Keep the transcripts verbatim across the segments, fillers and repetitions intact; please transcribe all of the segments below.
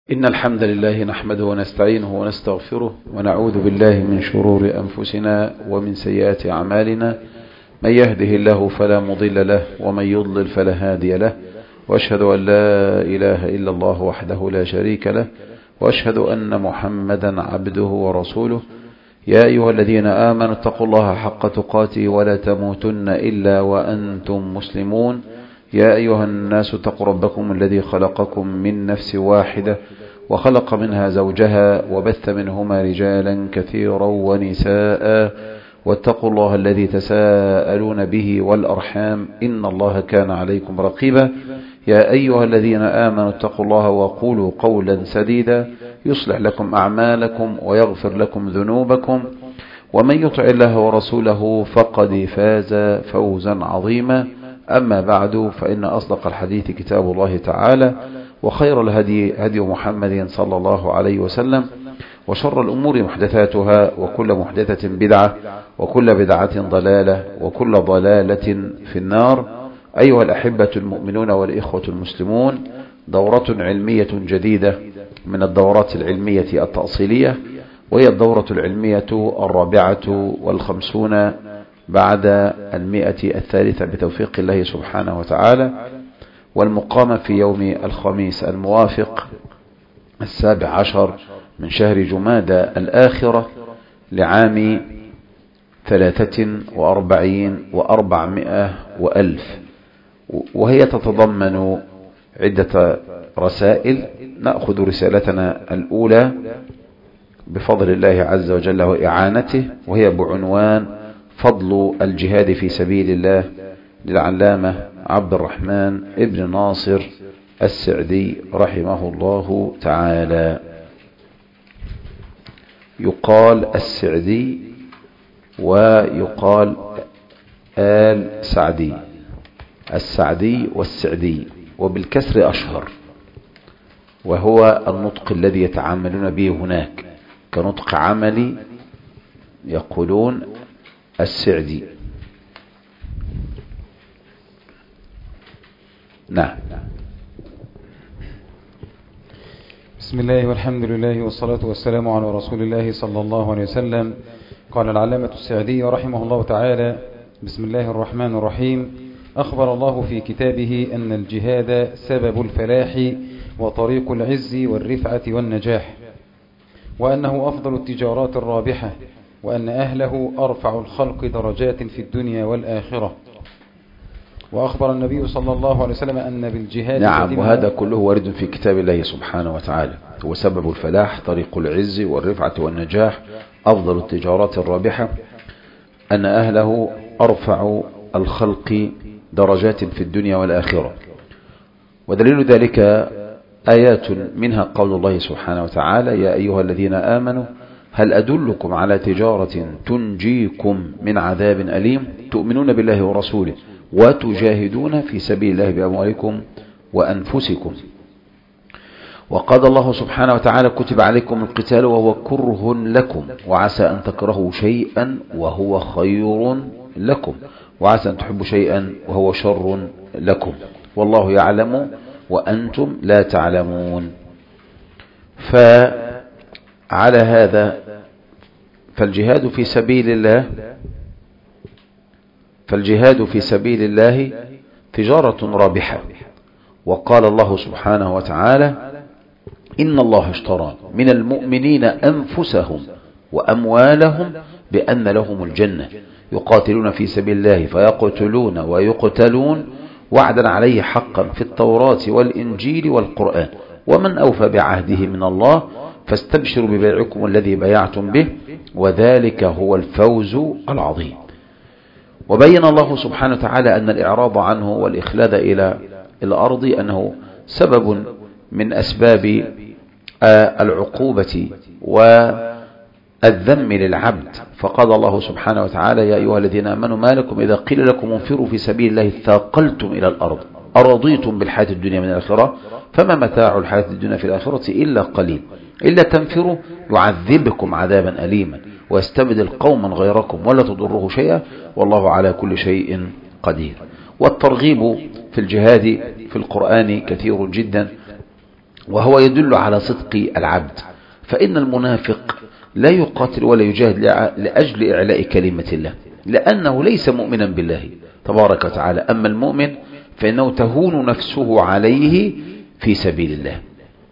إن الحمد لله نحمده ونستعينه ونستغفره ونعوذ بالله من شرور أنفسنا ومن سيئات أعمالنا. من يهده الله فلا مضل له ومن يضلل فلا هادي له، وأشهد أن لا إله إلا الله وحده لا شريك له، وأشهد أن محمدا عبده ورسوله. يا أيها الذين آمنوا اتقوا الله حق تقاته ولا تموتن إلا وأنتم مسلمون. يا أيها الناس اتقوا ربكم الذي خلقكم من نفس واحدة وخلق منها زوجها وبث منهما رجالا كثيرا ونساء، واتقوا الله الذي تساءلون به والأرحام إن الله كان عليكم رقيبا. يا أيها الذين آمنوا اتقوا الله وقولوا قولا سديدا يصلح لكم أعمالكم ويغفر لكم ذنوبكم، ومن يطع الله ورسوله فقد فاز فوزا عظيما. أما بعد، فإن أصدق الحديث كتاب الله تعالى، وخير الهدي هدي محمد صلى الله عليه وسلم، وشر الأمور محدثاتها، وكل محدثة بدعة، وكل بدعة ضلالة، وكل ضلالة في النار. أيها الأحبة المؤمنون والإخوة المسلمون، دورة علمية جديدة من الدورات العلمية التأصيلية، وهي الدورة العلمية الرابعة والخمسون بعد المئة الثالثة بتوفيق الله سبحانه وتعالى، والمقامة في يوم الخميس الموافق السابع عشر من شهر جمادى الآخرة لعام ثلاثة وأربعين وأربعمائة وألف، وهي تتضمن عدة رسائل. نأخذ رسالتنا الأولى بفضل الله عز وجل وإعانته، وهي بعنوان فضل الجهاد في سبيل الله للعلامة عبد الرحمن ابن ناصر السعدي رحمه الله تعالى. يقال السعدي ويقال آل سعدي، السعدي والسعدي، وبالكسر أشهر، وهو النطق الذي يتعاملون به هناك كنطق عملي، يقولون السعدي. نعم. بسم الله والحمد لله والصلاة والسلام على رسول الله صلى الله عليه وسلم. قال العلامة السعدي رحمه الله تعالى: بسم الله الرحمن الرحيم. أخبر الله في كتابه أن الجهاد سبب الفلاح وطريق العز والرفعة والنجاح، وأنه أفضل التجارات الرابحة، وأن أهله أرفع الخلق درجات في الدنيا والآخرة. وأخبر النبي صلى الله عليه وسلم أن بالجهاد نعم، وهذا كله وارد في كتاب الله سبحانه وتعالى. هو سبب الفلاح، طريق العز والرفعة والنجاح، أفضل التجارات الرابحة، أن أهله أرفع الخلق درجات في الدنيا والآخرة. ودليل ذلك آيات منها قول الله سبحانه وتعالى: يا أيها الذين آمنوا هل أدلكم على تجارة تنجيكم من عذاب أليم تؤمنون بالله ورسوله وتجاهدون في سبيل الله بأموالكم وأنفسكم. وقال الله سبحانه وتعالى: كتب عليكم القتال وهو كره لكم، وعسى أن تكرهوا شيئا وهو خير لكم، وعسى أن تحبوا شيئا وهو شر لكم، والله يعلم وأنتم لا تعلمون. فعلى هذا فالجهاد في سبيل الله فالجهاد في سبيل الله تجارة رابحة. وقال الله سبحانه وتعالى: إن الله اشترى من المؤمنين أنفسهم وأموالهم بأن لهم الجنة يقاتلون في سبيل الله فيقتلون ويقتلون وعدا عليه حقا في التوراة والإنجيل والقرآن، ومن أوفى بعهده من الله فاستبشروا ببيعكم الذي بايعتم به وذلك هو الفوز العظيم. وبين الله سبحانه وتعالى أن الإعراض عنه والإخلاد إلى الأرض أنه سبب من أسباب العقوبة والذم للعبد. فقال الله سبحانه وتعالى: يا أيها الذين آمنوا ما لكم إذا قيل لكم انفروا في سبيل الله ثاقلتم إلى الأرض أرضيتم بالحياة الدنيا من الآخرة فما متاع الحياة الدنيا في الآخرة إلا قليل إلا تنفروا يعذبكم عذابا أليما ويستبدل قوما غيركم ولا تضره شيئا والله على كل شيء قدير. والترغيب في الجهاد في القرآن كثير جدا، وهو يدل على صدق العبد. فإن المنافق لا يقاتل ولا يجاهد لأجل إعلاء كلمة الله، لأنه ليس مؤمنا بالله تبارك وتعالى. أما المؤمن فإنه تهون نفسه عليه في سبيل الله،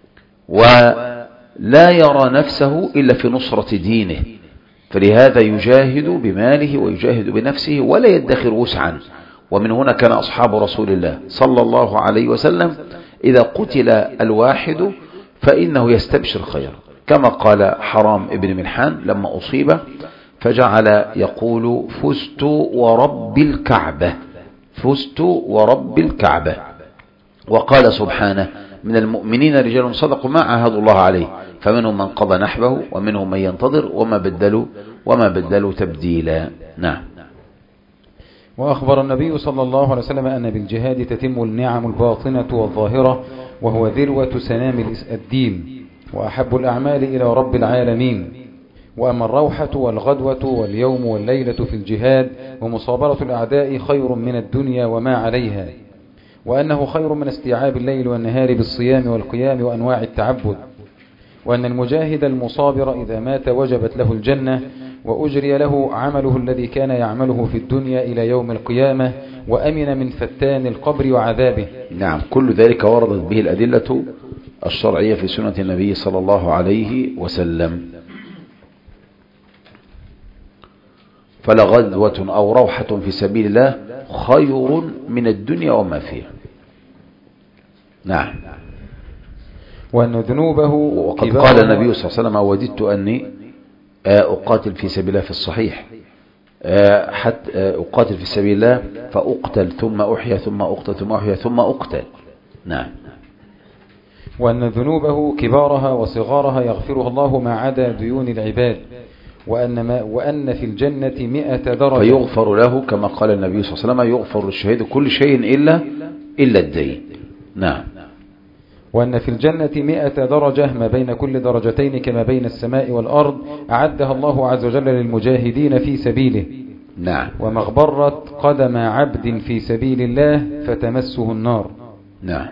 ولا يرى نفسه إلا في نصرة دينه، فلهذا يجاهد بماله ويجاهد بنفسه ولا يدخر وسعا. ومن هنا كان أصحاب رسول الله صلى الله عليه وسلم إذا قتل الواحد فإنه يستبشر خيرا، كما قال حرام ابن ملحان لما أصيب فجعل يقول فزت ورب الكعبة، فزت ورب الكعبة. وقال سبحانه من المؤمنين رجال صدقوا ما عاهدوا الله عليه فمنهم من قضى نحبه ومنهم من ينتظر وما بدلوا وما بدلوا تبديلا. نعم. وأخبر النبي صلى الله عليه وسلم أن بالجهاد تتم النعم الباطنة والظاهرة، وهو ذروة سنام الدين وأحب الأعمال إلى رب العالمين. وأما الروحة والغدوة واليوم والليلة في الجهاد ومصابرة الأعداء خير من الدنيا وما عليها، وأنه خير من استيعاب الليل والنهار بالصيام والقيام وأنواع التعبد، وأن المجاهد المصابر إذا مات وجبت له الجنة وأجري له عمله الذي كان يعمله في الدنيا إلى يوم القيامة، وأمن من فتان القبر وعذابه. نعم، كل ذلك وردت به الأدلة الشرعية في سنة النبي صلى الله عليه وسلم. فلغدوة أو روحة في سبيل الله خير من الدنيا وما فيها. نعم. وأن ذنوبه، وقد قال النبي صلى الله عليه وسلم وددت أني أقاتل في سبيل الله في الصحيح، حتى أقاتل في سبيل الله فأقتل ثم أحيا ثم أقتل ثم أحيا ثم أقتل. نعم. وأن ذنوبه كبارها وصغارها يغفرها الله ما عدا ديون العباد، وأن, ما وأن في الجنة مئة درجة فيغفر له كما قال النبي صلى الله عليه وسلم يغفر للشهيد كل شيء إلا إلا الدين. نعم. وأن في الجنة مئة درجة ما بين كل درجتين كما بين السماء والأرض أعدها الله عز وجل للمجاهدين في سبيله. نعم. ومغبرت قدم عبد في سبيل الله فتمسه النار. نعم.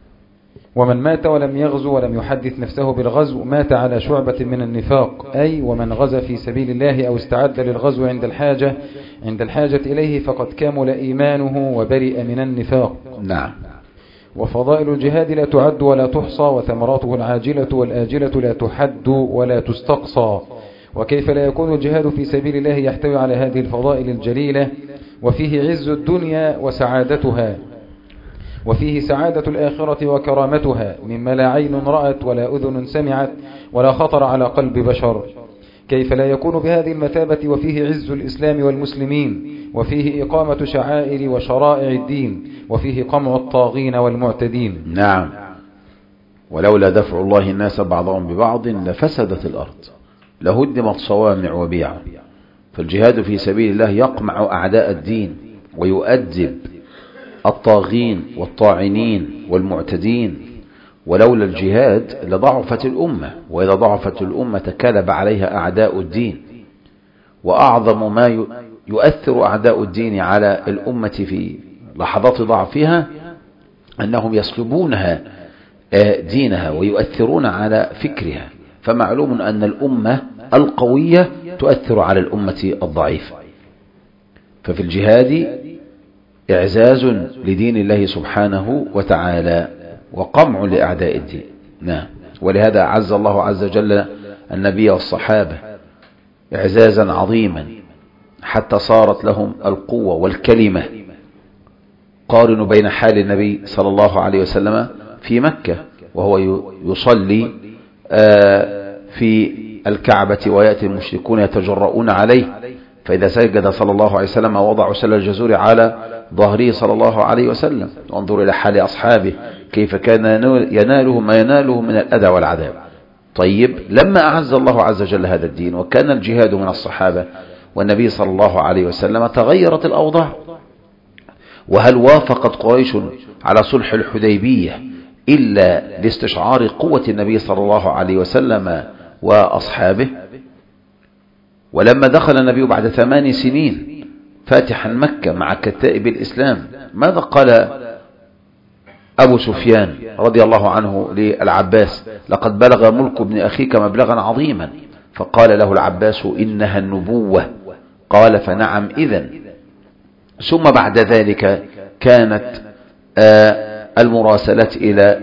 ومن مات ولم يغزو ولم يحدث نفسه بالغزو مات على شعبة من النفاق، أي ومن غزا في سبيل الله أو استعد للغزو عند الحاجة عند الحاجة إليه فقد كامل إيمانه وبرئ من النفاق. نعم. وفضائل الجهاد لا تعد ولا تحصى، وثمراته العاجلة والآجلة لا تحد ولا تستقصى. وكيف لا يكون الجهاد في سبيل الله يحتوي على هذه الفضائل الجليلة، وفيه عز الدنيا وسعادتها، وفيه سعادة الآخرة وكرامتها مما لا عين رأت ولا أذن سمعت ولا خطر على قلب بشر. كيف لا يكون بهذه المثابة وفيه عز الإسلام والمسلمين، وفيه إقامة شعائر وشرائع الدين، وفيه قمع الطاغين والمعتدين. نعم. ولولا دفع الله الناس بعضهم ببعض لفسدت الأرض لهدمت صوامع وبيع. فالجهاد في سبيل الله يقمع أعداء الدين ويؤدب الطاغين والطاعنين والمعتدين. ولولا الجهاد لضعفت الأمة، وإذا ضعفت الأمة تكالب عليها أعداء الدين. وأعظم ما يؤثر أعداء الدين على الأمة في لحظات ضعفها أنهم يسلبونها دينها ويؤثرون على فكرها. فمعلوم أن الأمة القوية تؤثر على الأمة الضعيفة. ففي الجهاد إعزاز لدين الله سبحانه وتعالى وقمع لأعداء الدين. نعم. ولهذا أعز الله عز وجل النبي والصحابة إعزازا عظيما حتى صارت لهم القوة والكلمة. قارنوا بين حال النبي صلى الله عليه وسلم في مكة وهو يصلي في الكعبة ويأتي المشركون يتجرؤون عليه، فإذا سجد صلى الله عليه وسلم وضعوا سل الجزور على ظهره صلى الله عليه وسلم. وانظروا إلى حال أصحابه كيف كان يناله ما يناله من الأذى والعذاب. طيب، لما أعز الله عز وجل هذا الدين وكان الجهاد من الصحابة والنبي صلى الله عليه وسلم تغيرت الأوضاع. وهل وافقت قريش على صلح الحديبية إلا لاستشعار قوة النبي صلى الله عليه وسلم وأصحابه؟ ولما دخل النبي بعد ثمان سنين فاتحا مكة مع كتائب الإسلام ماذا قال أبو سفيان رضي الله عنه للعباس: لقد بلغ ملك ابن أخيك مبلغا عظيما. فقال له العباس: إنها النبوة. قال: فنعم إذن. ثم بعد ذلك كانت المراسلات إلى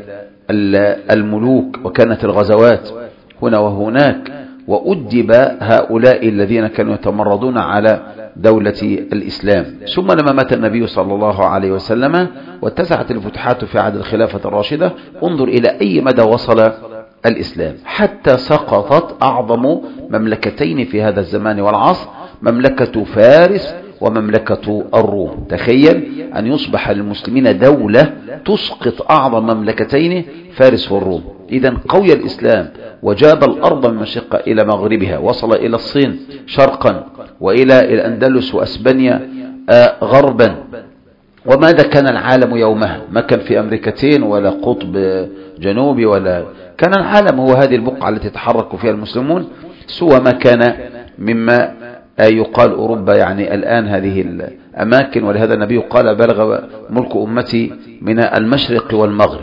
الملوك، وكانت الغزوات هنا وهناك، وأدب هؤلاء الذين كانوا يتمردون على دولة الإسلام. ثم لما مات النبي صلى الله عليه وسلم واتسعت الفتوحات في عهد الخلافة الراشدة، انظر إلى أي مدى وصل الإسلام، حتى سقطت أعظم مملكتين في هذا الزمان والعصر، مملكة فارس ومملكة الروم. تخيل أن يصبح للمسلمين دولة تسقط أعظم مملكتين، فارس والروم. إذن قوي الإسلام وجاب الأرض من مشرقها إلى مغربها، وصل إلى الصين شرقا، وإلى الأندلس وأسبانيا غربا. وماذا كان العالم يومها؟ ما كان في أمريكتين ولا قطب جنوبي، ولا كان العالم هو هذه البقعة التي يتحرك فيها المسلمون، سوى ما كان مما يقال أوروبا يعني الآن هذه الأماكن. ولهذا النبي قال: بلغ ملك أمتي من المشرق والمغرب.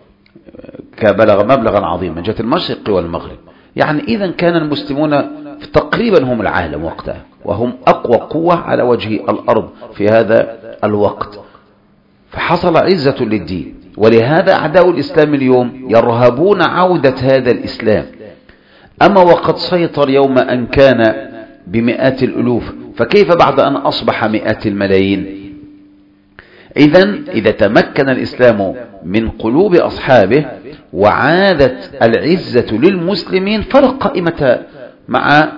كبلغ مبلغا عظيما، جاءت المشرق والمغرب. يعني إذا كان المسلمون تقريبا هم العالم وقتها، وهم أقوى قوة على وجه الأرض في هذا الوقت. فحصل عزة للدين، ولهذا أعداء الإسلام اليوم يرهبون عودة هذا الإسلام. أما وقد سيطر يوم أن كان بمئات الألوف، فكيف بعد أن أصبح مئات الملايين؟ إذن إذا تمكن الإسلام من قلوب أصحابه وعادت العزة للمسلمين، فلا قائمة مع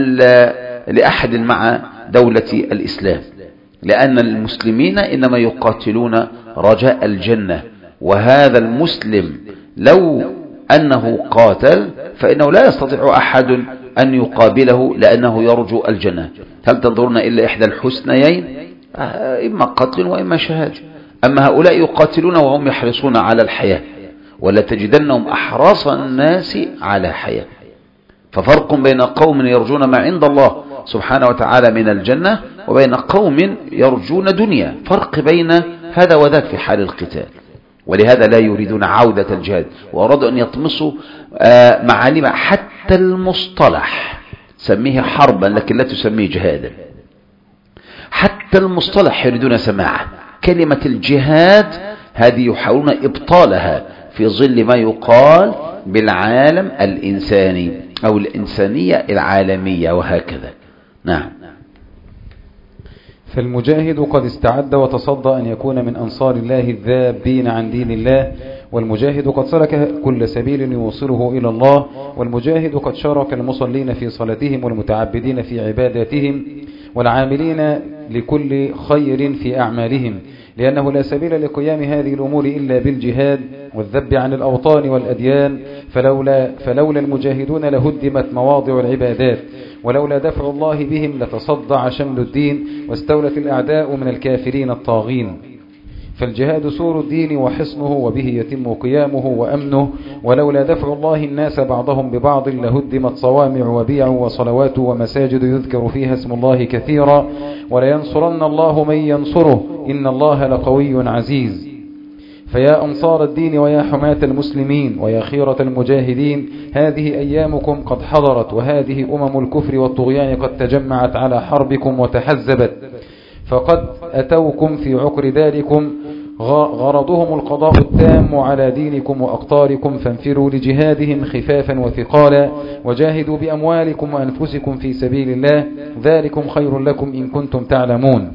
لأحد مع دولة الإسلام، لأن المسلمين إنما يقاتلون رجاء الجنة. وهذا المسلم لو أنه قاتل فإنه لا يستطيع أحد أن يقابله، لأنه يرجو الجنة. هل تنظرون إلا إحدى الحسنيين؟ إما قتل وإما شهادة. أما هؤلاء يقاتلون وهم يحرصون على الحياة، ولا تجدنهم أحرص الناس على حياة. ففرق بين قوم يرجون ما عند الله سبحانه وتعالى من الجنة، وبين قوم يرجون دنيا. فرق بين هذا وذاك في حال القتال. ولهذا لا يريدون عودة الجهاد، وأرادوا أن يطمسوا معالم حتى المصطلح. سميه حربا لكن لا تسميه جهادا. حتى المصطلح يريدون سماعه. كلمة الجهاد هذه يحاولون إبطالها في ظل ما يقال بالعالم الإنساني أو الإنسانية العالمية، وهكذا. نعم. فالمجاهد قد استعد وتصدى أن يكون من أنصار الله الذابين عن دين الله، والمجاهد قد سلك كل سبيل يوصله إلى الله، والمجاهد قد شارك المصلين في صلاتهم والمتعبدين في عباداتهم والعاملين لكل خير في أعمالهم، لأنه لا سبيل لقيام هذه الأمور إلا بالجهاد والذب عن الأوطان والأديان. فلولا, فلولا المجاهدون لهدمت مواضع العبادات، ولولا دفع الله بهم لتصدع شمل الدين واستولت الأعداء من الكافرين الطاغين. فالجهاد سور الدين وحصنه، وبه يتم قيامه وأمنه. ولولا دفع الله الناس بعضهم ببعض لهدمت صوامع وبيع وصلوات ومساجد يذكر فيها اسم الله كثيرا. ولينصرن الله من ينصره إن الله لقوي عزيز. فيا أنصار الدين ويا حماة المسلمين ويا خيرة المجاهدين، هذه أيامكم قد حضرت، وهذه أمم الكفر والطغيان قد تجمعت على حربكم وتحزبت، فقد أتوكم في عقر داركم، غرضهم القضاء التام على دينكم وأقطاركم، فانفروا لجهادهم خفافا وثقالا، وجاهدوا بأموالكم وأنفسكم في سبيل الله، ذلكم خير لكم إن كنتم تعلمون.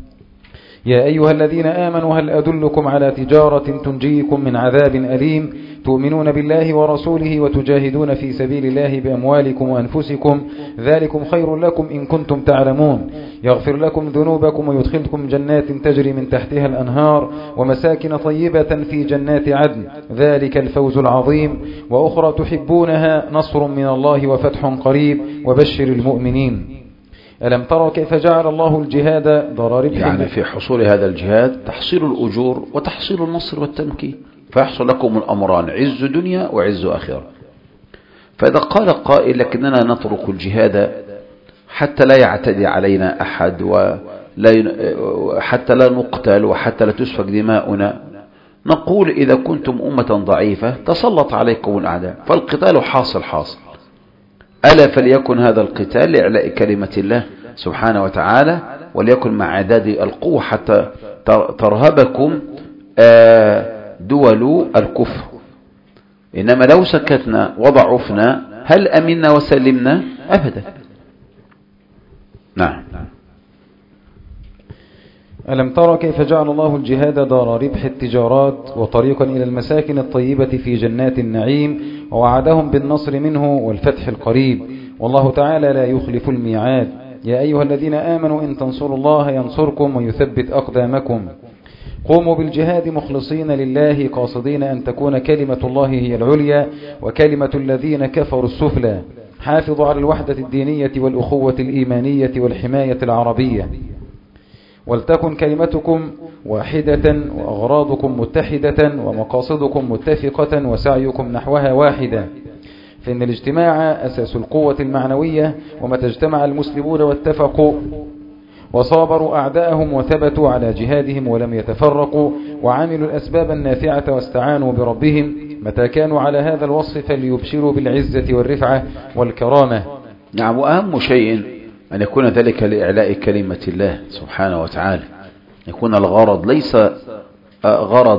يا أيها الذين آمنوا هل أدلكم على تجارة تنجيكم من عذاب أليم، تؤمنون بالله ورسوله وتجاهدون في سبيل الله بأموالكم وأنفسكم، ذلكم خير لكم إن كنتم تعلمون. يغفر لكم ذنوبكم ويدخلكم جنات تجري من تحتها الأنهار ومساكن طيبة في جنات عدن، ذلك الفوز العظيم. وأخرى تحبونها نصر من الله وفتح قريب وبشر المؤمنين. ألم تروا كيف جعل الله الجهاد ضرار؟ يعني في حصول هذا الجهاد تحصيل الأجور وتحصيل النصر والتمكين، فيحصل لكم الأمران، عز دنيا وعز آخرة. فإذا قال قائل لكننا نترك الجهاد حتى لا يعتدي علينا أحد، ولا حتى لا نقتل، وحتى لا تسفك دماؤنا، نقول إذا كنتم أمة ضعيفة تسلط عليكم الأعداء، فالقتال حاصل حاصل. ألا فليكن هذا القتال لإعلاء كلمة الله سبحانه وتعالى، وليكن مع عداد القوة حتى ترهبكم دول الكفر. إنما لو سكتنا وضعفنا هل أمنا وسلمنا؟ أبدا. نعم. ألم ترى كيف جعل الله الجهاد دار ربح التجارات وطريقا إلى المساكن الطيبة في جنات النعيم، ووعدهم بالنصر منه والفتح القريب، والله تعالى لا يخلف الميعاد. يا أيها الذين آمنوا إن تنصروا الله ينصركم ويثبت أقدامكم. قوموا بالجهاد مخلصين لله قاصدين أن تكون كلمة الله هي العليا وكلمة الذين كفروا السفلى. حافظوا على الوحدة الدينية والأخوة الإيمانية والحماية العربية، ولتكن كلمتكم واحدة وأغراضكم متحدة ومقاصدكم متفقة وسعيكم نحوها واحدة، فإن الاجتماع أساس القوة المعنوية. ومتى اجتمع المسلمون واتفقوا وصابروا أعداءهم وثبتوا على جهادهم ولم يتفرقوا وعملوا الأسباب النافعة واستعانوا بربهم، متى كانوا على هذا الوصف فليبشروا بالعزة والرفعة والكرامة. نعم. وأهم شيء أن يكون ذلك لإعلاء كلمة الله سبحانه وتعالى، يكون الغرض ليس غرض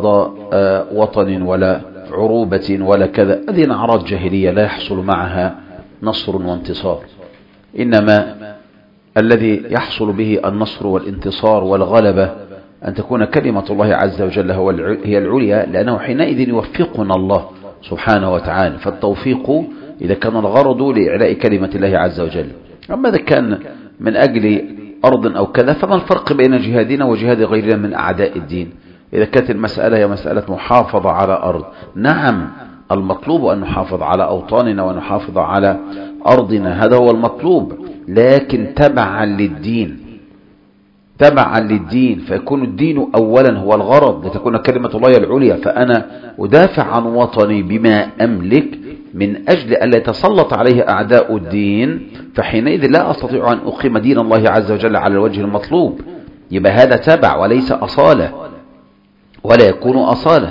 وطن ولا عروبة ولا كذا، هذه أعراض جاهلية لا يحصل معها نصر وانتصار. إنما الذي يحصل به النصر والانتصار والغلبة أن تكون كلمة الله عز وجل هي العليا، لأنه حينئذ يوفقنا الله سبحانه وتعالى. فالتوفيق إذا كان الغرض لإعلاء كلمة الله عز وجل. أما إذا كان من أجل أرض أو كذا فما الفرق بين جهادنا وجهاد غيرنا من أعداء الدين؟ إذا كانت المسألة هي مسألة محافظة على أرض، نعم المطلوب أن نحافظ على أوطاننا ونحافظ على أرضنا، هذا هو المطلوب، لكن تبعا للدين، تبعا للدين، فيكون الدين أولا هو الغرض لتكون كلمة الله العليا. فأنا أدافع عن وطني بما أملك من أجل أن لا يتسلط عليه أعداء الدين، فحينئذ لا أستطيع أن أقيم دين الله عز وجل على الوجه المطلوب. يبقى هذا تبع وليس أصالة، ولا يكون أصالة.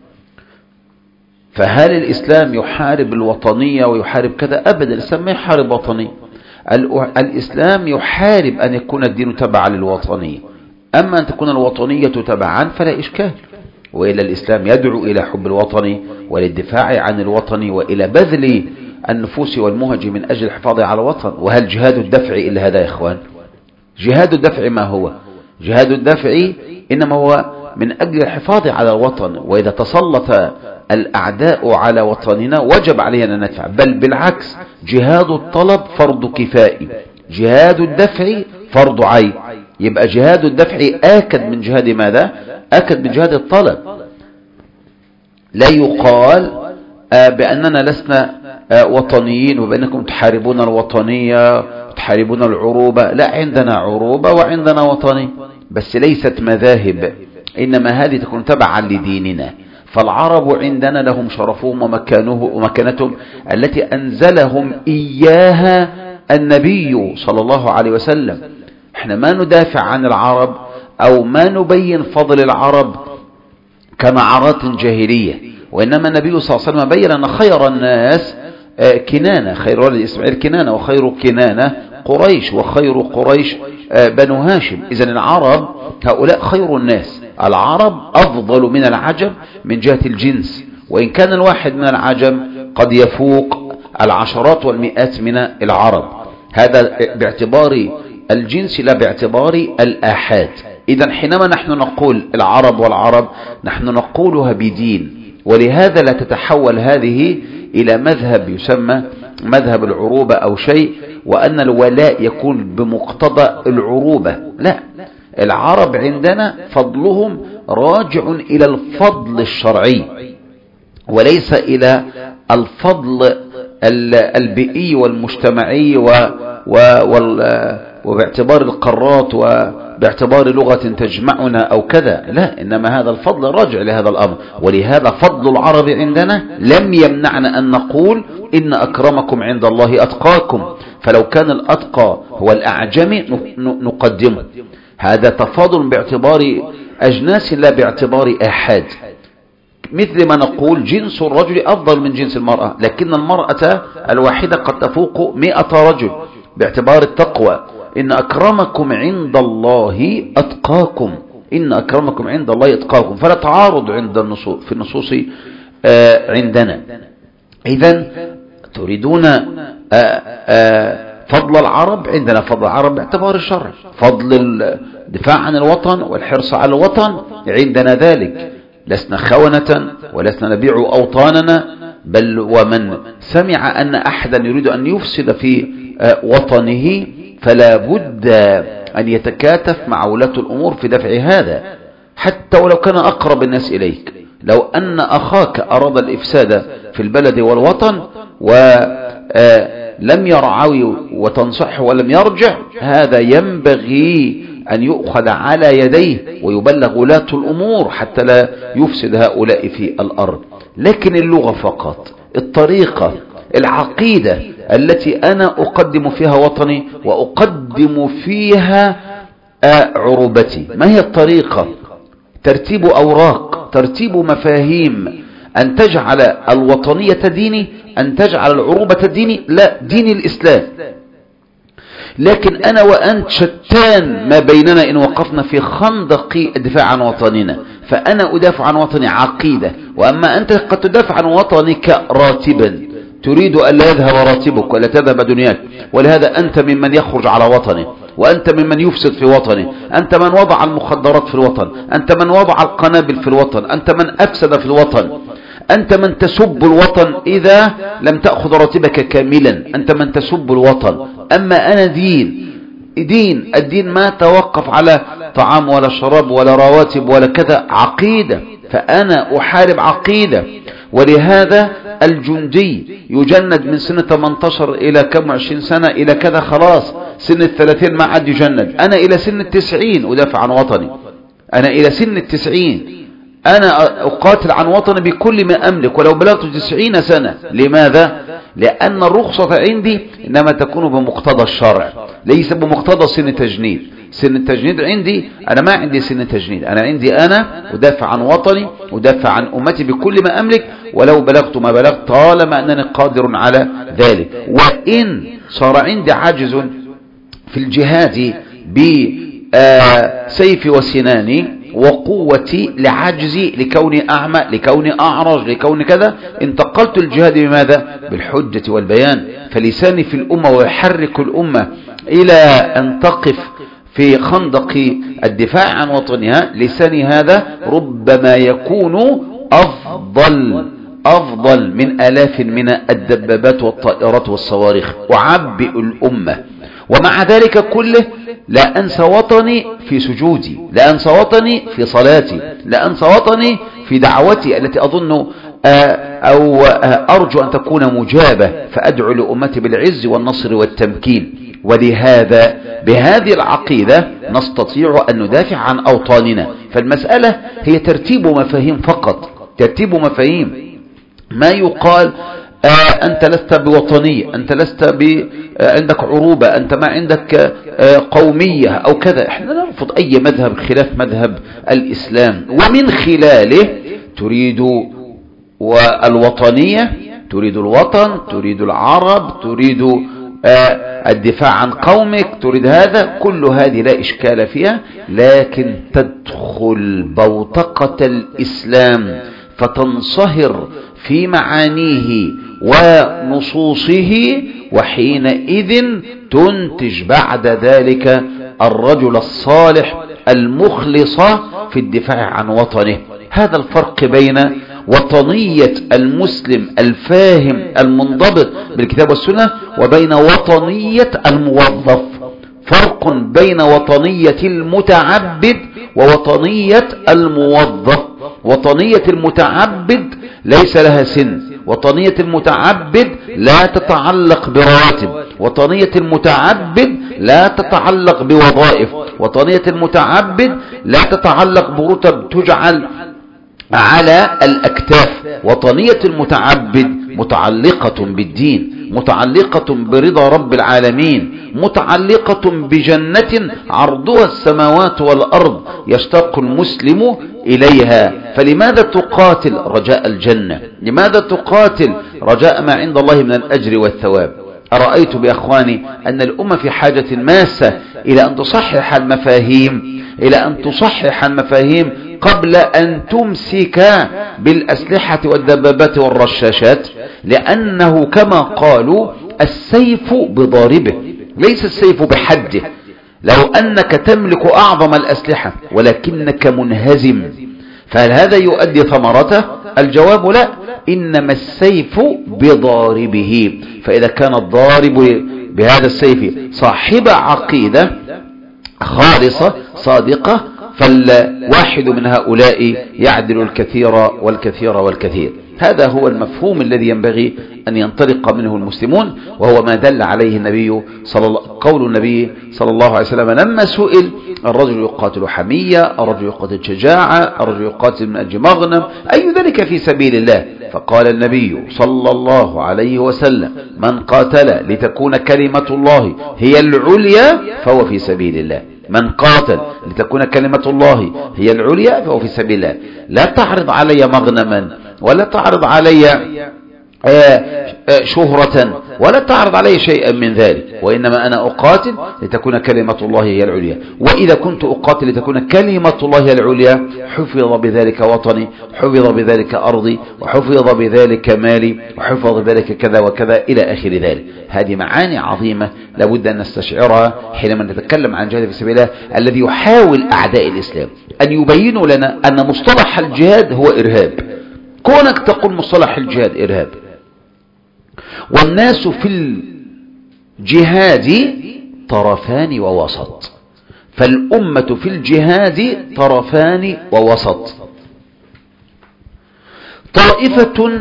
فهل الإسلام يحارب الوطنية ويحارب كذا؟ أبدا، الإسلام ما يحارب وطنية. الإسلام يحارب أن يكون الدين تبعا للوطنية، أما أن تكون الوطنية تبعا فلا إشكال. وإلا الإسلام يدعو إلى حب الوطن والدفاع عن الوطن وإلى بذل النفوس والمهج من أجل الحفاظ على الوطن. وهل جهاد الدفع إلا هذا يا إخوان؟ جهاد الدفع ما هو؟ جهاد الدفع إنما هو من أجل الحفاظ على الوطن، وإذا تسلط الأعداء على وطننا وجب علينا أن ندفع، بل بالعكس جهاد الطلب فرض كفائي، جهاد الدفع فرض عين. يبقى جهاد الدفع آكد من جهاد ماذا؟ آكد من جهاد الطلب. لا يقال بأننا لسنا وطنيين وبأنكم تحاربون الوطنية تحاربون العروبة. لا، عندنا عروبة وعندنا وطني، بس ليست مذاهب، إنما هذه تكون تبعا لديننا. فالعرب عندنا لهم شرفهم ومكانه ومكانتهم التي أنزلهم إياها النبي صلى الله عليه وسلم. احنا ما ندافع عن العرب أو ما نبين فضل العرب كمعارات جاهلية، وإنما النبي صلى الله عليه وسلم بين أن خير الناس كنانة، خير ولد إسماعيل كنانة، وخير كنانة قريش، وخير قريش بنو هاشم. إذن العرب هؤلاء خير الناس. العرب أفضل من العجم من جهة الجنس، وإن كان الواحد من العجم قد يفوق العشرات والمئات من العرب، هذا باعتبار الجنس لا باعتبار الآحاد. إذن حينما نحن نقول العرب والعرب نحن نقولها بدين، ولهذا لا تتحول هذه إلى مذهب يسمى مذهب العروبة أو شيء، وأن الولاء يكون بمقتضى العروبة. لا، العرب عندنا فضلهم راجع إلى الفضل الشرعي وليس إلى الفضل البيئي والمجتمعي و و وباعتبار القارات وباعتبار لغة تجمعنا أو كذا. لا، إنما هذا الفضل راجع لهذا الأمر. ولهذا فضل العرب عندنا لم يمنعنا أن نقول إن أكرمكم عند الله أتقاكم، فلو كان الأتقى هو الأعجمي نقدمه. هذا تفاضل باعتبار أجناس لا باعتبار آحاد. مثل ما نقول جنس الرجل أفضل من جنس المرأة، لكن المرأة الواحدة قد تفوق مئة رجل باعتبار التقوى. إن أكرمكم عند الله أتقاكم، إن أكرمكم عند الله أتقاكم، فلا تعارض عند النصوص في النصوص آه عندنا. إذن تريدون آه آه فضل العرب، عندنا فضل العرب باعتبار الشرع، فضل الدفاع عن الوطن والحرص على الوطن عندنا ذلك، لسنا خونة ولسنا نبيع أوطاننا، بل ومن سمع أن أحدا يريد أن يفسد في وطنه فلا بد أن يتكاتف مع ولاة الأمور في دفع هذا، حتى ولو كان أقرب الناس إليك. لو أن أخاك أراد الإفساد في البلد والوطن ولم يرعوي وتنصحه ولم يرجع، هذا ينبغي أن يؤخذ على يديه ويبلغ ولاة الأمور حتى لا يفسد هؤلاء في الأرض. لكن اللغة فقط، الطريقة، العقيدة التي أنا أقدم فيها وطني وأقدم فيها عروبتي، ما هي الطريقة؟ ترتيب أوراق، ترتيب مفاهيم، أن تجعل الوطنية ديني، أن تجعل العروبة ديني، لا، دين الإسلام. لكن أنا وأنت شتان ما بيننا إن وقفنا في خندق الدفاع عن وطننا، فأنا أدافع عن وطني عقيدة، وأما أنت قد تدافع عن وطنك راتبا، تريد أن لا يذهب راتبك ولا تذهب دنياك، ولهذا أنت ممن يخرج على وطنه، وأنت ممن يفسد في وطنه، أنت من وضع المخدرات في الوطن، أنت من وضع القنابل في الوطن، أنت من أفسد في الوطن، أنت من تسب الوطن إذا لم تأخذ راتبك كاملا، أنت من تسب الوطن. أما أنا دين، دين الدين ما توقف على طعام ولا شراب ولا رواتب ولا كذا، عقيدة، فأنا أحارب عقيدة. ولهذا الجندي يجند من سنة ثمانية عشر إلى كم عشرين سنة إلى كذا، خلاص سن الثلاثين ما عاد يجند. أنا إلى سن التسعين أدافع عن وطني، أنا إلى سن التسعين أنا أقاتل عن وطني بكل ما أملك ولو بلغت تسعين سنة. لماذا؟ لأن الرخصة عندي إنما تكون بمقتضى الشرع، ليس بمقتضى سن تجنيد. سن التجنيد عندي، أنا ما عندي سن تجنيد، أنا عندي أنا أدافع عن وطني، أدافع عن أمتي بكل ما أملك ولو بلغت ما بلغت، طالما أنني قادر على ذلك. وإن صار عندي عاجز في الجهاد بسيفي وسناني وقوتي لعجزي، لكوني أعمى، لكوني أعرج، لكوني كذا، انتقلت الجهاد بماذا؟ بالحجة والبيان. فلساني في الأمة ويحرك الأمة إلى أن تقف في خندق الدفاع عن وطنها. لساني هذا ربما يكون أفضل أفضل من آلاف من الدبابات والطائرات والصواريخ، أعبئ الأمة. ومع ذلك كله لا أنسى وطني في سجودي، لا أنسى وطني في صلاتي، لا أنسى وطني في دعوتي التي أظن أو أرجو أن تكون مجابة، فأدعو لأمتي بالعز والنصر والتمكين. ولهذا بهذه العقيدة نستطيع أن ندافع عن أوطاننا. فالمسألة هي ترتيب مفاهيم فقط، ترتيب مفاهيم. ما يقال آه أنت لست بوطنية، أنت لست ب آه عندك عروبة، أنت ما عندك آه قومية أو كذا. احنا نرفض أي مذهب خلاف مذهب الإسلام، ومن خلاله تريد والوطنية، تريد الوطن، تريد العرب، تريد آه الدفاع عن قومك، تريد هذا، كل هذه لا إشكال فيها. لكن تدخل بوتقة الإسلام فتنصهر في معانيه ونصوصه، وحينئذ تنتج بعد ذلك الرجل الصالح المخلص في الدفاع عن وطنه. هذا الفرق بين وطنية المسلم الفاهم المنضبط بالكتاب والسنة وبين وطنية الموظف. فرق بين وطنية المتعبد ووطنية الموظف. وطنية المتعبد ليس لها سن، وطنية المتعبد لا تتعلق براتب، وطنية المتعبد لا تتعلق بوظائف، وطنية المتعبد لا تتعلق برتب تجعل على الأكتاف. وطنية المتعبد متعلقة بالدين، متعلقة برضا رب العالمين، متعلقة بجنة عرضها السماوات والأرض يشتاق المسلم إليها. فلماذا تقاتل رجاء الجنة؟ لماذا تقاتل رجاء ما عند الله من الأجر والثواب؟ أرأيت بأخواني أن الأمة في حاجة ماسة إلى أن تصحح المفاهيم، إلى أن تصحح المفاهيم قبل أن تمسك بالأسلحة والدبابات والرشاشات، لأنه كما قالوا السيف بضاربه ليس السيف بحده. لو أنك تملك أعظم الأسلحة ولكنك منهزم، فهل هذا يؤدي ثمرته؟ الجواب لا، إنما السيف بضاربه. فإذا كان الضارب بهذا السيف صاحب عقيدة خالصة صادقة، فالواحد من هؤلاء يعدل الكثير والكثير والكثير. هذا هو المفهوم الذي ينبغي أن ينطلق منه المسلمون، وهو ما دل عليه النبي صلى الله قول النبي صلى الله عليه وسلم لما سئل: الرجل يقاتل حمية، الرجل يقاتل شجاعة، الرجل يقاتل من أجل مغنم، أي ذلك في سبيل الله؟ فقال النبي صلى الله عليه وسلم: من قاتل لتكون كلمة الله هي العليا فهو في سبيل الله. من قاتل لتكون كلمة الله هي العليا فهو في سبيل الله. لا تعرض علي مغنما، ولا تعرض علي شهرة، ولا تعرض علي شيئا من ذلك، وإنما أنا أقاتل لتكون كلمة الله هي العليا. وإذا كنت أقاتل لتكون كلمة الله هي العليا حفظ بذلك وطني، حفظ بذلك أرضي، وحفظ بذلك مالي، وحفظ بذلك كذا وكذا إلى آخر ذلك. هذه معاني عظيمة لابد أن نستشعرها حينما نتكلم عن جهاد في سبيل الله، الذي يحاول أعداء الإسلام أن يبينوا لنا أن مصطلح الجهاد هو إرهاب. كونك تقول مصطلح الجهاد إرهاب، والناس في الجهاد طرفان ووسط، فالأمة في الجهاد طرفان ووسط. طائفة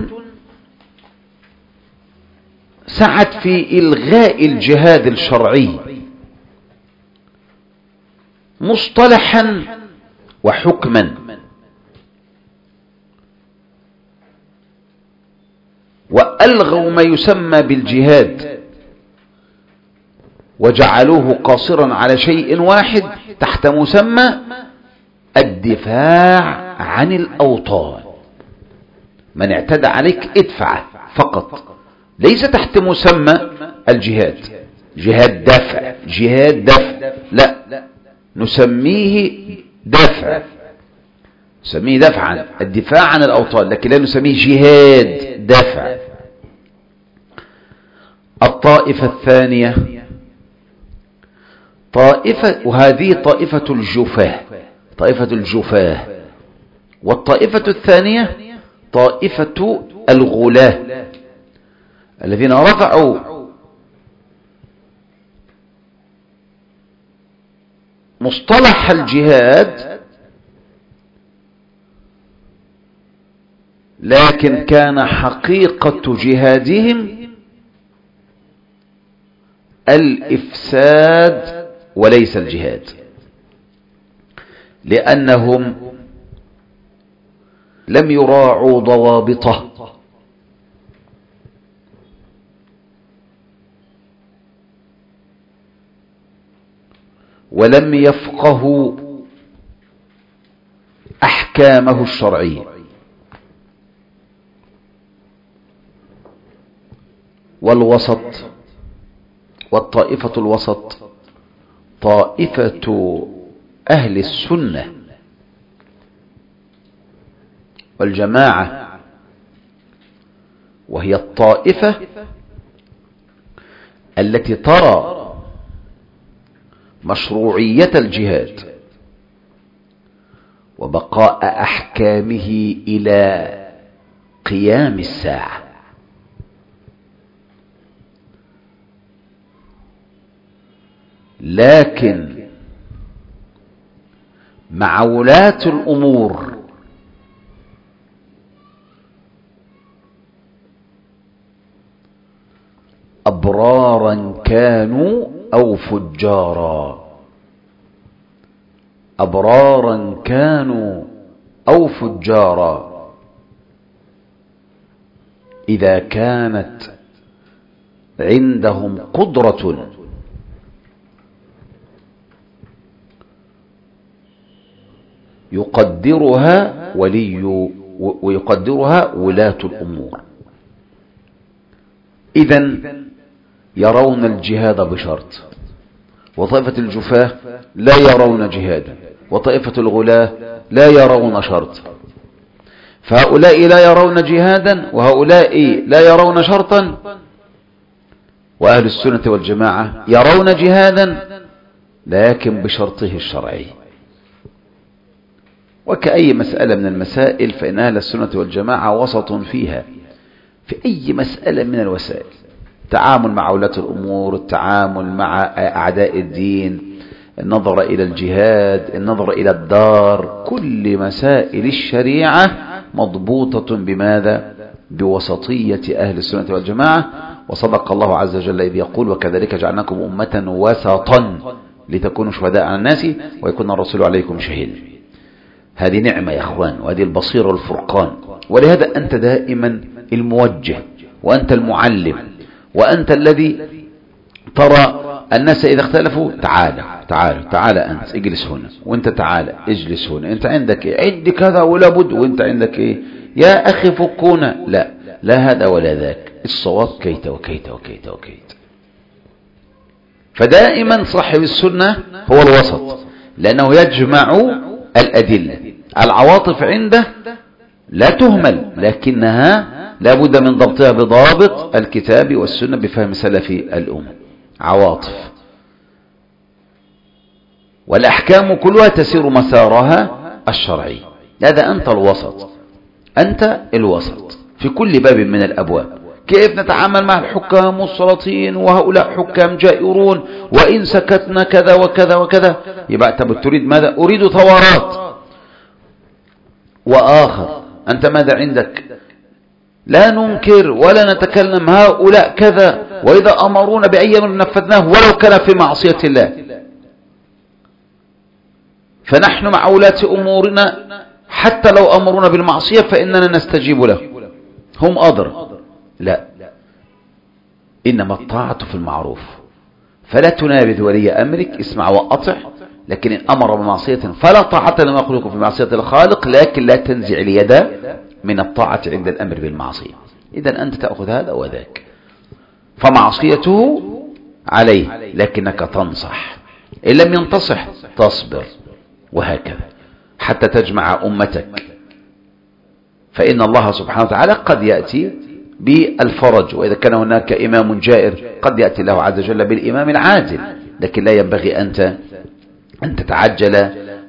سعت في إلغاء الجهاد الشرعي مصطلحا وحكما، وألغوا ما يسمى بالجهاد وجعلوه قاصرا على شيء واحد تحت مسمى الدفاع عن الأوطان. من اعتدى عليك ادفع فقط، ليس تحت مسمى الجهاد. جهاد دفع، جهاد دفع، لا، نسميه دفع، نسميه دفعا، الدفاع عن الأوطان، لكن لا نسميه جهاد دفع. الطائفة الثانية طائفة، وهذه طائفة الجفاه، طائفة الجفاه. والطائفة الثانية طائفة الغلاة الذين رفعوا مصطلح الجهاد، لكن كان حقيقة جهادهم الإفساد وليس الجهاد، لأنهم لم يراعوا ضوابطه، ولم يفقهوا أحكامه الشرعية. والوسط، والطائفة الوسط طائفة أهل السنة والجماعة، وهي الطائفة التي ترى مشروعية الجهاد وبقاء أحكامه إلى قيام الساعة. لكن مع ولاة الأمور أبرارا كانوا أو فجارا، أبرارا كانوا أو فجارا، إذا كانت عندهم قدرة يقدرها ولي ويقدرها ولاة الأمور. إذن يرون الجهاد بشرط، وطائفة الجفاة لا يرون جهادا، وطائفة الغلاة لا يرون شرط. فهؤلاء لا يرون جهادا وهؤلاء لا يرون شرطا، وأهل السنة والجماعة يرون جهادا لكن بشرطه الشرعي. وكأي مسألة من المسائل فإن أهل السنة والجماعة وسط فيها في أي مسألة من الوسائل، التعامل مع ولاة الأمور، التعامل مع أعداء الدين، النظر إلى الجهاد، النظر إلى الدار، كل مسائل الشريعة مضبوطة بماذا؟ بوسطية أهل السنة والجماعة. وصدق الله عز وجل إذ يقول: وكذلك جعلناكم أمة وسطا لتكونوا شهداء على الناس ويكون الرسول عليكم شهيدا. هذه نعمة يا أخوان، وهذه البصيرة والفرقان. ولهذا أنت دائما الموجه، وأنت المعلم، وأنت الذي ترى الناس إذا اختلفوا تعالى تعالى تعالى أنت اجلس هنا، وأنت تعالى اجلس هنا، أنت عندك إيه؟ عندي كذا ولا بد، وأنت عندك إيه؟ يا أخي فكونا. لا لا هذا ولا ذاك، الصواب كيت وكيت وكيت وكيت. فدائما صاحب السنة هو الوسط، لأنه يجمع الأدلة. العواطف عنده لا تهمل، لكنها لا بد من ضبطها بضابط الكتاب والسنة بفهم سلف الأمة. عواطف والأحكام كلها تسير مسارها الشرعي. هذا أنت الوسط، أنت الوسط في كل باب من الأبواب. كيف نتعامل مع الحكام والسلاطين وهؤلاء حكام جائرون، وإن سكتنا كذا وكذا وكذا، يبقى أنت تريد ماذا؟ أريد ثورات. وآخر أنت ماذا عندك؟ لا ننكر ولا نتكلم، هؤلاء كذا، وإذا أمرونا بأي أمر نفذناه ولو كان في معصية الله. فنحن مع ولاة أمورنا حتى لو أمرونا بالمعصية فإننا نستجيب له، هم أضر. لا، إنما الطاعة في المعروف. فلا تنابذ ولي أمرك، اسمع وأطع، لكن إن أمر بمعصية فلا طاعة لمخلوق في معصية الخالق، لكن لا تنزع اليد من الطاعة عند الأمر بالمعصية. إذن أنت تأخذ هذا وذاك، فمعصيته عليه لكنك تنصح، إن لم ينتصح تصبر، وهكذا حتى تجمع أمتك. فإن الله سبحانه وتعالى قد يأتي بالفرج، وإذا كان هناك إمام جائر قد يأتي الله عز وجل بالإمام العادل، لكن لا ينبغي أنت أن تتعجل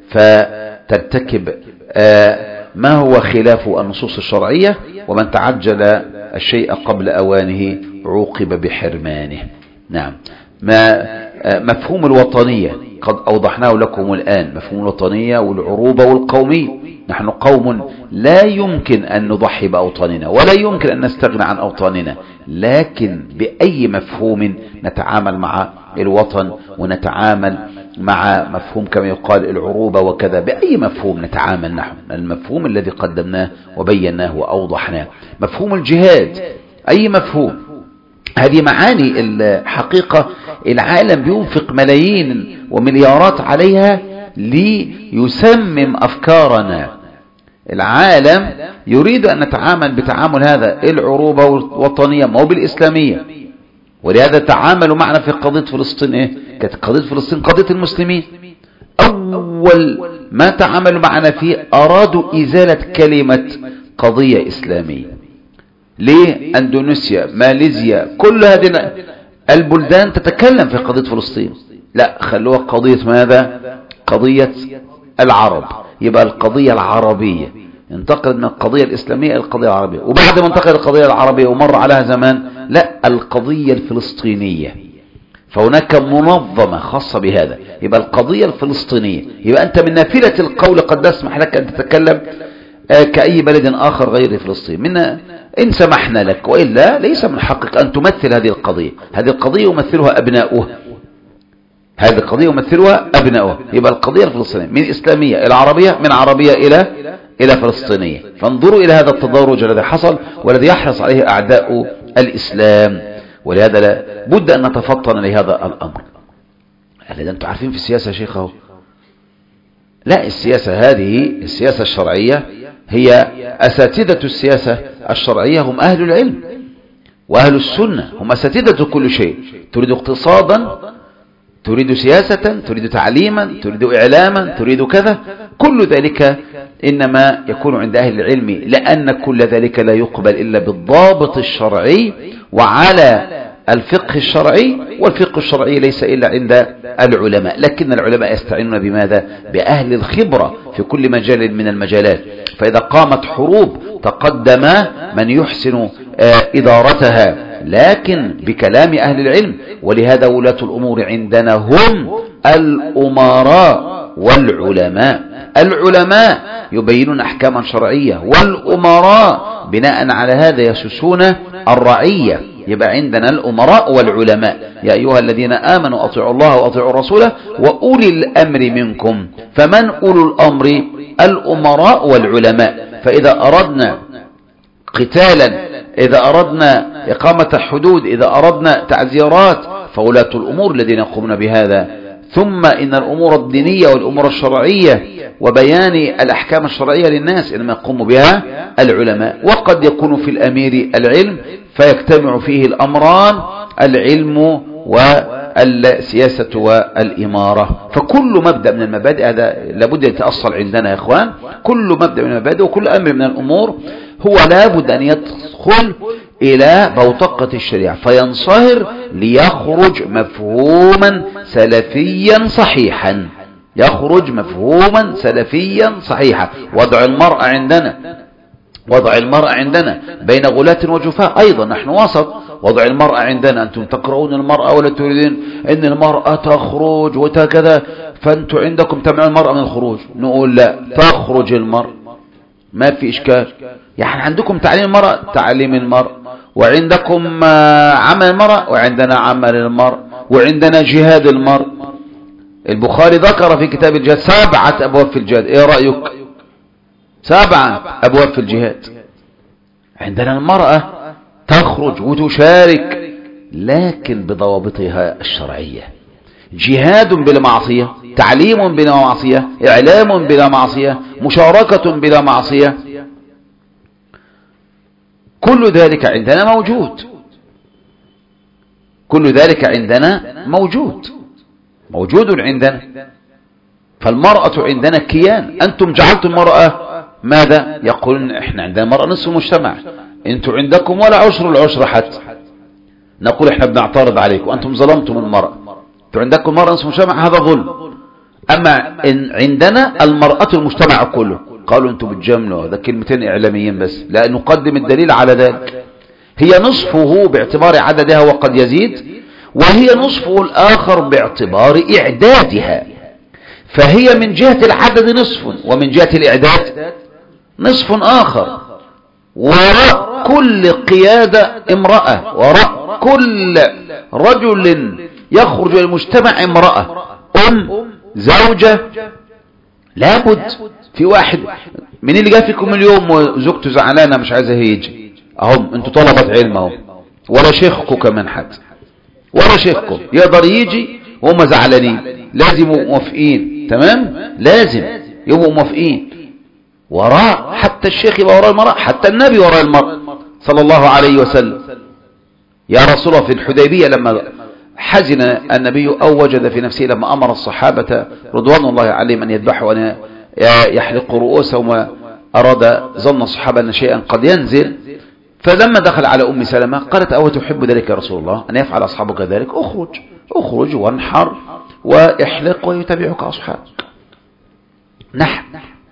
فترتكب ما هو خلاف النصوص الشرعية. ومن تعجل الشيء قبل أوانه عوقب بحرمانه. نعم. ما مفهوم الوطنية قد أوضحناه لكم الآن، مفهوم الوطنية والعروبة والقومية. نحن قوم لا يمكن أن نضحي بأوطاننا ولا يمكن أن نستغنى عن أوطاننا، لكن بأي مفهوم نتعامل مع الوطن ونتعامل مع مفهوم كما يقال العروبة وكذا، بأي مفهوم نتعامل نحن؟ المفهوم الذي قدمناه وبيناه وأوضحناه. مفهوم الجهاد أي مفهوم؟ هذه معاني الحقيقة العالم بينفق ملايين ومليارات عليها ليسمم أفكارنا. العالم يريد أن نتعامل بتعامل هذا العروبة والوطنية ما هو بالإسلامية. ولهذا تعاملوا معنا في قضية فلسطين. إيه كانت قضية فلسطين؟ قضية المسلمين. أول ما تعاملوا معنا فيه أرادوا إزالة كلمة قضية إسلامية. ليه؟ أندونيسيا، ماليزيا، كل هذه البلدان تتكلم في قضية فلسطين. لا، خلوها قضية ماذا؟ قضية العرب. يبقى القضية العربية انتقلت من القضية الإسلامية إلى القضية العربية، وبعد ما انتقل القضية العربية ومر عليها زمان، لا، القضية الفلسطينية. فهناك منظمة خاصة بهذا، يبقى القضية الفلسطينية. يبقى أنت من نافلة القول قد نسمح لك أن تتكلم كأي بلد آخر غير فلسطين، من إن سمحنا لك، وإلا ليس من حقك أن تمثل هذه القضية. هذه القضية يمثلها أبناؤها، هذه القضية يمثلها أبناؤها. يبقى القضية الفلسطينية من إسلامية إلى عربية، من عربية إلى إلى فلسطينية. فانظروا إلى هذا التدرج الذي حصل والذي يحرص عليه أعداء الإسلام. ولهذا لا بد أن نتفطن لهذا الأمر. هل أنتم عارفين في السياسة يا شيخ؟ لا، السياسة هذه السياسة الشرعية هي أساتذة السياسة الشرعية هم أهل العلم وأهل السنة، هم أساتذة كل شيء. تريد اقتصادا، تريد سياسة، تريد تعليما، تريد إعلاما، تريد كذا، كل ذلك إنما يكون عند أهل العلم، لأن كل ذلك لا يقبل إلا بالضابط الشرعي وعلى الفقه الشرعي، والفقه الشرعي ليس إلا عند العلماء، لكن العلماء يستعينون بماذا؟ بأهل الخبرة في كل مجال من المجالات. فإذا قامت حروب تقدم من يحسن إدارتها، لكن بكلام أهل العلم. ولهذا ولاة الأمور عندنا هم الأمراء والعلماء. العلماء يبينون أحكاما شرعية، والأمراء بناء على هذا يسوسون الرعية. يبقى عندنا الأمراء والعلماء. يا أيها الذين آمنوا أطيعوا الله وأطيعوا الرسول وأولي الأمر منكم. فمن أولو الأمر؟ الأمراء والعلماء. فإذا أردنا قتالا، إذا أردنا إقامة حدود، إذا أردنا تعزيرات، فولاة الأمور الذين يقومون بهذا. ثم إن الأمور الدينية والأمور الشرعية وبيان الأحكام الشرعية للناس إنما يقوم بها العلماء. وقد يكون في الأمير العلم فيجتمع فيه الأمران، العلم والسياسة والإمارة. فكل مبدأ من المبادئ هذا لابد يتأصل عندنا يا إخوان. كل مبدأ من المبادئ وكل أمر من الأمور هو لابد أن يدخل إلى بوتقة الشريعة فينصهر ليخرج مفهوما سلفيا صحيحا، يخرج مفهوما سلفيا صحيحا. وضع المرأة عندنا وضع المرأة عندنا بين غلاة وجفاء، أيضا نحن وسط. وضع المرأة عندنا، أنتم تقرؤون المرأة ولا تريدين أن المرأة تخرج وتكذا، فأنتم عندكم تمنع المرأة من الخروج. نقول لا، تخرج المرأة ما في إشكال. يعني عندكم تعليم المرأة، تعليم المرأة، وعندكم عمل المرأة، وعندنا عمل المرأة، وعندنا جهاد المرأة. البخاري ذكر في كتاب الجهاد سبعة أبواب في الجهاد. إيه رأيك؟ سبعة أبواب في الجهاد. عندنا المرأة تخرج وتشارك لكن بضوابطها الشرعية. جهاد بلا معصية، تعليم بلا معصية، إعلام بلا معصية، مشاركة بلا معصية، كل ذلك عندنا موجود. كل ذلك عندنا موجود موجود عندنا. فالمرأة عندنا كيان. أنتم جعلتم المرأة ماذا؟ يقولون إحنا عندنا مرأة نصف المجتمع، أنتم عندكم ولا عشر العشر حتى. نقول إحنا بنعترض عليكم، أنتم ظلمتم المرأة، أنتم عندكم مرأة نصف المجتمع، هذا ظلم. أما إن عندنا المرأة المجتمع كله. قالوا أنتم بتجاملوا، هذا كلمتين إعلاميين بس، لا نقدم الدليل على ذلك. هي نصفه باعتبار عددها وقد يزيد، وهي نصفه الآخر باعتبار إعدادها. فهي من جهة العدد نصف، ومن جهة الإعداد نصف آخر. وراء كل قيادة امرأة، وراء كل رجل يخرج المجتمع امرأة، أم، زوجة. لابد في واحد من اللي جاء فيكم اليوم وزوجته زعلانة مش عايزة يجي، اهم انتوا طلبة علم اهم، ولا شيخكم كمان حد، ولا شيخكم يقدر يجي وهم زعلانين، لازم موافقين. تمام، لازم يبقوا موافقين. وراء حتى الشيخ يبقى وراء المرأة، حتى النبي وراء المرأة صلى الله عليه وسلم. يا رسول الله في الحديبية لما حزن النبي أو وجد في نفسه لما أمر الصحابة رضوان الله عليهم أن يذبحوا وأن يحلقوا رؤوسهم، وأراد ظن الصحابة أن شيئا قد ينزل، فلما دخل على أم سلمة قالت أو تحب ذلك يا رسول الله أن يفعل أصحابك ذلك؟ أخرج أخرج وانحر واحلق ويتبعك أصحابك. نحن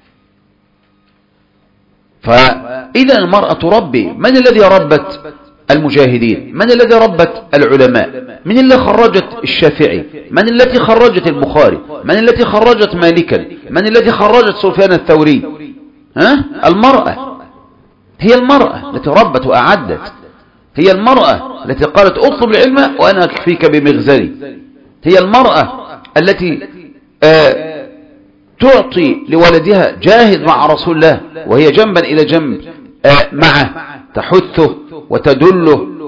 فإذا المرأة تربي. من الذي ربت المجاهدين؟ من الذي ربت العلماء؟ من اللي خرجت الشافعي؟ من التي خرجت البخاري؟ من التي خرجت مالكا؟ من الذي خرجت سفيان الثوري؟ ها؟ المرأة. هي المرأة التي ربت وأعدت. هي المرأة التي قالت اطلب العلم وأنا أكفيك بمغزلي. هي المرأة التي آه تعطي لولدها جاهد مع رسول الله، وهي جنبا إلى جنب آه معه، تحثه وتدله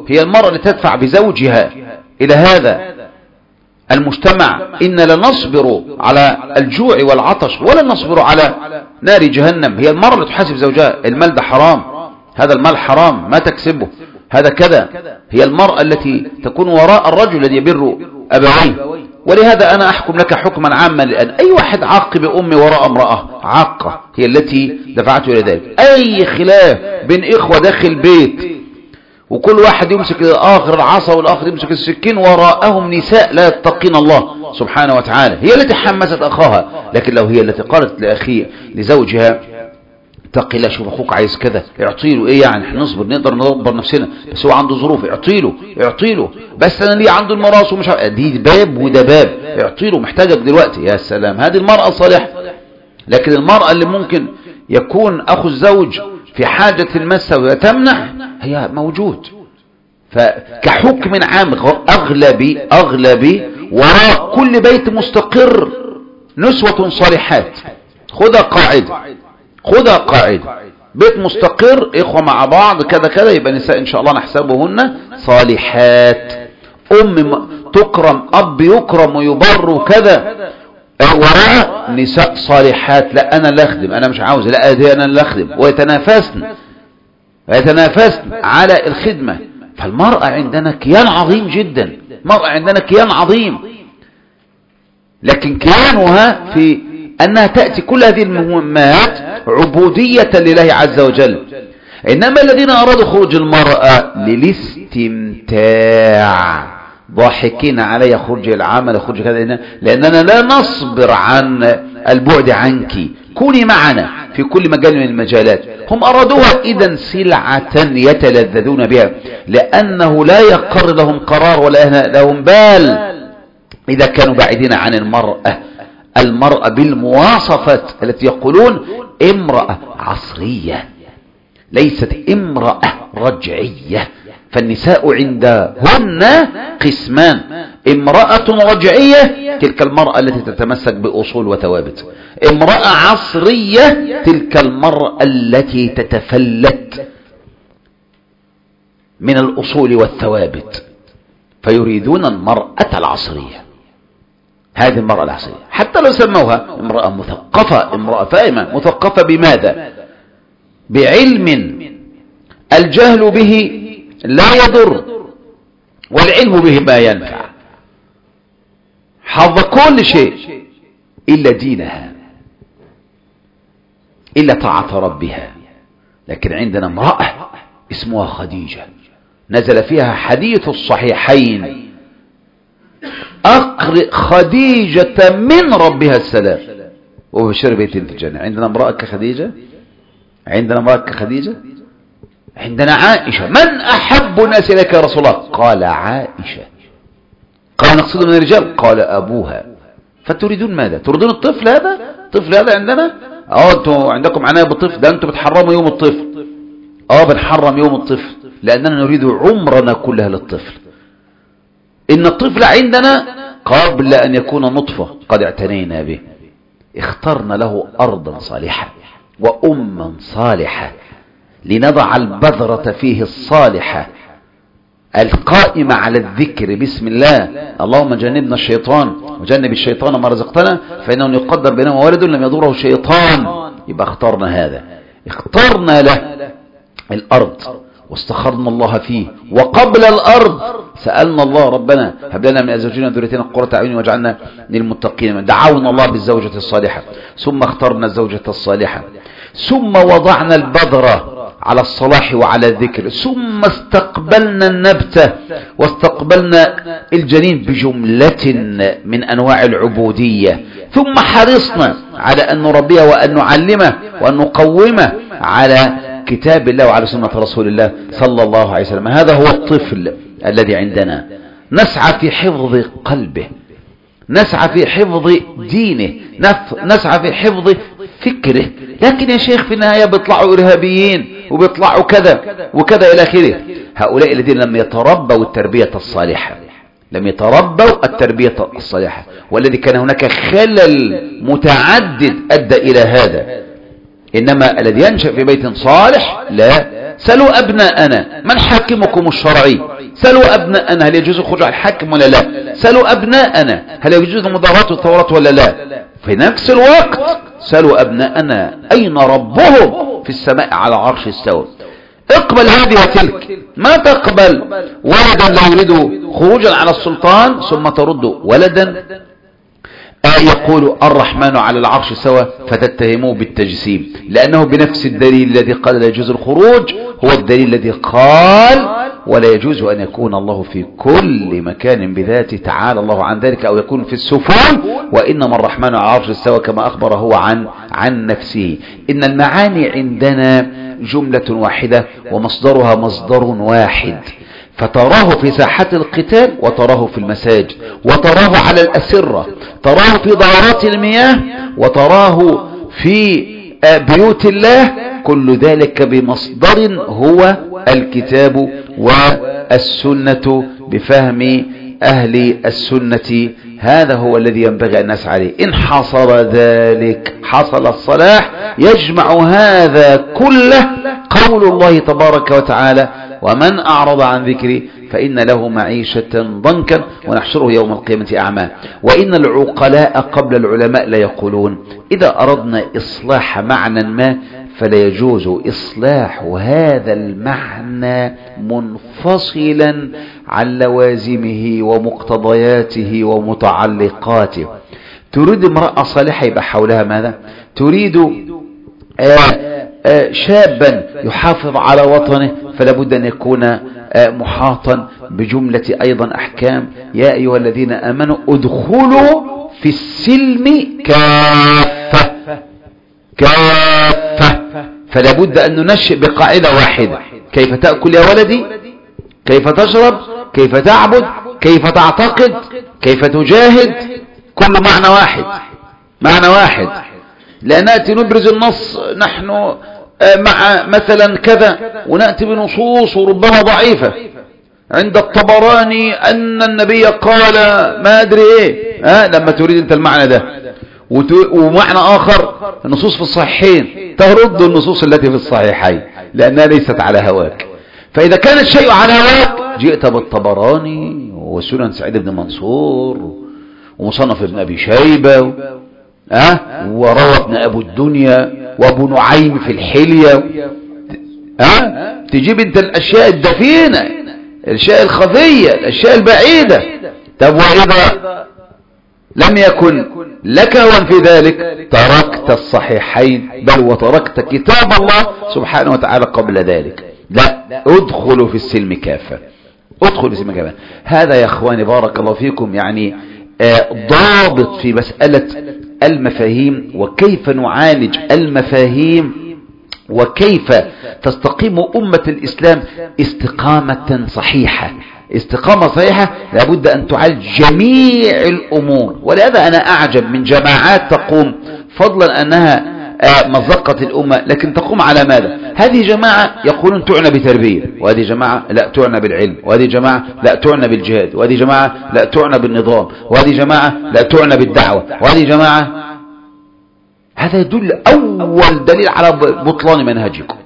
هي المرأة التي تدفع بزوجها إلى هذا المجتمع. إن لا نصبر على الجوع والعطش ولا نصبر على نار جهنم. هي المرأة التي تحاسب زوجها، المال ده حرام، هذا المال حرام ما تكسبه، هذا كذا. هي المرأة التي تكون وراء الرجل الذي يبر أبويه. ولهذا أنا أحكم لك حكما عاما، لأن أي واحد عاق بأمي وراء امرأة عاقة هي التي دفعته إلى ذلك. أي خلاف بين إخوة داخل البيت وكل واحد يمسك الآخر العصا والآخر يمسك السكين، وراءهم نساء لا يتقين الله سبحانه وتعالى، هي التي حمست أخاها. لكن لو هي التي قالت لأخي لزوجها اتقي الله، شوف أخوك عايز كذا، اعطيله. إيه يعني احنا نصبر، نقدر ندبر نفسنا، بس هو عنده ظروف، اعطيله اعطيله. بس أنا ليه عنده المراس ومش عارف، دي باب وده باب، اعطيله، محتاجك دلوقتي. يا سلام، هذه المرأة الصالحة. لكن المرأة اللي ممكن يكون أخو الزوج في حاجة المسة وتمنع، هي موجود. فكحكم عام أغلبي أغلبي وراء كل بيت مستقر نسوة صالحات. خذها قاعدة، خذها قاعدة، بيت مستقر، إخوة مع بعض كذا كذا، يبقى نساء إن شاء الله نحسبهن صالحات. أم تكرم، أب يكرم ويبر كذا، وراء نساء صالحات. لا أنا اللي أخدم، أنا مش عاوز، لا دي أنا اللي أخدم، ويتنافسن ويتنافسن على الخدمة. فالمرأة عندنا كيان عظيم جدا، المرأة عندنا كيان عظيم، لكن كيانها في أنها تأتي كل هذه المهمات عبودية لله عز وجل. إنما الذين أرادوا خروج المرأة للاستمتاع، ضاحكين علي خرج العمل خرج كذا، لأننا لا نصبر عن البعد عنك، كوني معنا في كل مجال من المجالات. هم أرادوها إذن سلعة يتلذذون بها، لأنه لا يقر لهم قرار ولا لهم بال إذا كانوا بعيدين عن المرأة. المرأة بالمواصفات التي يقولون امرأة عصرية، ليست امرأة رجعية. فالنساء عندهن قسمان: امرأة رجعية، تلك المرأة التي تتمسك بأصول وثوابت. امرأة عصرية، تلك المرأة التي تتفلت من الأصول والثوابت. فيريدون المرأة العصرية، هذه المرأة العصرية، حتى لو سموها امرأة مثقفة، امرأة فاهمة. مثقفة بماذا؟ بعلم الجهل به لا يضر والعلم به ما ينفع. حظ كل شيء إلا دينها، إلا طاعة ربها. لكن عندنا امرأة اسمها خديجة، نزل فيها حديث الصحيحين: أقرئ خديجة من ربها السلام وبشر بيت في الجنة. عندنا امرأة كخديجة؟ عندنا امرأة كخديجة؟ عندنا عائشة. من أحب الناس إليك يا رسول الله؟ قال عائشة. قال نقصد من الرجال؟ قال أبوها. فتريدون ماذا؟ تريدون الطفل هذا؟ الطفل هذا عندنا؟ اه انتوا عندكم عناية بالطفل ده، انتوا بتحرموا يوم الطفل. اه بنحرم يوم الطفل لأننا نريد عمرنا كلها للطفل. إن الطفل عندنا قبل أن يكون نطفة قد اعتنينا به، اخترنا له أرضا صالحة وأما صالحة لنضع البذرة فيه الصالحة القائمة على الذكر بسم الله. اللهم جنبنا الشيطان وجنب الشيطان ما رزقتنا فإنه يقدر بينما ولد لم يضره شيطان. يبقى اخترنا هذا، اخترنا له الأرض واستخرنا الله فيه. وقبل الأرض سألنا الله: ربنا هب لنا من أزواجنا وذريتنا قرة أعين واجعلنا للمتقين. دعونا الله بالزوجة الصالحة، ثم اخترنا الزوجة الصالحة، ثم وضعنا البذرة على الصلاح وعلى الذكر، ثم استقبلنا النبتة واستقبلنا الجنين بجملة من أنواع العبودية، ثم حرصنا على أن نربيه وأن نعلمه وأن نقومه على كتاب الله وعلى سنة رسول الله صلى الله عليه وسلم. هذا هو الطفل الذي عندنا. نسعى في حفظ قلبه، نسعى في حفظ دينه، نسعى في حفظ فكره. لكن يا شيخ في النهاية بيطلعوا إرهابيين وبيطلعوا كذا وكذا إلى آخره. هؤلاء الذين لم يتربوا التربية الصالحة، لم يتربوا التربية الصالحة، والذي كان هناك خلل متعدد أدى إلى هذا. إنما الذي ينشأ في بيت صالح لا سلوا أبناءنا من حاكمكم الشرعي، سلوا أبناءنا هل يجوز الخروج على الحاكم ولا لا، سلوا أبناءنا هل يجوز المظاهرات والثورات ولا لا. في نفس الوقت سلوا أبناءنا أين ربهم في السماء على عرش استوى. اقبل هذه وتلك، ما تقبل ولدا لا يريد خروجا على السلطان ثم ترد ولدا يقول الرحمن على العرش سوى فتتهموه بالتجسيم، لأنه بنفس الدليل الذي قال لا يجوز الخروج هو الدليل الذي قال ولا يجوز أن يكون الله في كل مكان بذاته تعالى الله عن ذلك، أو يكون في السفول، وإنما الرحمن على العرش سوى كما أخبر هو عن عن نفسه. إن المعاني عندنا جملة واحدة ومصدرها مصدر واحد، فتراه في ساحات القتال وتراه في المساجد وتراه على الأسرة، تراه في دورات المياه وتراه في بيوت الله، كل ذلك بمصدر هو الكتاب والسنة بفهم أهل السنة. هذا هو الذي ينبغي أن نسعى عليه. إن حصل ذلك حصل الصلاح. يجمع هذا كله قول الله تبارك وتعالى ومن أعرض عن ذكري فإن له معيشة ضنكا ونحشره يوم القيامة أعمى. وإن العقلاء قبل العلماء لا يقولون إذا أردنا إصلاح معنى ما فلا يجوز إصلاح هذا المعنى منفصلا عن لوازمه ومقتضياته ومتعلقاته. تريد امرأة صالحة يبقى حولها ماذا؟ تريد آآ آآ شابا يحافظ على وطنه فلا بد أن يكون محاطا بجملة أيضا أحكام. يا أيها الذين آمنوا ادخلوا في السلم كافة كافة. فلا بد أن ننشئ بقاعدة واحدة. كيف تأكل يا ولدي؟ كيف تشرب؟ كيف تعبد؟ كيف تعتقد؟ كيف تجاهد؟ كل معنى واحد، معنى واحد. لا نأتي نبرز النص نحن مع مثلا كذا ونأتي بنصوص وربما ضعيفة. عند الطبراني أن النبي قال ما أدري إيه، ها لما تريد أنت المعنى ده، ومعنى آخر النصوص في الصحيحين ترد النصوص التي في الصحيحين لأنها ليست على هواك. فإذا كان الشيء على هواك جئت بالطبراني وسنن سعيد بن منصور ومصنف ابن أبي شيبة أه؟ وروى ابن أبو الدنيا وابو نعيم في الحلية أه؟ تجيب انت الأشياء الدفينة، الأشياء الخفية، الأشياء البعيدة. طب وإذا لم يكن لك هوى في ذلك تركت الصحيحين بل وتركت كتاب الله سبحانه وتعالى قبل ذلك. لا، ادخلوا في السلم كافة، ادخلوا في السلم كافة. هذا يا اخواني بارك الله فيكم يعني آه ضابط في مسألة المفاهيم وكيف نعالج المفاهيم وكيف تستقيم أمة الإسلام استقامة صحيحة. استقامة صحيحة لابد أن تعالج جميع الأمور. ولهذا أنا أعجب من جماعات تقوم فضلا أنها مزقة الأمة لكن تقوم على ماذا؟ هذه جماعة يقولون تعنى بتربية، وهذه جماعة لا تعنى بالعلم، وهذه جماعة لا تعنى بالجهاد، وهذه جماعة لا تعنى بالنظام، وهذه جماعة لا تعنى بالدعوة، وهذه جماعة. هذا يدل أول دليل على بطلان منهجكم.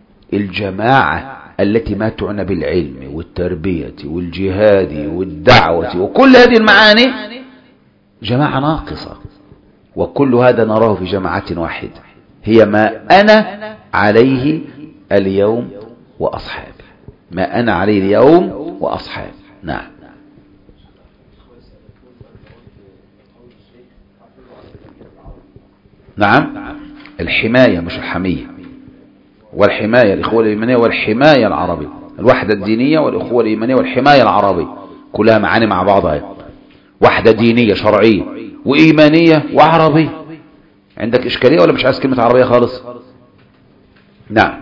الجماعة التي ما تعنى بالعلم والتربية والجهاد والدعوة وكل هذه المعاني جماعة ناقصة. وكل هذا نراه في جماعة واحدة هي ما أنا عليه اليوم وأصحابي، ما أنا عليه اليوم وأصحابي. نعم. نعم، الحماية مش الحمية، والحماية الإخوة الإيمانية والحماية العربية، الوحدة الدينية والإخوة الإيمانية والحماية العربية كلها معاني مع بعضها. وحدة دينية شرعية وإيمانية وعربية. عندك إشكالية ولا مش عايز كلمة عربية خالص؟ نعم.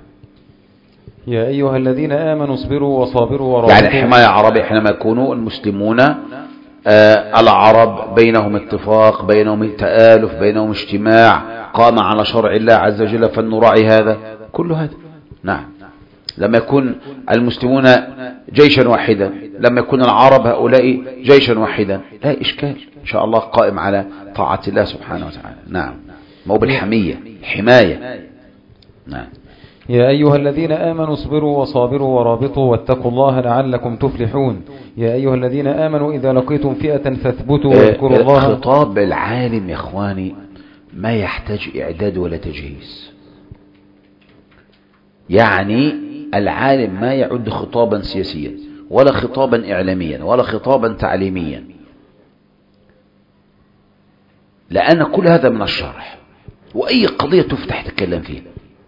يا أيها الذين آمنوا اصبروا وصابروا ورابطوا. يعني حماية عربية حينما يكونوا المسلمون آه العرب بينهم اتفاق، بينهم تآلف، بينهم اجتماع قام على شرع الله عز وجل فلنراعي هذا كل هذا. نعم. لما يكون المسلمون جيشا واحدا، لما يكون العرب هؤلاء جيشا واحدا، لا إشكال إن شاء الله قائم على طاعة الله سبحانه وتعالى. نعم. مو بالحمية، حماية. نعم. يا أيها الذين آمنوا اصبروا وصابروا ورابطوا واتقوا الله لعلكم تفلحون. يا أيها الذين آمنوا إذا لقيتم فئة فاثبتوا واذكروا الله. خطاب العالم يا إخواني ما يحتاج إعداد ولا تجهيز. يعني العالم ما يعد خطابا سياسيا ولا خطابا إعلاميا ولا خطابا تعليميا، لأن كل هذا من الشرح، وأي قضية تفتح تتكلم فيها.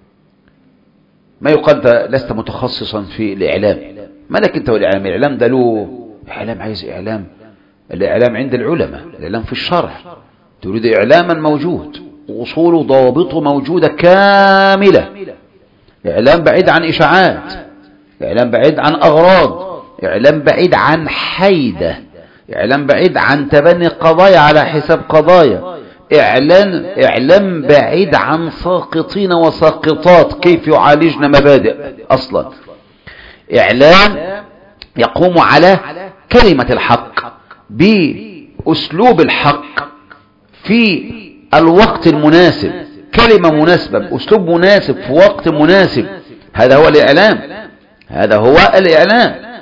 ما يقال لست متخصصا في الإعلام، ما لك أنت والإعلام؟ الإعلام ده له إعلام، عايز إعلام. الإعلام عند العلماء، الإعلام في الشرح. تريد إعلاما موجود، وأصوله وضوابطه موجودة كاملة. إعلام بعيد عن إشاعات، إعلام بعيد عن أغراض، إعلام بعيد عن حيدة، إعلام بعيد عن تبني قضايا على حساب قضايا، إعلان إعلام بعيد عن ساقطين وساقطات كيف يعالجن مبادئ أصلا. إعلام يقوم على كلمة الحق بأسلوب الحق في الوقت المناسب، كلمة مناسبة بأسلوب مناسب في وقت مناسب. هذا هو الإعلام، هذا هو الإعلام،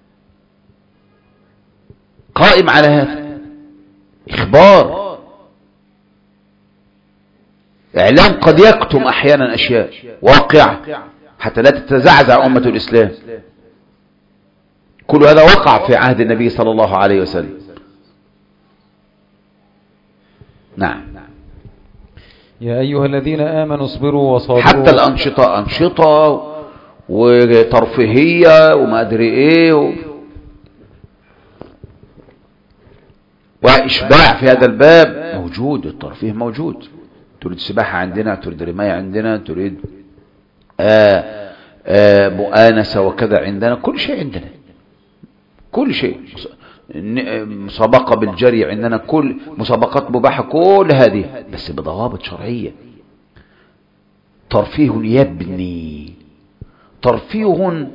قائم على هذا. إخبار. إعلام قد يكتم أحيانا أشياء واقعة حتى لا تتزعزع أمة الإسلام. كل هذا وقع في عهد النبي صلى الله عليه وسلم. نعم. يا أيها الذين آمنوا اصبروا وصابروا. حتى الأنشطة أنشطة وترفيهية وما أدري إيه و... وإشباع في هذا الباب موجود. الترفيه موجود. تريد سباحة عندنا، تريد رماية عندنا، تريد آآ آآ مؤانسة وكذا عندنا، كل شيء عندنا، كل شيء. مسابقة بالجري عندنا، كل مسابقات مباحة، كل هذه بس بضوابط شرعية. ترفيه يبني، ترفيه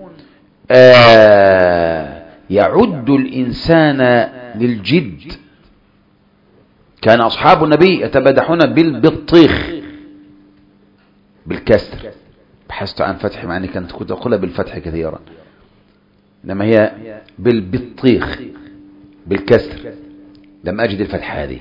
يعد الإنسان للجد. كان أصحاب النبي يتبادحون بالبطيخ بالكسر. بحثت عن فتح، مع أني كنت كنت أقولها بالفتح كثيرا، إنما هي بالبطيخ بالكسر، لم أجد الفتح هذه.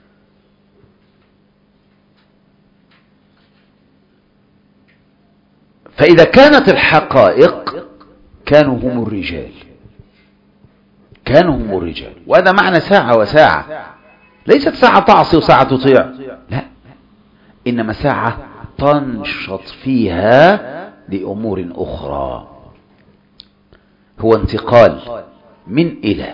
فإذا كانت الحقائق كانوا هم الرجال، كانوا هم الرجال. وهذا معنى ساعة وساعة، ليست ساعة تعصي وساعة تطيع، لا، إنما ساعة تنشط فيها لأمور أخرى. هو انتقال من إلى،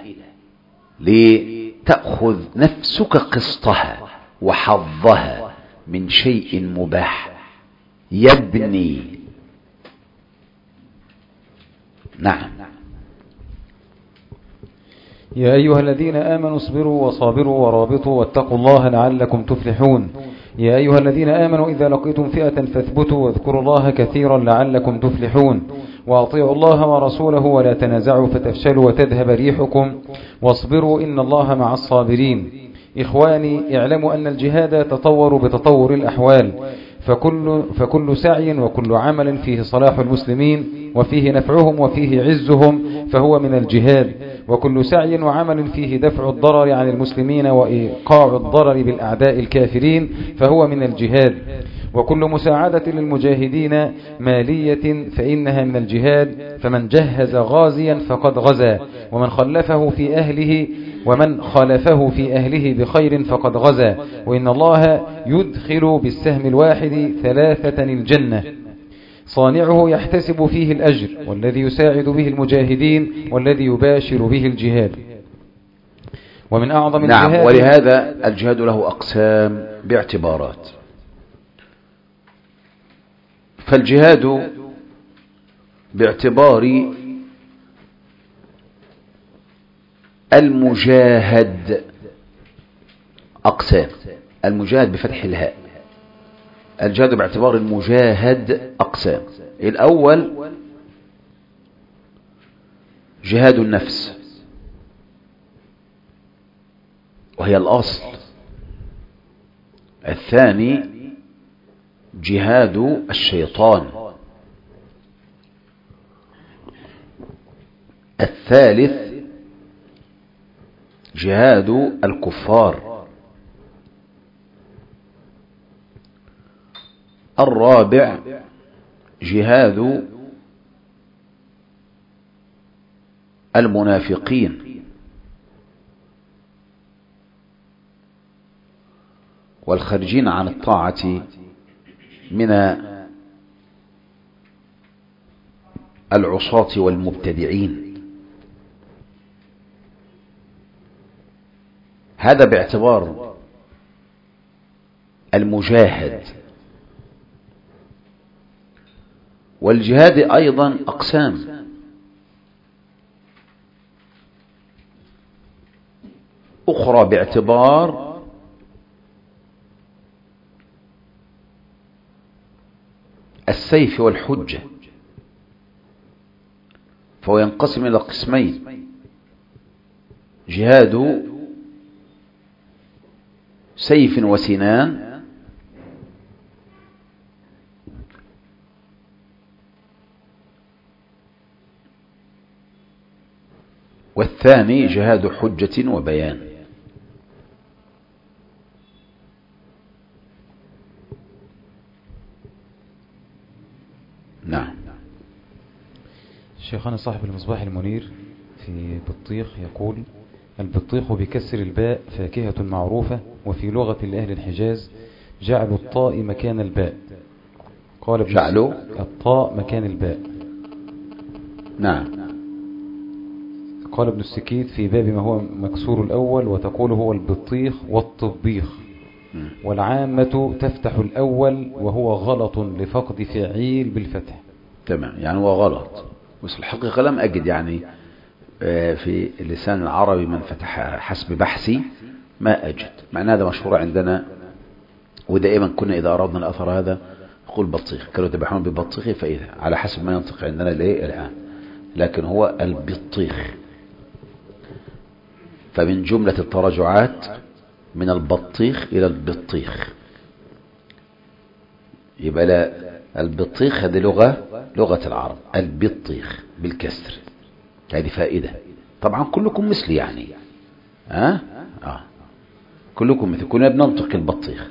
لتأخذ نفسك قسطها وحظها من شيء مباح يبني. نعم. يا أيها الذين آمنوا اصبروا وصابروا ورابطوا واتقوا الله لعلكم تفلحون. يا أيها الذين آمنوا إذا لقيتم فئة فاثبتوا واذكروا الله كثيرا لعلكم تفلحون. وأطيعوا الله ورسوله ولا تنازعوا فتفشلوا وتذهب ريحكم واصبروا إن الله مع الصابرين. إخواني، اعلموا أن الجهاد تطور بتطور الأحوال، فكل, فكل سعي وكل عمل فيه صلاح المسلمين وفيه نفعهم وفيه عزهم فهو من الجهاد، وكل سعي وعمل فيه دفع الضرر عن المسلمين وإيقاع الضرر بالأعداء الكافرين فهو من الجهاد، وكل مساعدة للمجاهدين مالية فإنها من الجهاد. فمن جهز غازيا فقد غزا، ومن خلفه في أهله ومن خالفه في أهله بخير فقد غزا، وإن الله يدخل بالسهم الواحد ثلاثة الجنة، صانعه يحتسب فيه الأجر، والذي يساعد به المجاهدين، والذي يباشر به الجهاد. ومن أعظم نعم. الجهاد. ولهذا الجهاد له أقسام باعتبارات. فالجهاد باعتبار المجاهد أقسام. المجاهد بفتح الهاء. الجهاد باعتبار المجاهد أقسام. الأول جهاد النفس، وهي الأصل. الثاني جهاد الشيطان، الثالث جهاد الكفار. الرابع جهاد المنافقين والخارجين عن الطاعة من العصاة والمبتدعين. هذا باعتبار المجاهد. والجهاد أيضا أقسام، أخرى باعتبار السيف والحجة، فهو ينقسم إلى قسمين: جهاد سيف وسنان، والثاني جهاد حجة وبيان. نعم. شيخنا صاحب المصباح المنير في بطيخ يقول: البطيخ بكسر الباء فاكهة معروفة، وفي لغة الأهل الحجاز جعلوا الطاء مكان الباء. قال ابن جعلوا الطاء مكان الباء. نعم. قال ابن السكيت في باب ما هو مكسور الأول وتقول هو البطيخ والطبيخ، والعامة تفتح الأول وهو غلط لفقد فعيل بالفتح. تمام، يعني هو غلط، بس الحقيقة لم أجد يعني في اللسان العربي من فتح حسب بحثي، ما أجد. معنى هذا مشهور عندنا، ودائما كنا إذا أردنا الأثر هذا نقول بطيخ، كانوا يتبعون ببطيخ فإذا على حسب ما ينطق عندنا ليه الآن، لكن هو البطيخ. فمن جملة التراجعات من البطيخ إلى البطيخ، يبقى لا البطيخ هذه لغة لغة العرب، البطيخ بالكسر، هذه فائدة. طبعا كلكم مثلي يعني، ها آه؟ آه. كلكم مثل، كنا بننطق البطيخ،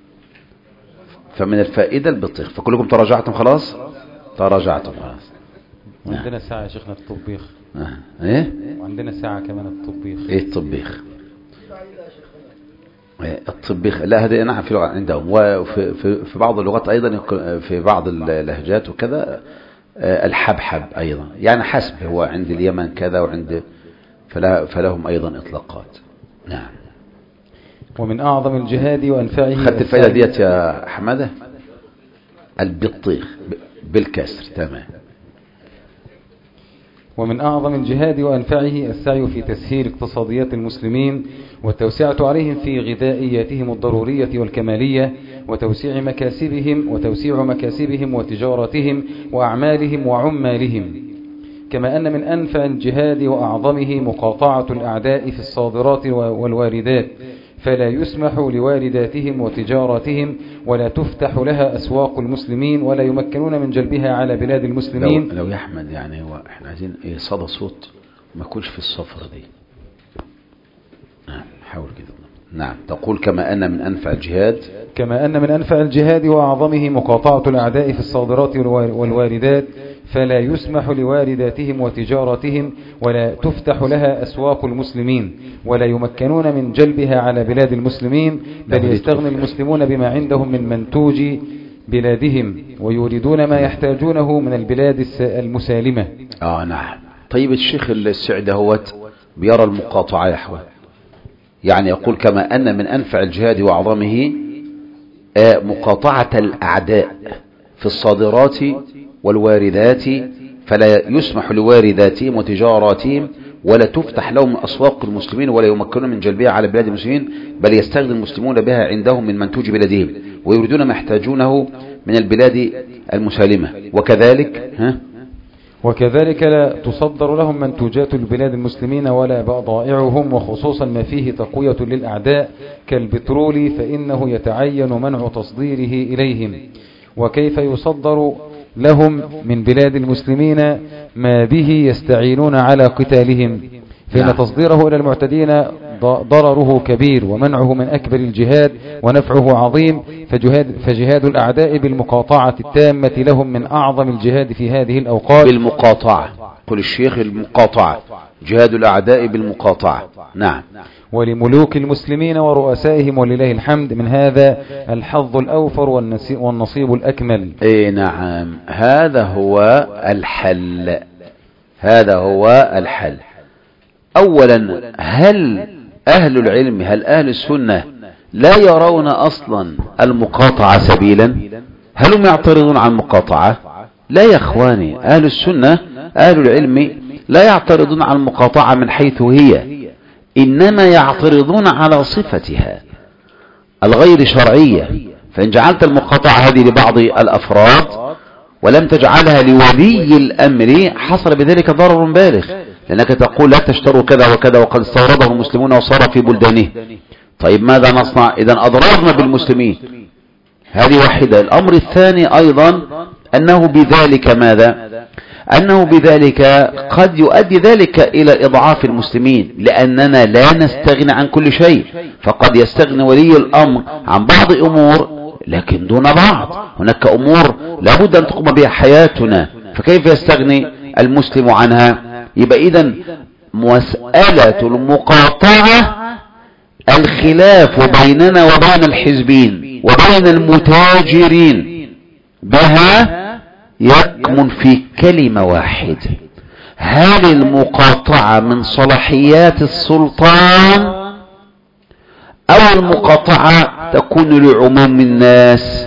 فمن الفائدة البطيخ. فكلكم تراجعتم خلاص، تراجعتم خلاص. وعندنا ساعة يا شيخنا الطبيخ. آه. ايه، وعندنا ساعة كمان الطبيخ. ايه الطبيخ؟ الطبيخ لا، هذه نعم في لغة عندهم، وفي في في بعض اللغات أيضا، في بعض اللهجات وكذا الحبحب أيضا، يعني حسب، هو عند اليمن كذا وعند فلا فلهم أيضا إطلاقات. نعم. ومن أعظم الجهاد وأنفعه. خدت الفائدة ديت يا حمادة؟ البطيخ بالكسر. تمام. ومن أعظم الجهاد وأنفعه السعي في تسهيل اقتصاديات المسلمين والتوسعة عليهم في غذائياتهم الضرورية والكمالية، وتوسيع مكاسبهم وتوسيع مكاسبهم وتجارتهم وأعمالهم وعمالهم. كما أن من أنفع الجهاد وأعظمه مقاطعة الأعداء في الصادرات والواردات، فلا يسمح لوارداتهم وتجارتهم ولا تفتح لها أسواق المسلمين ولا يمكنون من جلبها على بلاد المسلمين. لو, لو يحمد يعني، هو احنا عايزين ايه صدى صوت ما يكونش في الصفرة دي. نعم حاول كده. نعم. تقول كما أن من أنفع الجهاد كما أن من أنفع الجهاد وأعظمه مقاطعة الأعداء في الصادرات والواردات، فلا يسمح لوارداتهم وتجارتهم ولا تفتح لها أسواق المسلمين ولا يمكنون من جلبها على بلاد المسلمين، بل يستغني المسلمون بما عندهم من منتوج بلادهم ويوردون ما يحتاجونه من البلاد المسالمة. آه نعم. طيب الشيخ السعدي هوت بيرى المقاطعة يا أحوال، يعني يقول كما أن من أنفع الجهاد وأعظمه مقاطعة الأعداء في الصادرات والواردات، فلا يسمح لوارداتهم وتجاراتهم ولا تفتح لهم أسواق المسلمين ولا يمكنون من جلبها على بلاد المسلمين، بل يستخدم المسلمون بها عندهم من منتوج بلادهم ويريدون ما يحتاجونه من البلاد المسالمة. وكذلك ها وكذلك لا تصدر لهم منتوجات البلاد المسلمين ولا بضائعهم، وخصوصا ما فيه تقوية للأعداء كالبترول، فإنه يتعين منع تصديره إليهم. وكيف يصدر لهم من بلاد المسلمين ما به يستعينون على قتالهم، فإن نعم. تصديره إلى المعتدين ضرره كبير ومنعه من أكبر الجهاد ونفعه عظيم، فجهاد, فجهاد الأعداء بالمقاطعة التامة لهم من أعظم الجهاد في هذه الأوقات. بالمقاطعة، قل الشيخ المقاطعة، جهاد الأعداء بالمقاطعة. نعم. ولملوك المسلمين ورؤسائهم ولله الحمد من هذا الحظ الأوفر والنصيب الأكمل. اي نعم، هذا هو الحل، هذا هو الحل. أولا، هل أهل العلم، هل أهل السنة لا يرون أصلا المقاطعة سبيلا؟ هل هم يعترضون عن المقاطعة؟ لا يا أخواني، أهل السنة أهل العلم لا يعترضون عن المقاطعة من حيث هي، إنما يعترضون على صفتها الغير شرعية. فإن جعلت المقاطعة هذه لبعض الأفراد ولم تجعلها لولي الأمر حصل بذلك ضرر بالغ، لأنك تقول لا تشتروا كذا وكذا وقد استورده المسلمون وصار في بلدانه. طيب ماذا نصنع إذن؟ أضررنا بالمسلمين. هذه واحدة. الأمر الثاني أيضا أنه بذلك ماذا؟ أنه بذلك قد يؤدي ذلك إلى إضعاف المسلمين، لأننا لا نستغني عن كل شيء، فقد يستغني ولي الأمر عن بعض أمور لكن دون بعض. هناك أمور لابد أن تقوم بها حياتنا، فكيف يستغني المسلم عنها؟ يبقى إذن مسألة المقاطعة الخلاف بيننا وبين الحزبين وبين المتاجرين بها يكمن في كلمة واحدة: هل المقاطعة من صلاحيات السلطان أو المقاطعة تكون لعموم الناس؟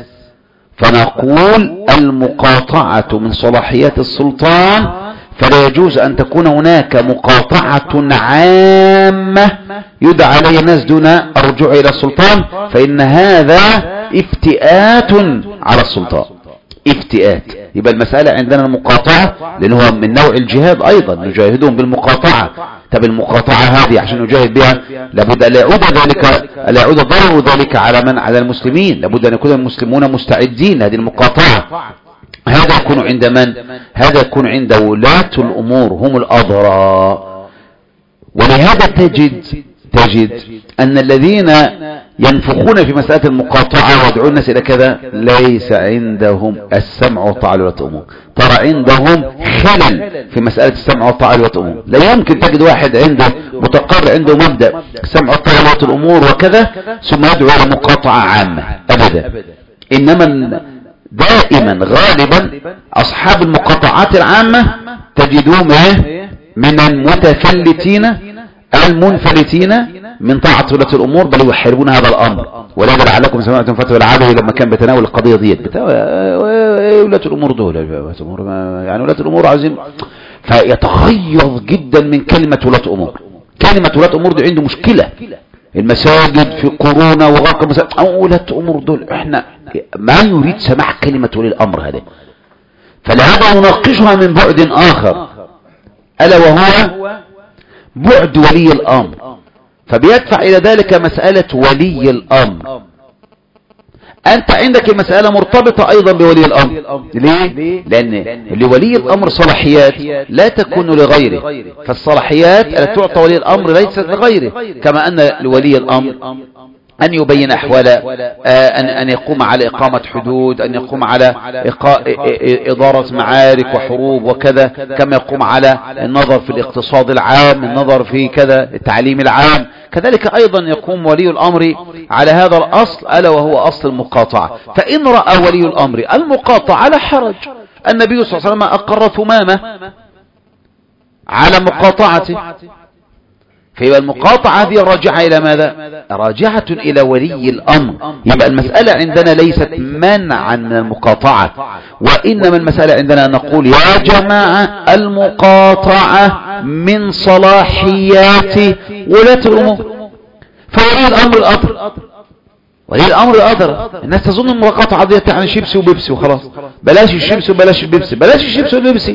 فنقول المقاطعة من صلاحيات السلطان، فلا يجوز أن تكون هناك مقاطعة عامة يدعى عليها الناس دون الرجوع إلى السلطان، فإن هذا افتئات على السلطان، افتئات. يبقى المسألة عندنا المقاطعة، لأنه هو من نوع الجهاد أيضا، نجاهدهم بالمقاطعة. طب المقاطعة هذه عشان نجاهد بها لابد أن لا يعود ذلك، لا يعود ضرر ذلك على من؟ على المسلمين. لابد أن يكون المسلمون مستعدين لهذه المقاطعة. هذا يكون عند من؟ هذا يكون عند ولاة الأمور، هم الأضرى. ولهذا تجد تجد أن الذين ينفخون في مسألة المقاطعة ويدعون الناس إلى كذا ليس عندهم السمع والطاعة لولاة الأمور. ترى عندهم خلل في مسألة السمع والطاعة لولاة الأمور. لا يمكن تجد واحد عنده متقرر عنده مبدأ السمع والطاعة لولاة الأمور وكذا ثم يدعو إلى مقاطعة عامة أبدا. إنما دائما غالبا أصحاب المقاطعات العامة تجدهم من المتفلتين المنفلتين من طاعة ولاة الأمور، بل يحاربون هذا الأمر. ولذا لعلكم سمعتم فتوى العدوي لما كان بيتناول القضية ديت، ولاة الأمور دول يعني ولاة الأمور عايزين، فيتغيظ جدا من كلمة ولاة أمور. كلمة ولاة أمور دي عنده مشكلة. المساجد في قرونا وغرق المساجد ولاة أمور دول، احنا ما يريد سماع كلمة ولي الأمر هذا. فلهذا نناقشها من بعد آخر، ألا وهو بعد ولي الأمر. فبيدفع إلى ذلك مسألة ولي الأمر. أنت عندك المسألة مرتبطة أيضا بولي الأمر. ليه؟ لأن لولي الأمر صلاحيات لا تكون لغيره، فالصلاحيات التي تعطى ولي الأمر ليست لغيره، كما أن لولي الأمر أن يبين أحوال، أن أن يقوم على إقامة حدود، أن يقوم على إدارة معارك وحروب وكذا، كما يقوم على النظر في الاقتصاد العام، النظر في كذا التعليم العام. كذلك أيضا يقوم ولي الأمر على هذا الأصل، ألا وهو أصل المقاطعة. فإن رأى ولي الأمر المقاطعة لا حرج. النبي صلى الله عليه وسلم أقر ثمامة على مقاطعته، فيبقى المقاطعة هذه راجعة إلى ماذا؟ راجعة إلى ولي الأمر. يبقى المسألة عندنا ليست منعا من المقاطعة، وإنما المسألة عندنا نقول يا جماعة المقاطعة من صلاحيات ولاة الأمور، فولي الأمر الأضر، ولي الأمر الأضر. الناس تظن المقاطعة دي يعني شيبسي وبيبسي وخلاص، بلاش الشيبسي وبلاش البيبسي، بلاش الشيبسي والبيبسي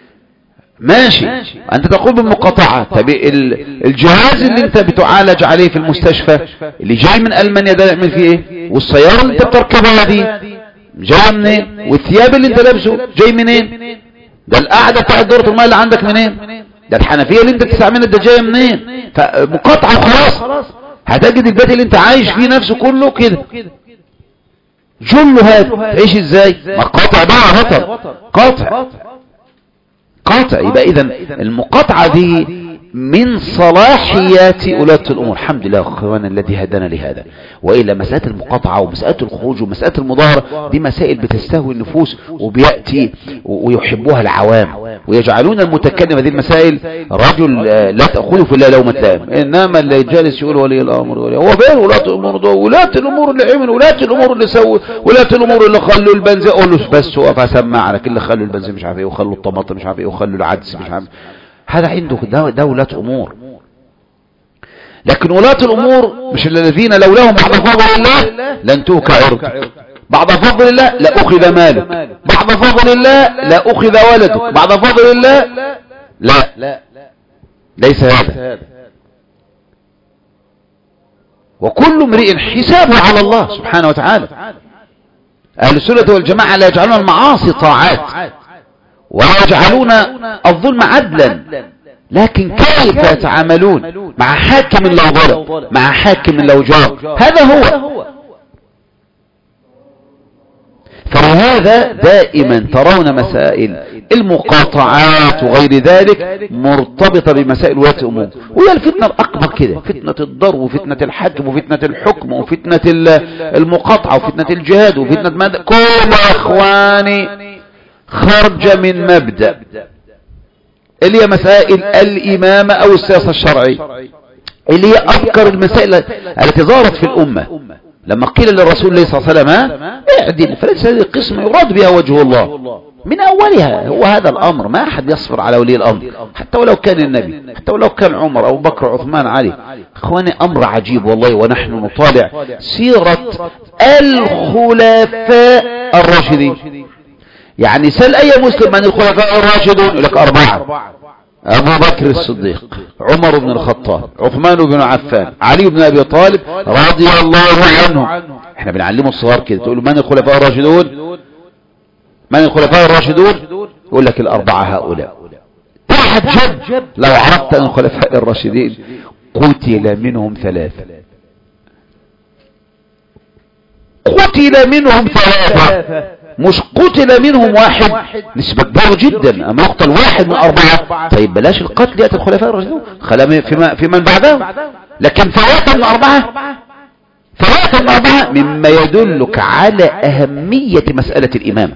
ماشي، انت تقول بالمقاطعة. طب الجهاز اللي انت بتعالج عليه في المستشفى اللي جاي من ألمانيا ده يعمل فيه ايه؟ والسيارة اللي انت بتركبها دي جاي منين؟ والثياب اللي انت لابسه جاي منين؟ ده القعدة بتاعت دورة الماء اللي عندك منين؟ ده الحنفية اللي انت بتستعملها ده جاي منين؟ فمقاطعة وخلاص. هتجد البيت اللي انت عايش فيه نفسه كله كده جله هذا. تعيش ازاي؟ ما قاطع بقى بطل قاطع قاطع. يبقى اذا المقاطعة دي من صلاحيات ولاة الأمور. الحمد لله أخوانا الذي هدانا لهذا. وإلا مسألة المقاطعة ومسألة الخروج ومسألة المظاهرة دي مسائل بتستهوي النفوس وبيأتي ويحبوها العوام ويجعلون المتكلم هذه المسائل رجل لا تأخذه في الله لومة لائم. إنما اللي جالس يقول ولي الأمر ولي هو فين ولاة الأمور دول؟ ولاة الأمور اللي عملوا، ولاة الأمور اللي سووا، ولاة الأمور اللي خلوا البنزين. قول له بس وقف أسمع لك اللي خلوا البنزين مش عارف إيه وخلوا الطماطم مش عارف إيه وخلوا العدس مش عارف. هذا عنده ده ولاة أمور. لكن ولاة الأمور مش الذين لولاهم بعد فضل الله لن توكى عرض، بعد فضل الله لا أخذ مالك، بعد فضل الله لا أخذ ولدك، بعد فضل الله لا، ليس هذا. وكل امرئ حسابه على الله سبحانه وتعالى. أهل السنة والجماعة لا يجعلون المعاصي طاعات ولا يجعلون الظلم عدلا، لكن كيف يتعاملون مع حاكم لو ظلم، مع حاكم لو جار، هذا هو. فلهذا دائما ترون مسائل المقاطعات وغير ذلك مرتبطة بمسائل ولاة الأمور. وهي الفتنة الأكبر كده، فتنة الضرب وفتنة الحكم وفتنة الحكم وفتنة المقاطعة وفتنة الجهاد وفتنة ماذا، كل أخواني خرج من مبدأ اللي هي مسائل الإمامة أو السياسة الشرعية، اللي هي أفكر المسائل التي ظهرت في الأمة. لما قيل للرسول الله صلى الله عليه وسلم اعدل، فليس هذه القسمة يراد بها وجه الله من أولها. هو هذا الأمر، ما أحد يصبر على ولي الأمر حتى ولو كان النبي، حتى ولو كان عمر أو بكر عثمان علي. إخواني أمر عجيب والله. ونحن نطالع سيرة الخلفاء الراشدين، يعني سأل أي مسلم من الخلفاء الراشدون يقول لك أربعة: أبو بكر الصديق، عمر بن الخطاب، عثمان بن عفان، علي بن أبي طالب رضي الله عنه. احنا بنعلمه الصغار كده، تقول من الخلفاء الراشدون؟ من الخلفاء الراشدون؟ يقول لك الأربعة هؤلاء. تعجب لو عرفت أن الخلفاء الراشدين قتل منهم ثلاثة، قتل منهم ثلاثة، مش قتل منهم واحد، نسبة كبيرة جدا. اما يقتل واحد من أربعة، طيب بلاش القتل يأتي الخلفاء الراشدون، خلى فيما في من بعدهم. لكن ثلاثة من أربعة، ثلاثة من أربعة مما يدلك على أهمية مسألة الإمامة.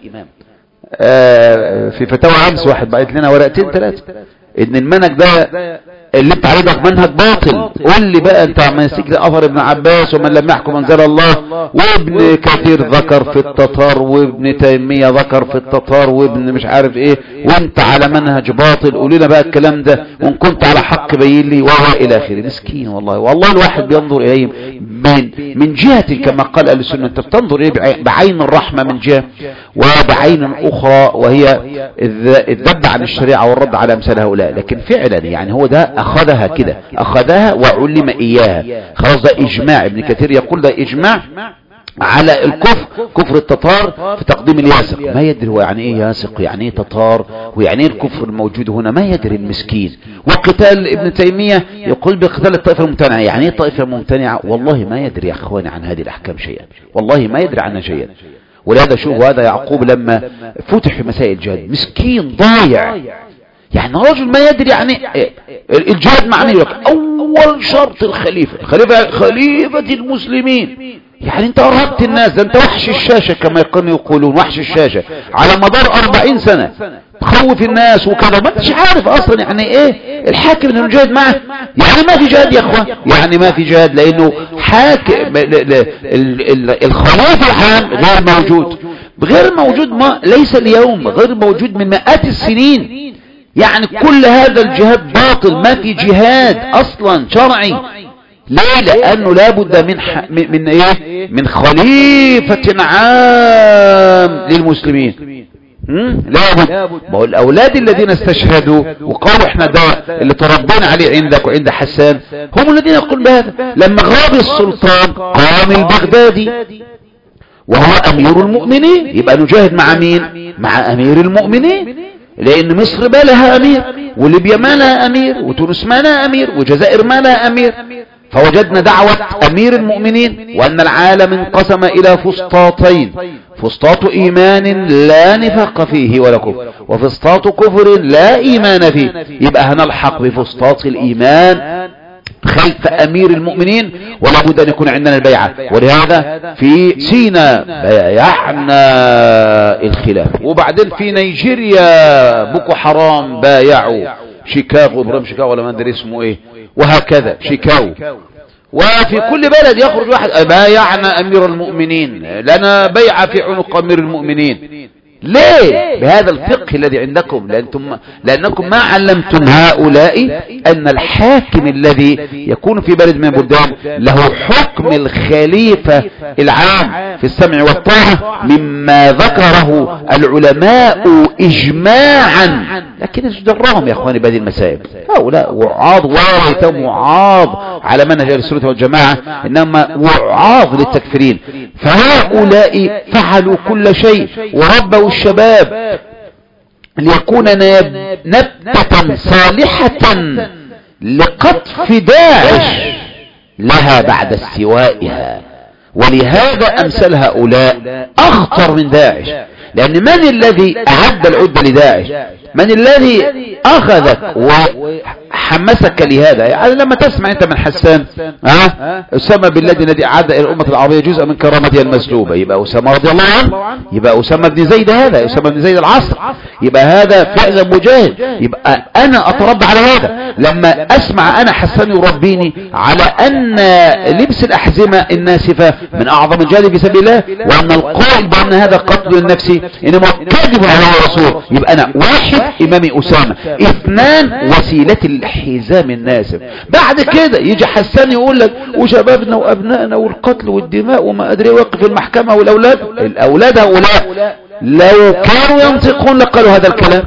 آه في فتاوى عمس واحد بعت لنا ورقتين ثلاثة ان المنهج ده اللي انت عليه ده منهج باطل. قول لي بقى انت ماسك لي اثر ابن عباس ومن لم يحكم انزل الله، وابن كثير ذكر في التتار، وابن تيمية ذكر في التتار، وابن مش عارف ايه، وانت على منهج باطل. قول لنا بقى الكلام ده، وان كنت على حق بين لي، وهو الى اخره. مسكين والله. والله الواحد بينظر اليهم من من جهة كما قال اهل السنة، انت بتنظر اليه بعين الرحمة من جهة، وبعين اخرى وهي الذب عن الشريعة والرد على امثال هؤلاء. لكن فعلا يعني هو ده اخذها كده، اخذها وعلم اياها، خلاص. ده اجماع، ابن كثير يقول ده اجماع على الكفر، كفر التتار في تقديم الياسق. ما يدري هو يعني ايه ياسق، يعني ايه تتار، ويعني ايه الكفر الموجود هنا، ما يدري المسكين. وقتال ابن تيمية يقول بقتال الطائفة الممتنعة، يعني ايه طائفة ممتنعة؟ والله ما يدري يا اخواني عن هذه الاحكام شيئا، والله ما يدري عنها شيئا. ولهذا شوف هذا يعقوب لما فتح في مسائل الجهاد، مسكين ضايع. يعني رجل ما يدري يعني الجهاد معناه لك اول شرط الخليفة، الخليفة خليفة المسلمين. يعني انت ارهبت الناس، ده انت وحش الشاشة كما يقولون يقولون وحش الشاشة على مدار أربعين سنة، تخوف الناس وكذا، ما انتش عارف اصلا يعني ايه الحاكم انه يجاهد معه. يعني ما في جهاد يا اخوان، يعني ما في جهاد، لانه حاكم الخليفة العام غير موجود، غير موجود، ما ليس اليوم، غير موجود من مئات السنين. يعني كل هذا الجهاد باطل، ما في جهاد اصلا شرعي. ليه؟ لانه لابد من ح... من من ايه من خليفة عام للمسلمين. لابد. ما الاولاد الذين استشهدوا وقالوا احنا ده اللي تربينا عليه عندك وعند حسان، هم الذين يقولون بهذا. لما غاب السلطان قام البغدادي وهو أمير المؤمنين، يبقى نجاهد مع مين؟ مع أمير المؤمنين، لأن مصر ما لها أمير، وليبيا ما لها أمير، وتونس ما لها أمير، والجزائر ما لها أمير. فوجدنا دعوة أمير المؤمنين، وأن العالم انقسم إلى فسطاطين: فسطاط إيمان لا نفاق فيه ولا كفر، وفسطاط كفر لا إيمان فيه. يبقى هنلحق بفسطاط الإيمان خلف أمير المؤمنين، ولا بد أن يكون عندنا البيعة. ولهذا في سيناء بايعنا الخلافة، وبعدين في نيجيريا بوكو حرام بايعوا شيكاغو، إبراهيم شيكاغو ولا ما أدري اسمه إيه، وهكذا شيكاغو. وفي كل بلد يخرج واحد: بايعنا أمير المؤمنين، لنا بيعة في عنق أمير المؤمنين. ليه؟ بهذا الفقه الذي عندكم، لأنتم لأنكم ما علمتم هؤلاء أن الحاكم الذي يكون في بلد من البلدان له حكم الخليفة العام في السمع والطاعة، مما ذكره العلماء إجماعا. لكن ايش دراهم يا اخواني بهذه المسائل؟ هؤلاء وعاظ وليس معاظ على منهج السنة والجماعة، إنما وعاظ للتكفيرين. فهؤلاء فعلوا كل شيء وربوا الشباب ليكون نبتة صالحة لقطف داعش لها بعد استوائها. ولهذا أمثال هؤلاء أخطر من داعش، لأن من الذي أعد العدة لداعش؟ من الذي أخذك وحمسك لهذا؟ يعني لما تسمع أنت من حسان ها أسامة بن لادن الذي أعد إلى الأمة العربية جزءا من كرامتها المسلوبة، يبقى أسامة رضي الله عنه، يبقى أسامة بن زيد، هذا أسامة بن زيد العصر، يبقى هذا فعلا مجاهد. يبقى أنا أتربى على هذا. لما أسمع أنا حسان يربيني على أن لبس الأحزمة الناسفة من أعظم الجهاد في سبيل الله، وأن القائل بأن هذا قتل النفس إنما كذب على الرسول، يبقى أنا واحد إمامي أسامة، اثنان وسيلة الحزام الناسف. بعد كده يجي حسان يقول لك وشبابنا وأبنائنا والقتل والدماء وما أدري، وقف المحكمة والأولاد. الأولاد هؤلاء لو كانوا ينطقون لقالوا هذا الكلام.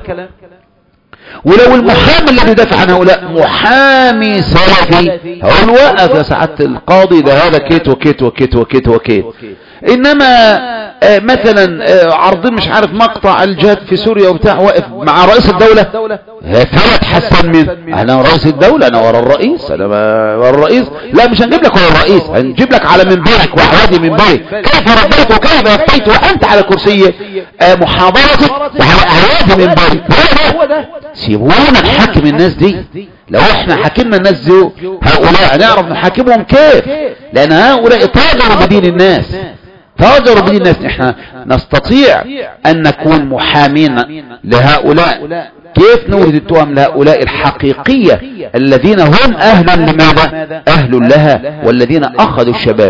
ولو المحامي الذي يدافع عن هؤلاء محامي سلفي هقول وقف يا سعادة القاضي، ده هذا كيت وكيت وكيت وكيت وكيت. انما آه مثلا آه عرضين مش عارف مقطع الجهاد في سوريا وبتاع، واقف مع رئيس الدولة، ثلاث حسن من انا رئيس الدولة، انا ورا الرئيس، انا ورا الرئيس. لا مش هنجيب لك ورا الرئيس، هنجيب لك على منبرك وحوادي منبرك كيف ربيت وكيف افتيت وانت على كرسي آه محاضرتك وعلى اعواد منبرك. سيبونا نحاكم الناس دي. لو احنا حاكمنا الناس دي هؤلاء هنعرف نحاكمهم كيف؟ لان هؤلاء تاجروا بدين الناس، تاجروا بدين الناس. احنا نستطيع ان نكون محامين لهؤلاء. كيف نورد التهم لهؤلاء الحقيقية الذين هم اهلا لماذا؟ اهل لها، والذين اخذوا الشباب.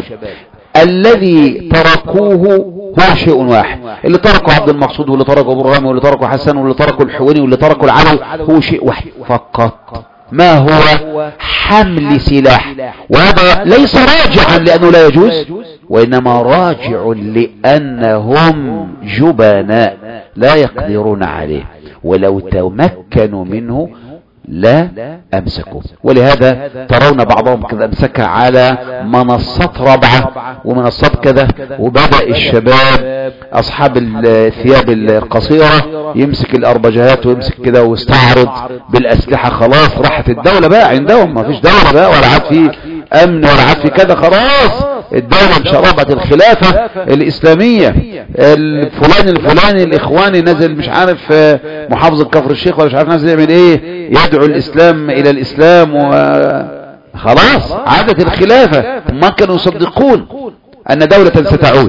الذي تركوه هو شيء واحد، اللي تركوا عبد المقصود واللي تركوا ابو الرامي واللي تركوا حسن واللي تركوا الحويني واللي تركوا العلوي، هو شيء واحد فقط. ما هو؟ حمل سلاح. وهذا ليس راجعا لأنه لا يجوز، وإنما راجع لأنهم جبناء لا يقدرون عليه، ولو تمكنوا منه لا أمسكوا. ولهذا ترون بعضهم كذا أمسك على منصات ربعة ومنصات كذا، وبدأ الشباب أصحاب الثياب القصيرة يمسك الأربجات ويمسك كذا ويستعرض بالأسلحة. خلاص راحت الدولة بقى عندهم، ما فيش دولة بقى ولا عاد في أمن ولا عاد في كذا، خلاص الدولة انشربت الخلافة الإسلامية. الفلان الفلاني الإخواني نزل مش عارف محافظة كفر الشيخ ولا مش عارف نزل يعمل إيه، يدعو الإسلام إلى الإسلام، وخلاص عادت الخلافة. ما كانوا يصدقون أن دولة ستعود.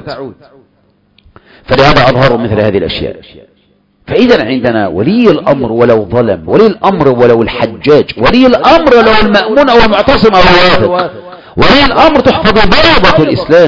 فلهذا أظهروا مثل هذه الأشياء. فإذا عندنا ولي الأمر ولو ظلم، ولي الأمر ولو الحجاج، ولي الأمر ولو المأمون أو المعتصم أو الواثق، ولي الأمر تحفظ بيضة الإسلام،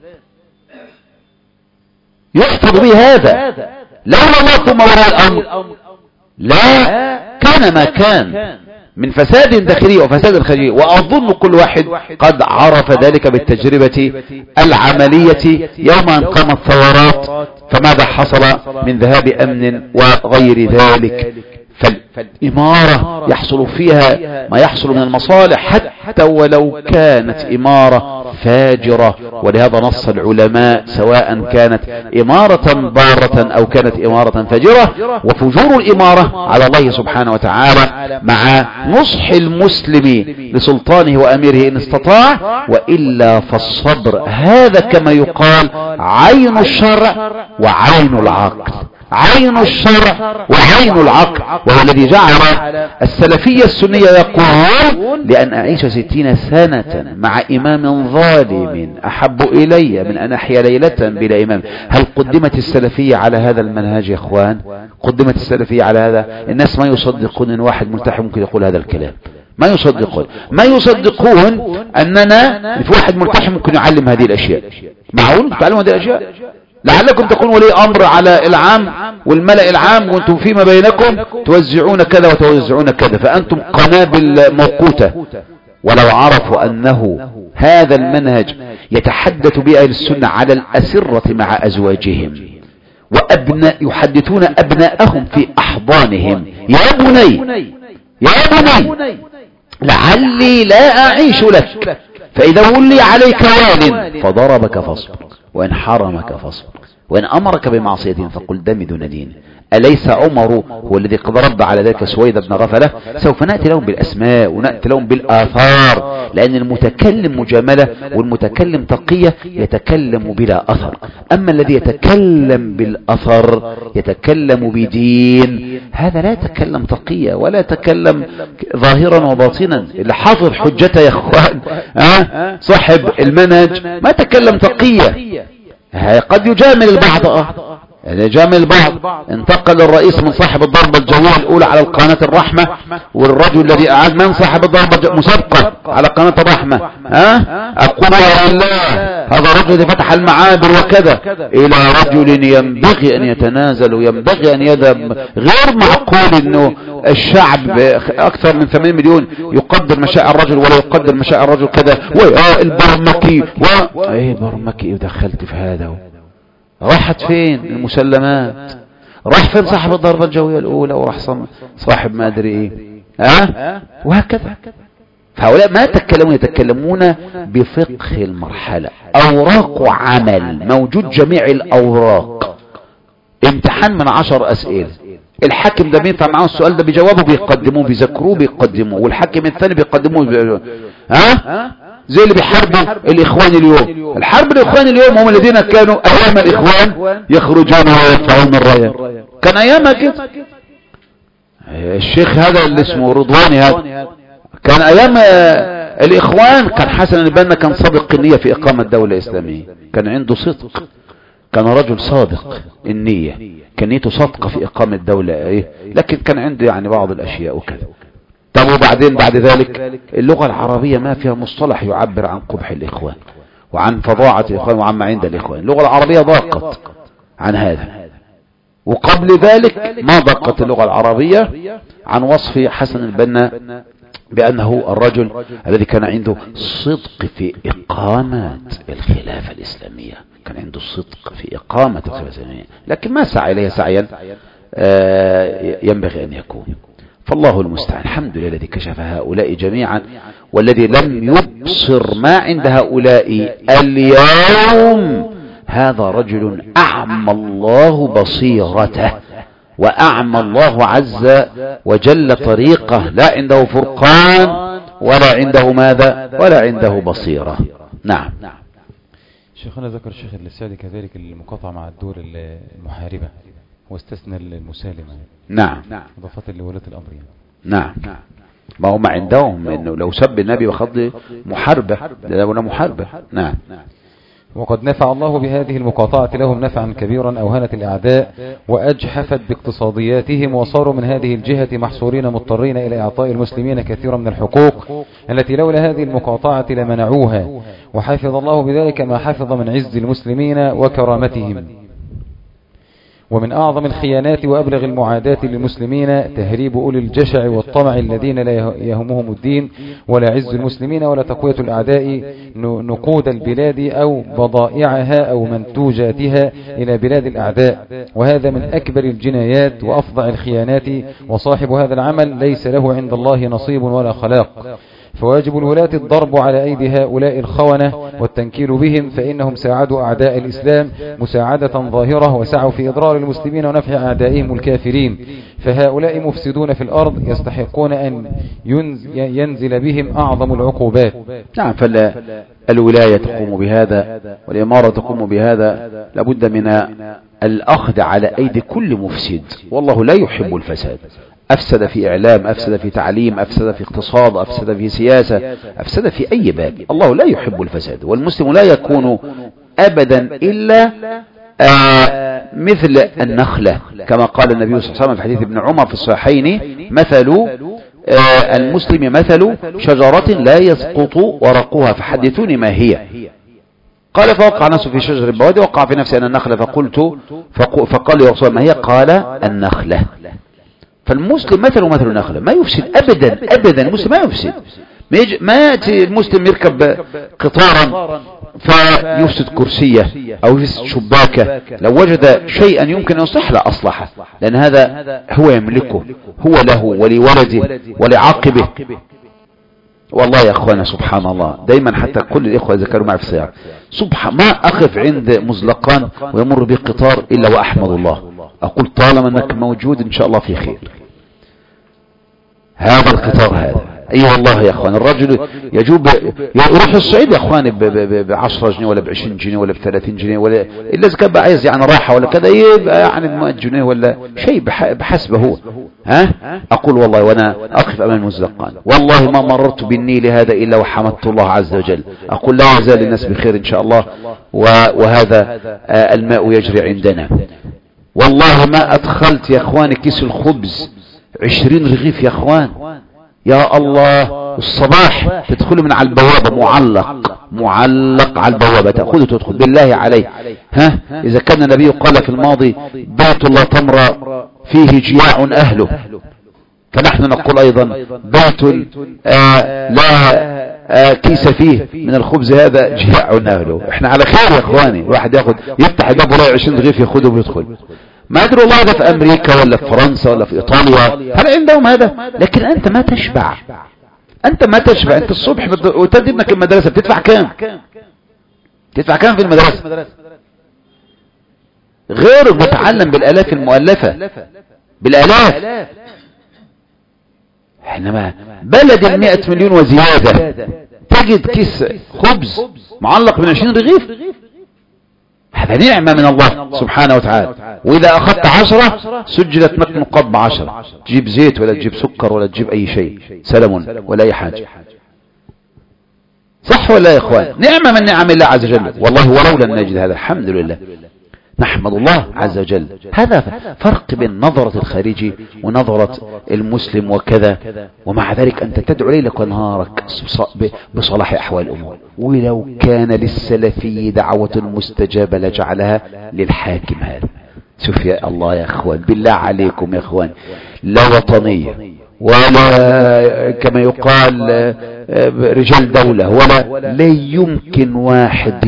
يحفظ به هذا. لولا الله ثم ولي الأمر لا كان ما كان من فساد داخلي وفساد خارجي. وأظن كل واحد قد عرف ذلك بالتجربة العملية يوم أن قامت الثورات، فماذا حصل من ذهاب أمن وغير ذلك. فالإمارة يحصل فيها ما يحصل من المصالح حتى ولو كانت إمارة فاجرة. ولهذا نص العلماء سواء كانت إمارة ضارة أو كانت إمارة فاجرة، وفجور الإمارة على الله سبحانه وتعالى مع نصح المسلم لسلطانه وأميره إن استطاع، وإلا فالصبر هذا كما يقال عين الشرع وعين العقل، عين الشرع وعين العقل. وهو الذي جعل السلفية السنية يقول لأن أعيش ستين سنة مع إمام ظالم أحب إلي من أن أحيا ليلة بلا إمام. هل قدمت السلفية على هذا المنهج يا إخوان؟ قدمت السلفية على هذا؟ الناس ما يصدقون أن واحد ملتحي ممكن يقول هذا الكلام، ما يصدقون ما يصدقون أننا في واحد ملتحي ممكن يعلم هذه الأشياء. معقول تعلموا هذه الأشياء؟ لعلكم تكونوا ولي أمر على العام والملأ العام وانتم فيما بينكم توزعون كذا وتوزعون كذا، فأنتم قنابل موقوتة. ولو عرفوا أنه هذا المنهج يتحدث به أهل السنة على الأسرة مع أزواجهم، وأبناء يحدثون أبناءهم في أحضانهم، يا بني يا بني لعلي لا أعيش لك، فإذا ولي عليك وال فضربك فاصبر، وإن حرمك فاصبر، وإن أمرك بمعصية فقل دم دون دين. أليس عمر هو الذي قد رد على ذلك سويد بن غفلة؟ سوف نأتي لهم بالأسماء ونأتي لهم بالآثار، لأن المتكلم مجاملة والمتكلم تقية يتكلم بلا أثر. أما الذي يتكلم بالأثر يتكلم بدين، هذا لا يتكلم تقية ولا يتكلم ظاهرا وباطنا. اللي حافظ حجته يا اخوان أه؟ صاحب المنهج ما تكلم تقية. قد يجامل البعض اه يعني يجامل البعض. انتقل الرئيس من صاحب الضربة الجوية الأولى على قناة الرحمة، والرجل الذي أعاد من صاحب الضربة مسابقة على قناة الرحمة ها أه؟ أقول يا الله هذا الرجل الذي فتح المعابر وكذا، إلى رجل ينبغي أن يتنازل وينبغي أن يذهب. غير معقول أنه الشعب أكثر من ثمانين مليون يقدر مشاعر الرجل ولا يقدر مشاعر الرجل كذا، والبرمكي و ايه برمكي دخلت في هذا. راحت فين المسلمات؟ راح فين صاحب الضربة الجوية الأولى؟ وراح صاحب ما أدري إيه أه؟ وهكذا. فهؤلاء ما يتكلمون يتكلمون بفقه المرحلة. أوراق عمل موجود، جميع الأوراق. امتحان من عشر أسئلة، الحاكم ده بينفع معاه السؤال ده بجوابه بيقدموه، بيذكروه بيقدموه، والحاكم الثاني بيقدموه بي... ها زي اللي بيحاربوا الإخوان اليوم. الحرب الإخوان اليوم هم الذين كانوا أيام الإخوان يخرجون ويدفعون الراية، كان أيامها كده. الشيخ هذا اللي اسمه رضواني هذا كان أيام الإخوان، كان حسن البنا كان صادق النية في إقامة دولة إسلامية، كان عنده صدق، كان رجل صادق النية، كان نيته صادقة في إقامة دولة إيه، لكن كان عنده يعني بعض الأشياء وكذا. طب وبعدين بعد ذلك اللغة العربية ما فيها مصطلح يعبر عن قبح الإخوان وعن فظاعة الإخوان وعن ما عند الإخوان. اللغة العربية ضاقت عن هذا، وقبل ذلك ما ضاقت اللغة العربية عن وصف حسن البنا بأنه الرجل الذي كان عنده صدق في إقامة الخلافة الإسلامية، كان عنده صدق في إقامة الخلافة الإسلامية، لكن ما سعى إليها سعيا ينبغي أن يكون. فالله المستعان. الحمد لله الذي كشف هؤلاء جميعا، والذي لم يبصر ما عند هؤلاء اليوم هذا رجل أعمى الله بصيرته وأعمى الله عز وجل طريقه، لا عنده فرقان ولا عنده ماذا ولا عنده بصيرة. نعم. شيخنا ذكر الشيخ السعدي كذلك المقاطعة مع الدول المحاربة واستثنى المسالمة. نعم. إضافة لولاة الأمر. نعم. ما هم عندهم إنه لو سب النبي وخض محاربة لولا محاربة. نعم. وقد نفع الله بهذه المقاطعة لهم نفعا كبيرا أوهنت الأعداء وأجحفت باقتصادياتهم، وصاروا من هذه الجهة محصورين مضطرين إلى إعطاء المسلمين كثيرا من الحقوق التي لولا هذه المقاطعة لمنعوها، وحفظ الله بذلك ما حفظ من عز المسلمين وكرامتهم. ومن أعظم الخيانات وأبلغ المعاداة للمسلمين تهريب أولي الجشع والطمع الذين لا يهمهم الدين ولا عز المسلمين ولا تقوية الأعداء نقود البلاد أو بضائعها أو منتوجاتها إلى بلاد الأعداء، وهذا من أكبر الجنايات وأفظع الخيانات، وصاحب هذا العمل ليس له عند الله نصيب ولا خلاق. فواجب الولاة الضرب على أيدي هؤلاء الخونة والتنكيل بهم، فإنهم ساعدوا أعداء الإسلام مساعدة ظاهرة وسعوا في إضرار المسلمين ونفع أعدائهم الكافرين، فهؤلاء مفسدون في الأرض يستحقون أن ينزل بهم أعظم العقوبات. نعم، فالولاية تقوم بهذا والإمارة تقوم بهذا، لابد من الأخذ على أيدي كل مفسد، والله لا يحب الفساد. أفسد في إعلام، أفسد في تعليم، أفسد في اقتصاد، أفسد في سياسة، أفسد في أي باب. الله لا يحب الفساد، والمسلم لا يكون أبدا إلا آه مثل النخلة، كما قال النبي صلى الله عليه وسلم في حديث ابن عمر في الصحيحين: مثل آه المسلم مثل شجرة لا يسقط ورقها فحدثوني ما هي. قال: فوقع نفسه في شجر البوادي، وقع في نفسي أنا النخلة، فقلت فقال يا رسول الله ما هي؟ قال: النخلة. فالمسلم مثل مثل النخلة، ما يفسد أبدا أبدا. المسلم ما يفسد، ما يأتي المسلم يركب قطارا فيفسد كرسية أو يفسد شباكة، لو وجد شيئا يمكن أن يصلح لا أصلحه، لأن هذا هو يملكه، هو له ولولده ولعقبه. والله يا أخوانا سبحان الله، دايما حتى كل الإخوة ذكروا معي في السيارة، سبحان ما أقف عند مزلقان ويمر به قطار إلا وأحمد الله، أقول طالما أنك موجود إن شاء الله في خير. هذا القطار هذا، أي أيوة والله يا أخوان، الرجل يجوب يروح الصعيد يا أخوان بعشرة جنيه ولا بعشرين جنيه ولا بثلاثين جنيه، ولا إلا إذا كان عايز يعني راحة ولا كذا يبقى يعني بمائة جنيه ولا شيء بحسبه هو. ها أقول والله وأنا أقف أمام المزلقان، والله ما مررت بالنيل هذا إلا وحمدت الله عز وجل، أقول لا يزال الناس بخير إن شاء الله، وهذا الماء يجري عندنا. والله ما أدخلت يا أخواني كيس الخبز عشرين رغيف يا أخوان، يا الله، الصباح تدخلوا من على البوابة معلق معلق على البوابة، تأخذه تدخل بالله عليه. ها إذا كان النبي قال في الماضي: بيت لا تمر فيه جياع أهله، فنحن نقول أيضا: بيت آه لا آه كيس فيه من الخبز هذا جياع أهله. احنا على خير يا اخواني، الواحد ياخذ يفتح الباب ولا عشرين رغيف ياخذه ويدخل. ما أدري والله هذا في أمريكا ولا في فرنسا ولا في إيطاليا، هل عندهم هذا؟ لكن أنت ما تشبع، أنت ما تشبع. أنت الصبح بت... وتدي ابنك المدرسة بتدفع كام؟ تدفع كام في المدرسة؟ غير متعلم بالآلاف المؤلفة، بالآلاف. حينما بلد المئة مليون وزيادة تجد كيس خبز معلق من عشرين رغيف، هذا نعمة من الله سبحانه وتعالى. وإذا أخذت عشرة سجلت لك نقاط بعشرة، تجيب زيت ولا تجيب سكر ولا تجيب أي شيء، سلم ولا أي حاجة. صح ولا يا إخوان؟ نعمة من نعم الله عز وجل، والله ولولا نجد هذا الحمد لله، نحمد الله عز وجل. هذا فرق بين نظرة الخارجي ونظرة المسلم وكذا، ومع ذلك أنت تدعو ليلك ونهارك بصلاح أحوال الأمور. ولو كان للسلفي دعوة مستجابة لجعلها للحاكم هذا. شوف يا الله يا أخوان، بالله عليكم يا أخوان، لا وطنية ولا كما يقال رجال دولة، ولا لا يمكن واحد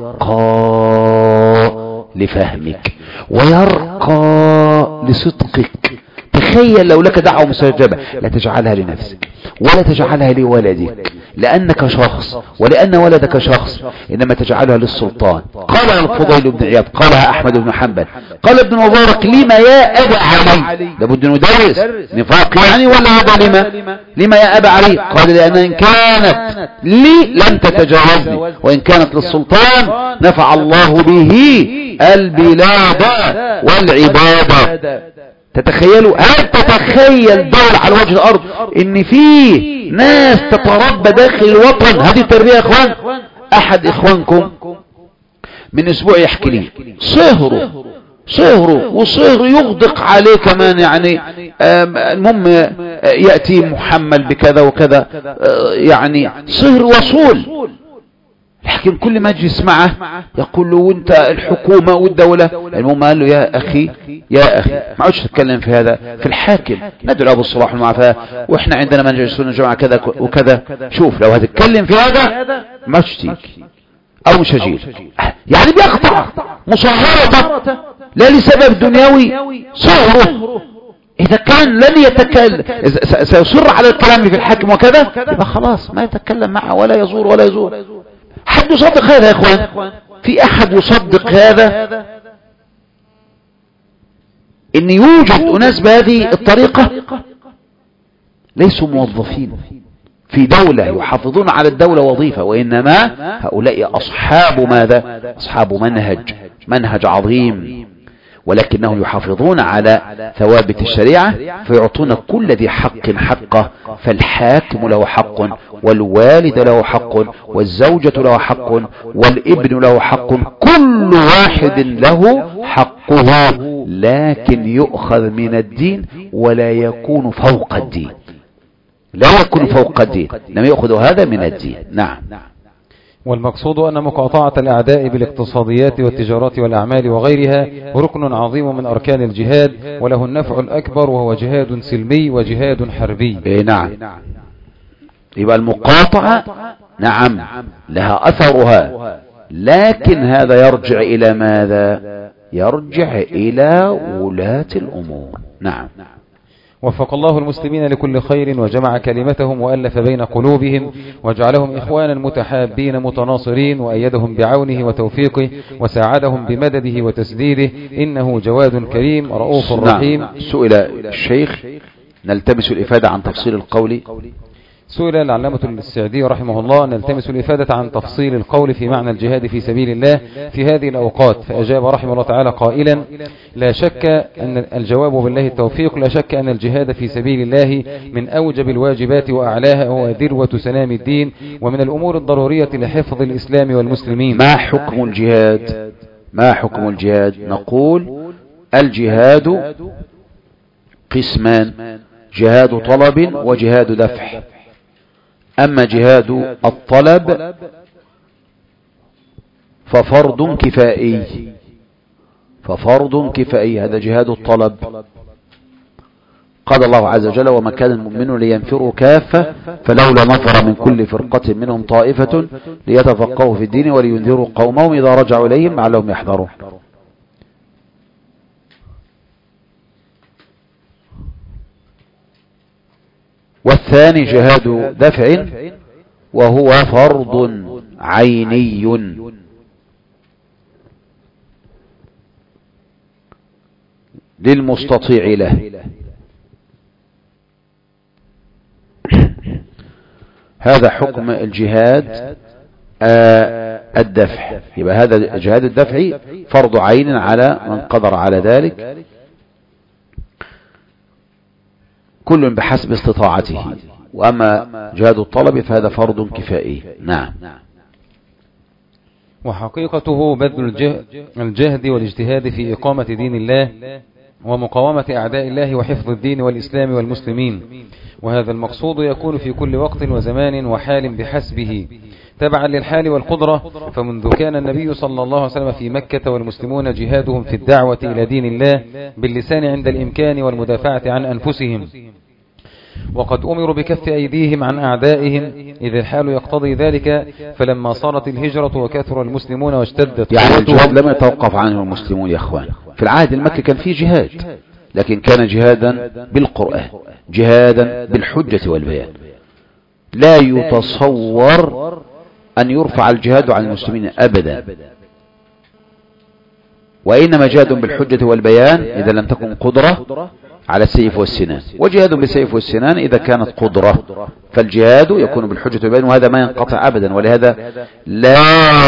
يرقى لفهمك ويرقى لصدقك. تخيل لو لك دعوة مستجابة، لا تجعلها لنفسك ولا تجعلها لولدك لأنك شخص ولأن ولدك شخص، إنما تجعلها للسلطان. قال الفضيل بن عياض، قالها أحمد بن حنبل، قال ابن مبارك: لما يا أبا علي؟ لابد ندرس نفاق يعني ولا هذا لما؟ لما يا أبا علي؟ قال: لأن إن كانت لي لم تتجاوزني، وإن كانت للسلطان نفع الله به البلاد والعبادة. تتخيلوا، هل تتخيل دولة على وجه الأرض إن فيه ناس تتربى داخل الوطن؟ هذه التربية يا إخوان. أحد إخوانكم من أسبوع يحكي لي صهره صهره وصهر يغدق عليه كمان، يعني المهم يأتي محمل بكذا وكذا، يعني صهر وصول. الحاكم كل ما يجلس معه يقول له وانت الحكومة والدولة. المهم قال له يا أخي يا أخي ما عودش تتكلم في هذا، في الحاكم ندعو أبو الصلاح والمعافاة، وإحنا عندنا من يجلسون الجماعة كذا وكذا. شوف لو هتتكلم في هذا ما عودش تيجي أو مش هجيل. يعني بيقطع مصغرة لا لسبب دنيوي صغره. إذا كان لن يتكلم سيصر على الكلام في الحاكم وكذا يبقى خلاص ما يتكلم معه ولا يزور ولا يزور. حد يصدق هذا يا إخوان؟ في أحد يصدق هذا؟ إن يوجد أناس بهذه الطريقة ليسوا موظفين في دولة يحافظون على الدولة وظيفة، وإنما هؤلاء أصحاب ماذا؟ أصحاب منهج منهج عظيم، ولكنهم يحافظون على ثوابت الشريعة فيعطون كل ذي حق حقه. فالحاكم له حق، والوالد له حق، والزوجة له حق، والابن له حق، كل واحد له حقه، لكن يؤخذ من الدين ولا يكون فوق الدين، لا يكون فوق الدين، لم يأخذ هذا من الدين. نعم. والمقصود أن مقاطعة الأعداء بالاقتصاديات والتجارات والأعمال وغيرها ركن عظيم من أركان الجهاد، وله النفع الأكبر، وهو جهاد سلمي وجهاد حربي. إيه نعم. يبقى المقاطعة نعم لها أثرها، لكن هذا يرجع إلى ماذا؟ يرجع إلى ولاة الأمور. نعم. وفق الله المسلمين لكل خير، وجمع كلمتهم وألف بين قلوبهم، وجعلهم إخوانا متحابين متناصرين، وأيدهم بعونه وتوفيقه، وساعدهم بمدده وتسديده، إنه جواد كريم رؤوف رحيم. نعم. سئل الشيخ نلتمس الإفادة عن تفصيل القول. سئل العلامة السعدي رحمه الله نلتمس الإفادة عن تفصيل القول في معنى الجهاد في سبيل الله في هذه الأوقات، فأجاب رحمه الله تعالى قائلا: لا شك أن الجواب بالله التوفيق، لا شك أن الجهاد في سبيل الله من أوجب الواجبات وأعلاها، هو ذروة سنام الدين، ومن الأمور الضرورية لحفظ الإسلام والمسلمين. ما حكم الجهاد؟ ما حكم الجهاد؟ نقول الجهاد قسمان: جهاد طلب وجهاد دفع. أما جهاد الطلب ففرض كفائي، ففرض كفائي هذا جهاد الطلب. قال الله عز وجل: وما كان المؤمنون لينفروا كافة فلولا نفر من كل فرقة منهم طائفة ليتفقهوا في الدين ولينذروا قومهم إذا رجعوا إليهم لعلهم يحذرون. والثاني جهاد دفع وهو فرض عيني للمستطيع له. هذا حكم الجهاد الدفع. يبقى هذا جهاد الدفع فرض عين على من قدر على ذلك، كل بحسب استطاعته. وأما جهاد الطلب فهذا فرض كفائي. نعم. وحقيقته بذل الجهد والاجتهاد في إقامة دين الله ومقاومة أعداء الله وحفظ الدين والإسلام والمسلمين، وهذا المقصود يكون في كل وقت وزمان وحال بحسبه تبعا للحال والقدرة. فمنذ كان النبي صلى الله عليه وسلم في مكة والمسلمون جهادهم في الدعوة إلى دين الله باللسان عند الإمكان والمدافعة عن أنفسهم، وقد أمروا بكف أيديهم عن أعدائهم إذ الحال يقتضي ذلك. فلما صارت الهجرة وكثر المسلمون واشتدت يعني الجهاد لم يتوقف عنه المسلمون يا أخوان. في العهد المكي كان فيه جهاد، لكن كان جهادا بالقرآن، جهادا بالحجة والبيان. لا يتصور أن يرفع الجهاد عن المسلمين أبدا، وإنما جهاد بالحجة والبيان إذا لم تكن قدرة على السيف والسنان، وجهاد بالسيف والسنان إذا كانت قدرة. فالجهاد يكون بالحجة والبيان، وهذا ما ينقطع أبدا، ولهذا لا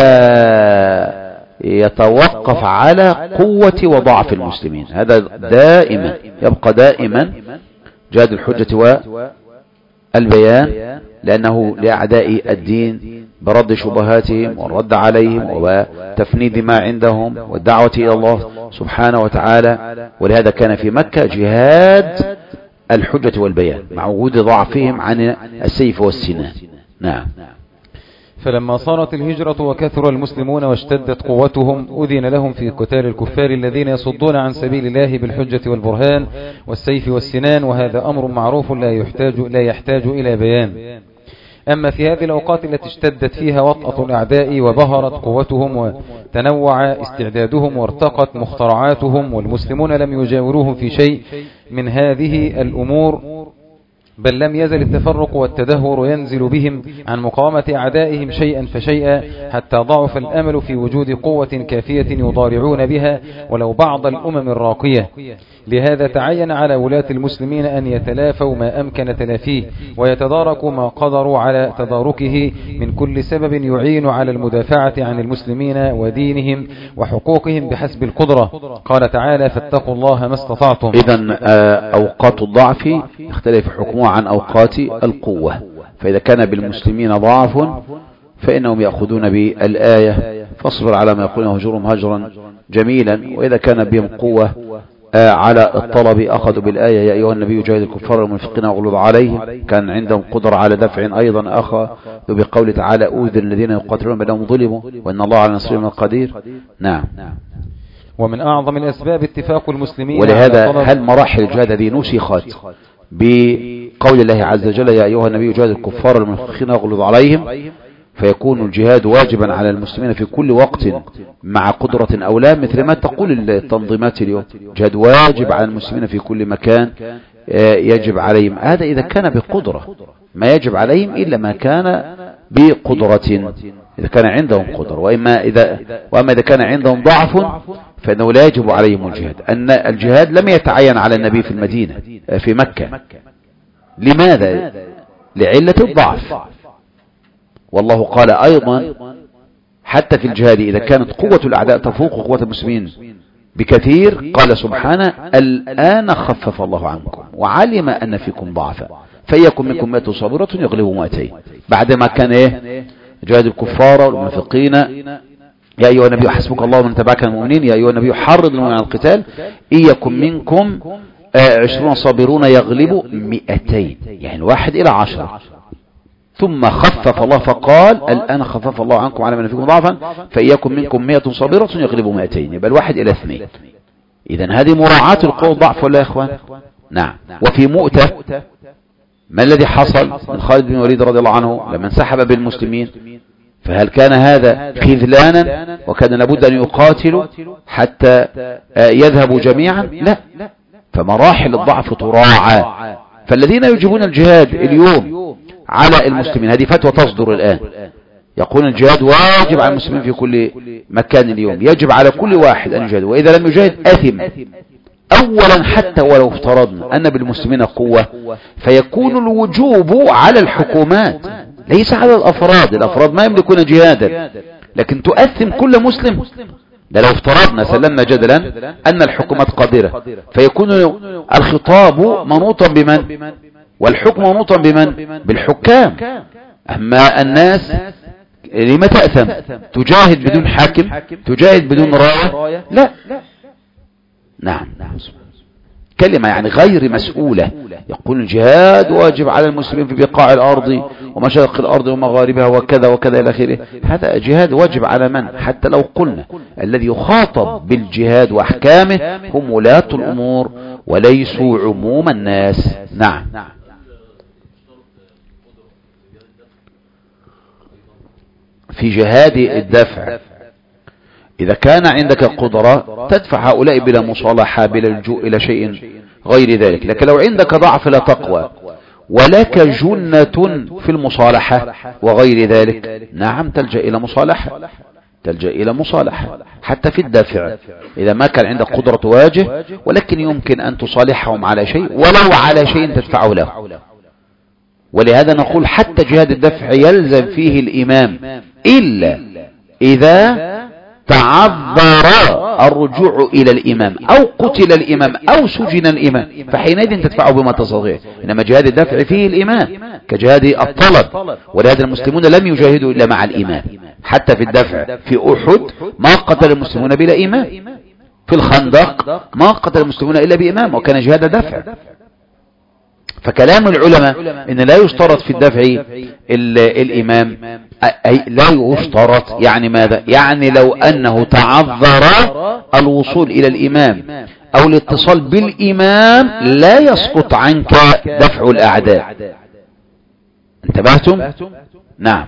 يتوقف على قوة وضعف المسلمين، هذا دائما يبقى دائما جهاد الحجة والبيان، لأنه لأعداء الدين برد شبهاتهم والرد عليهم وتفنيد ما عندهم والدعوة إلى الله سبحانه وتعالى. ولهذا كان في مكة جهاد الحجة والبيان مع وجود ضعفهم عن السيف والسنان. نعم. فلما صارت الهجرة وكثر المسلمون واشتدت قوتهم أذن لهم في قتال الكفار الذين يصدون عن سبيل الله بالحجة والبرهان والسيف والسنان، وهذا أمر معروف لا يحتاج, لا يحتاج إلى بيان. أما في هذه الأوقات التي اشتدت فيها وطأة الأعداء وبهرت قوتهم وتنوع استعدادهم وارتقت مخترعاتهم والمسلمون لم يجاوروهم في شيء من هذه الأمور، بل لم يزل التفرق والتدهور ينزل بهم عن مقاومة أعدائهم شيئا فشيئا، حتى ضعف الأمل في وجود قوة كافية يضارعون بها ولو بعض الأمم الراقية. لهذا تعين على ولاة المسلمين أن يتلافوا ما أمكن تلافيه ويتداركوا ما قدروا على تداركه من كل سبب يعين على المدافعة عن المسلمين ودينهم وحقوقهم بحسب القدرة. قال تعالى: فاتقوا الله ما استطعتم. إذن أوقات الضعف يختلف حكمها عن أوقات القوة، فإذا كان بالمسلمين ضعف فإنهم يأخذون بالآية فاصبر على ما يقولون هجرهم هجرا جميلا، وإذا كان بهم قوة على الطلب أخذوا بالآية يا أيها النبي جاهد الكفار والمنافقين واغلظ عليهم. كان عندهم قدرة على دفع أيضا أخذوا بقول تعالى: أوذي الذين يقاتلون بأنهم ظلموا وإن الله على نصرهم قدير. نعم. ومن أعظم الأسباب اتفاق المسلمين، ولهذا هل مراحل الجهاد هذه نسخت بقول الله عز وجل يا أيها النبي جاهد الكفار والمنافقين واغلظ عليهم، فيكون الجهاد واجبا على المسلمين في كل وقت مع قدرة أو لا، مثل ما تقول التنظيمات اليوم جهاد واجب على المسلمين في كل مكان يجب عليهم. هذا إذا كان بقدرة، ما يجب عليهم إلا ما كان بقدرة، إذا كان عندهم قدرة. وإما إذا وأما إذا كان عندهم ضعف فإنه لا يجب عليهم الجهاد. أن الجهاد لم يتعين على النبي في المدينة في مكة. لماذا؟ لعلة الضعف. والله قال أيضا حتى في الجهاد إذا كانت قوة الأعداء تفوق قوة المسلمين بكثير قال سبحانه: الآن خفف الله عنكم وعلم أن فيكم ضعفا فيكن منكم مئة صابرة يغلبوا مئتين. بعدما كان إيه؟ جهاد الكفار والمنافقين. يا أيها النبي حسبك الله ومن تبعك المؤمنين، يا أيها النبي حرض المؤمنين على القتال إن يكن منكم عشرون صابرون يغلبوا مئتين، يعني واحد إلى عشرة. ثم خفف الله فقال: الآن خفف الله عنكم على من فيكم ضعفا فإياكم منكم مئة صابرة يغلبوا مئتين، يبقى الواحد إلى اثنين. إذن هذه مراعاة القوة ضعف ولا يا إخوان؟ نعم. وفي مؤتة ما الذي حصل من خالد بن الوليد رضي الله عنه لما انسحب بالمسلمين؟ فهل كان هذا خذلانا وكان لابد أن يقاتلوا حتى يذهبوا جميعا؟ لا. فمراحل الضعف تراعى. فالذين يجيبون الجهاد اليوم على المسلمين، هذه فتوى تصدر الآن، يقول الجهاد واجب على المسلمين في كل مكان اليوم، يجب على كل واحد أن يجاهد، وإذا لم يجاهد أثم. أولا حتى ولو افترضنا أن بالمسلمين قوة فيكون الوجوب على الحكومات ليس على الأفراد. الأفراد ما يملكون جهادا، لكن تؤثم كل مسلم. ده لو افترضنا سلمنا جدلا أن الحكومات قادرة فيكون الخطاب منوطا بمن؟ والحكم منوطا بمن؟ بالحكام. أما الناس لما تأثم؟ تجاهد بدون حاكم؟ تجاهد بدون راية؟ لا. نعم. كلمة يعني غير مسؤولة. يقول الجهاد واجب على المسلمين في بقاع الأرض ومشارق الأرض ومغاربها وكذا وكذا إلى آخره. هذا جهاد واجب على من؟ حتى لو قلنا الذي يخاطب بالجهاد وأحكامه هم ولاة الأمور وليسوا عموم الناس. نعم. في جهاد الدفع إذا كان عندك قدرة تدفع هؤلاء بلا مصالحة بلا لجوء إلى شيء غير ذلك. لكن لو عندك ضعف لا تقوى ولك جنة في المصالحة وغير ذلك، نعم تلجأ إلى مصالحة، تلجأ إلى مصالحة حتى في الدافع. إذا ما كان عندك قدرة تواجه ولكن يمكن أن تصالحهم على شيء ولو على شيء تدفعه له. ولهذا نقول حتى جهاد الدفع يلزم فيه الإمام إلا إذا تعذر الرجوع إلى الإمام أو قتل الإمام أو سجن الإمام، فحينئذ تدفعه بما تستطيع. إنما جهاد الدفع فيه الإمام كجهاد الطلب. ولهذا المسلمون لم يجاهدوا إلا مع الإمام. حتى في الدفع في أحد ما قتل المسلمون بلا إمام، في الخندق ما قتل المسلمون إلا بإمام وكان جهاد دفع. فكلام العلماء إن لا يشترط في الدفع الإمام أي لا يشترط. يعني ماذا؟ يعني لو أنه تعذر الوصول إلى الإمام أو الاتصال بالإمام لا يسقط عنك دفع الأعداء. انتبهتم؟ نعم.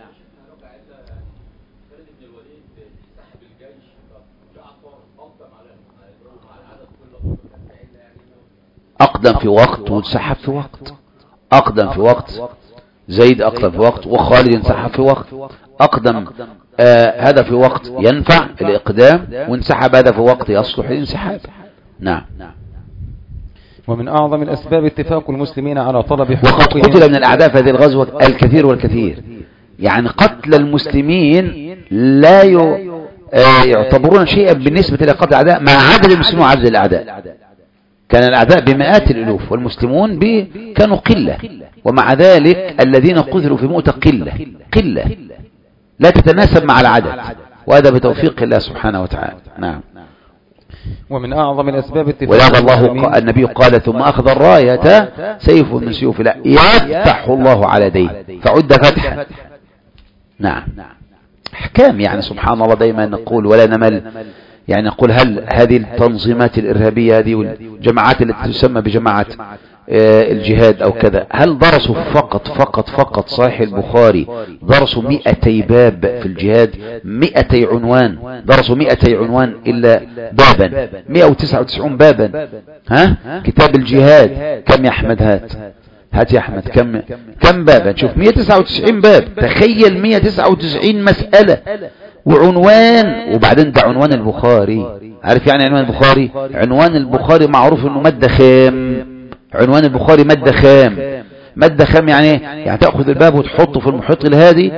أقدم في وقت وانسحب في وقت. أقدم في وقت زيد أقدم في وقت وخالد انسحب في وقت. أقدم آه هذا في وقت ينفع الإقدام، وانسحب هذا في وقت يصلح الانسحاب. نعم. ومن أعظم الأسباب اتفاق المسلمين على طلب حقوقهم. وقد قتل من الأعداء في هذه الغزوة الكثير والكثير. يعني قتل المسلمين لا يعتبرون شيئا بالنسبة لقتل الأعداء مع عدد المسلمين وعدد الأعداء. كان الأعداء بمئات الألوف والمسلمون كانوا قلة، ومع ذلك الذين قتلوا في مؤتة قلة قلة لا تتناسب مع العدد، وهذا بتوفيق الله سبحانه وتعالى. نعم. ومن أعظم الأسباب اتفاق ولهذا الله النبي قال ثم أخذ الراية سيف من سيوف الله يفتح الله على يديه فعد فتحا. نعم. احكام يعني سبحان الله. دائما نقول ولا نمل، يعني نقول هل هذه التنظيمات الإرهابية هذه والجماعات التي تسمى بجماعة الجهاد أو كذا، هل درسوا فقط فقط فقط صحيح البخاري؟ درسوا مئتي باب في الجهاد، مئتي عنوان، درسوا مئتي عنوان إلا بابا، مئة وتسعة وتسعين بابا. ها كتاب الجهاد كم يا أحمد؟ هات هات يا أحمد كم كم بابا؟ شوف مئة وتسعة وتسعين باب. تخيل مئة وتسعة وتسعين مسألة وعنوان. وبعدين ده عنوان البخاري. عارف يعني عنوان البخاري؟ عنوان البخاري معروف انه مادة خام. عنوان البخاري مادة خام. مادة خام يعني يعني تأخذ الباب وتحطه في المحيط الهادي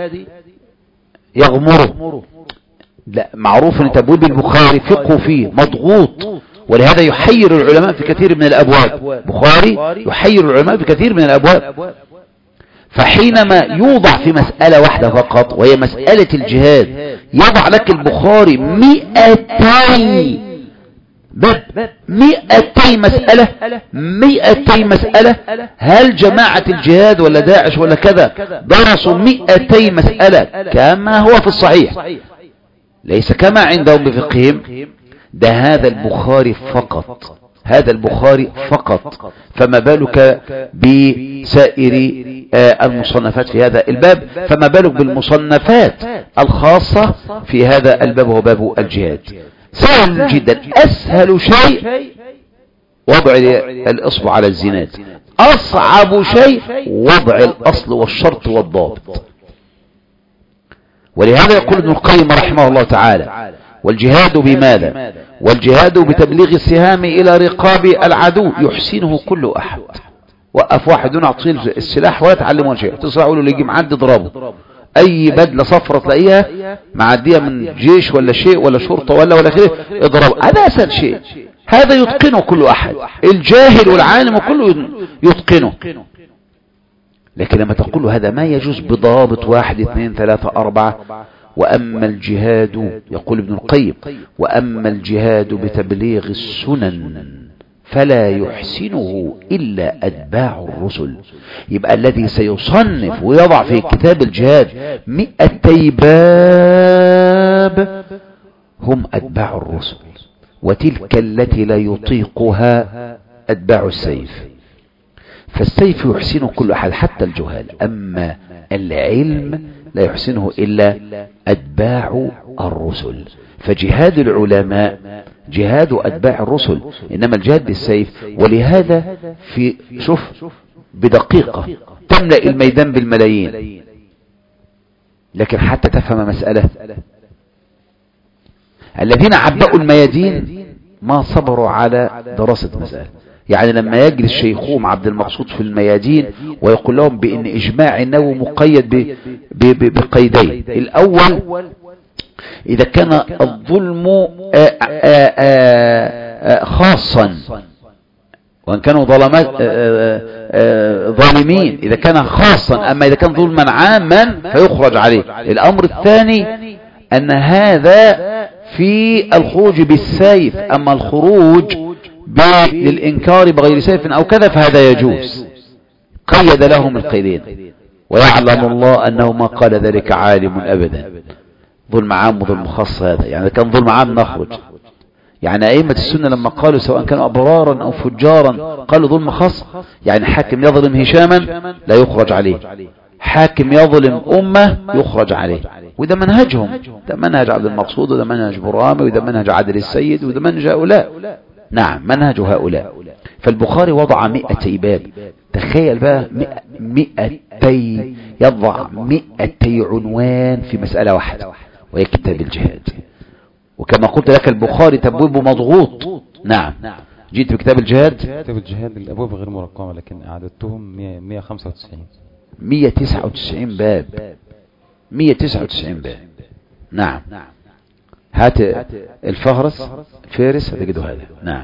يغمره. لا، معروف ان تبويب البخاري فقه فيه مضغوط، ولهذا يحير العلماء في كثير من الابواب. بخاري يحير العلماء في كثير من الابواب. فحينما يوضع في مسألة واحدة فقط وهي مسألة الجهاد، يضع لك البخاري مئتي باب، مئتي مسألة، مئتي مسألة. هل جماعة الجهاد ولا داعش ولا كذا درسوا مئتي مسألة كما هو في الصحيح؟ ليس كما عندهم بفقههم. ده هذا البخاري فقط، هذا البخاري فقط، فما بالك بسائر المصنفات في هذا الباب؟ فما بالك بالمصنفات الخاصة في هذا الباب وهو باب الجهاد. سهل جدا. أسهل شيء وضع الإصبع على الزناد، أصعب شيء وضع الأصل والشرط والضابط. ولهذا يقول ابن القيم رحمه الله تعالى: والجهاد بماذا؟ والجهاد بتبليغ السهام إلى رقاب العدو يحسنه كل أحد. وقف واحد دون عطيل السلاح ولا تعلمون شيء، تصعوا له اللي يجي معدي ضربه. أي بدلة صفرة تلاقيها معدية من جيش ولا شيء ولا شرطة ولا ولا خير اضربه. هذا أسهل شيء، هذا يتقنه كل أحد، الجاهل والعالم كله يتقنه. لكن لما تقول هذا ما يجوز بضابط واحد اثنين ثلاثة أربعة. وأما الجهاد، يقول ابن القيم: وأما الجهاد بتبليغ السنن فلا يحسنه إلا أتباع الرسل. يبقى الذي سيصنف ويضع في كتاب الجهاد مئتي باب هم أتباع الرسل، وتلك التي لا يطيقها أتباع السيف. فالسيف يحسنه كل أحد حتى الجهال، أما العلم لا يحسنه إلا أتباع الرسل. فجهاد العلماء جهاد أتباع الرسل، إنما الجهاد بالسيف. ولهذا في شوف بدقيقة تملأ الميدان بالملايين، لكن حتى تفهم مسألة، الذين عبأوا الميادين ما صبروا على دراسة مسألة. يعني لما يجلس شيخهم عبد المقصود في الميادين ويقول لهم بأن إجماع النووي مقيد بقيدين: الأول إذا كان الظلم آآ آآ خاصا، وأن كانوا ظلمات ظالمين إذا كان خاصا، أما إذا كان ظلما عاما فيخرج عليه. الأمر الثاني أن هذا في الخروج بالسيف، أما الخروج للإنكار بغير سيف أو كذا فهذا يجوز. قيد لهم القيدين. ويعلم الله أنه ما قال ذلك عالم أبدا. ظلم عام وظلم خاص هذا، يعني كان ظلم عام نخرج. يعني أئمة السنة لما قالوا سواء كانوا أبرارا أو فجارا قالوا ظلم خاص، يعني حاكم يظلم هشاما لا يخرج عليه، حاكم يظلم أمة يخرج عليه. وده منهجهم، ده منهج عبد المقصود، وده منهج برامي، وده منهج عادل السيد، وده منهج هؤلاء. نعم منهج هؤلاء. فالبخاري وضع مئتي باب. تخيل بقى مئتي، يضع مئتي عنوان في مسألة واحدة وهي كتاب الجهاد. وكما قلت لك البخاري تبويبه مضغوط. نعم جيت بكتاب الجهاد. كتاب الجهاد الأبواب غير مرقمة لكن أعددتهم مئة وخمسة وتسعين مئة وتسعة وتسعين باب. مئة وتسعة وتسعين باب. نعم هات الفهرس فارس هتجده هذا. نعم.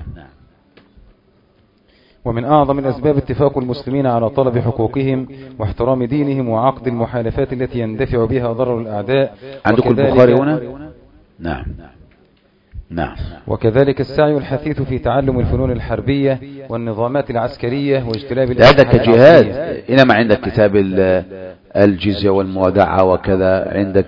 ومن أعظم الأسباب اتفاق المسلمين على طلب حقوقهم واحترام دينهم وعقد المحالفات التي يندفع بها ضرر الأعداء. عندكم البخاري هنا؟ نعم نعم. وكذلك السعي الحثيث في تعلم الفنون الحربية والنظامات العسكرية واجتلاب هذا كجهاد. إنما عندك كتاب الجزية والموادعة وكذا، عندك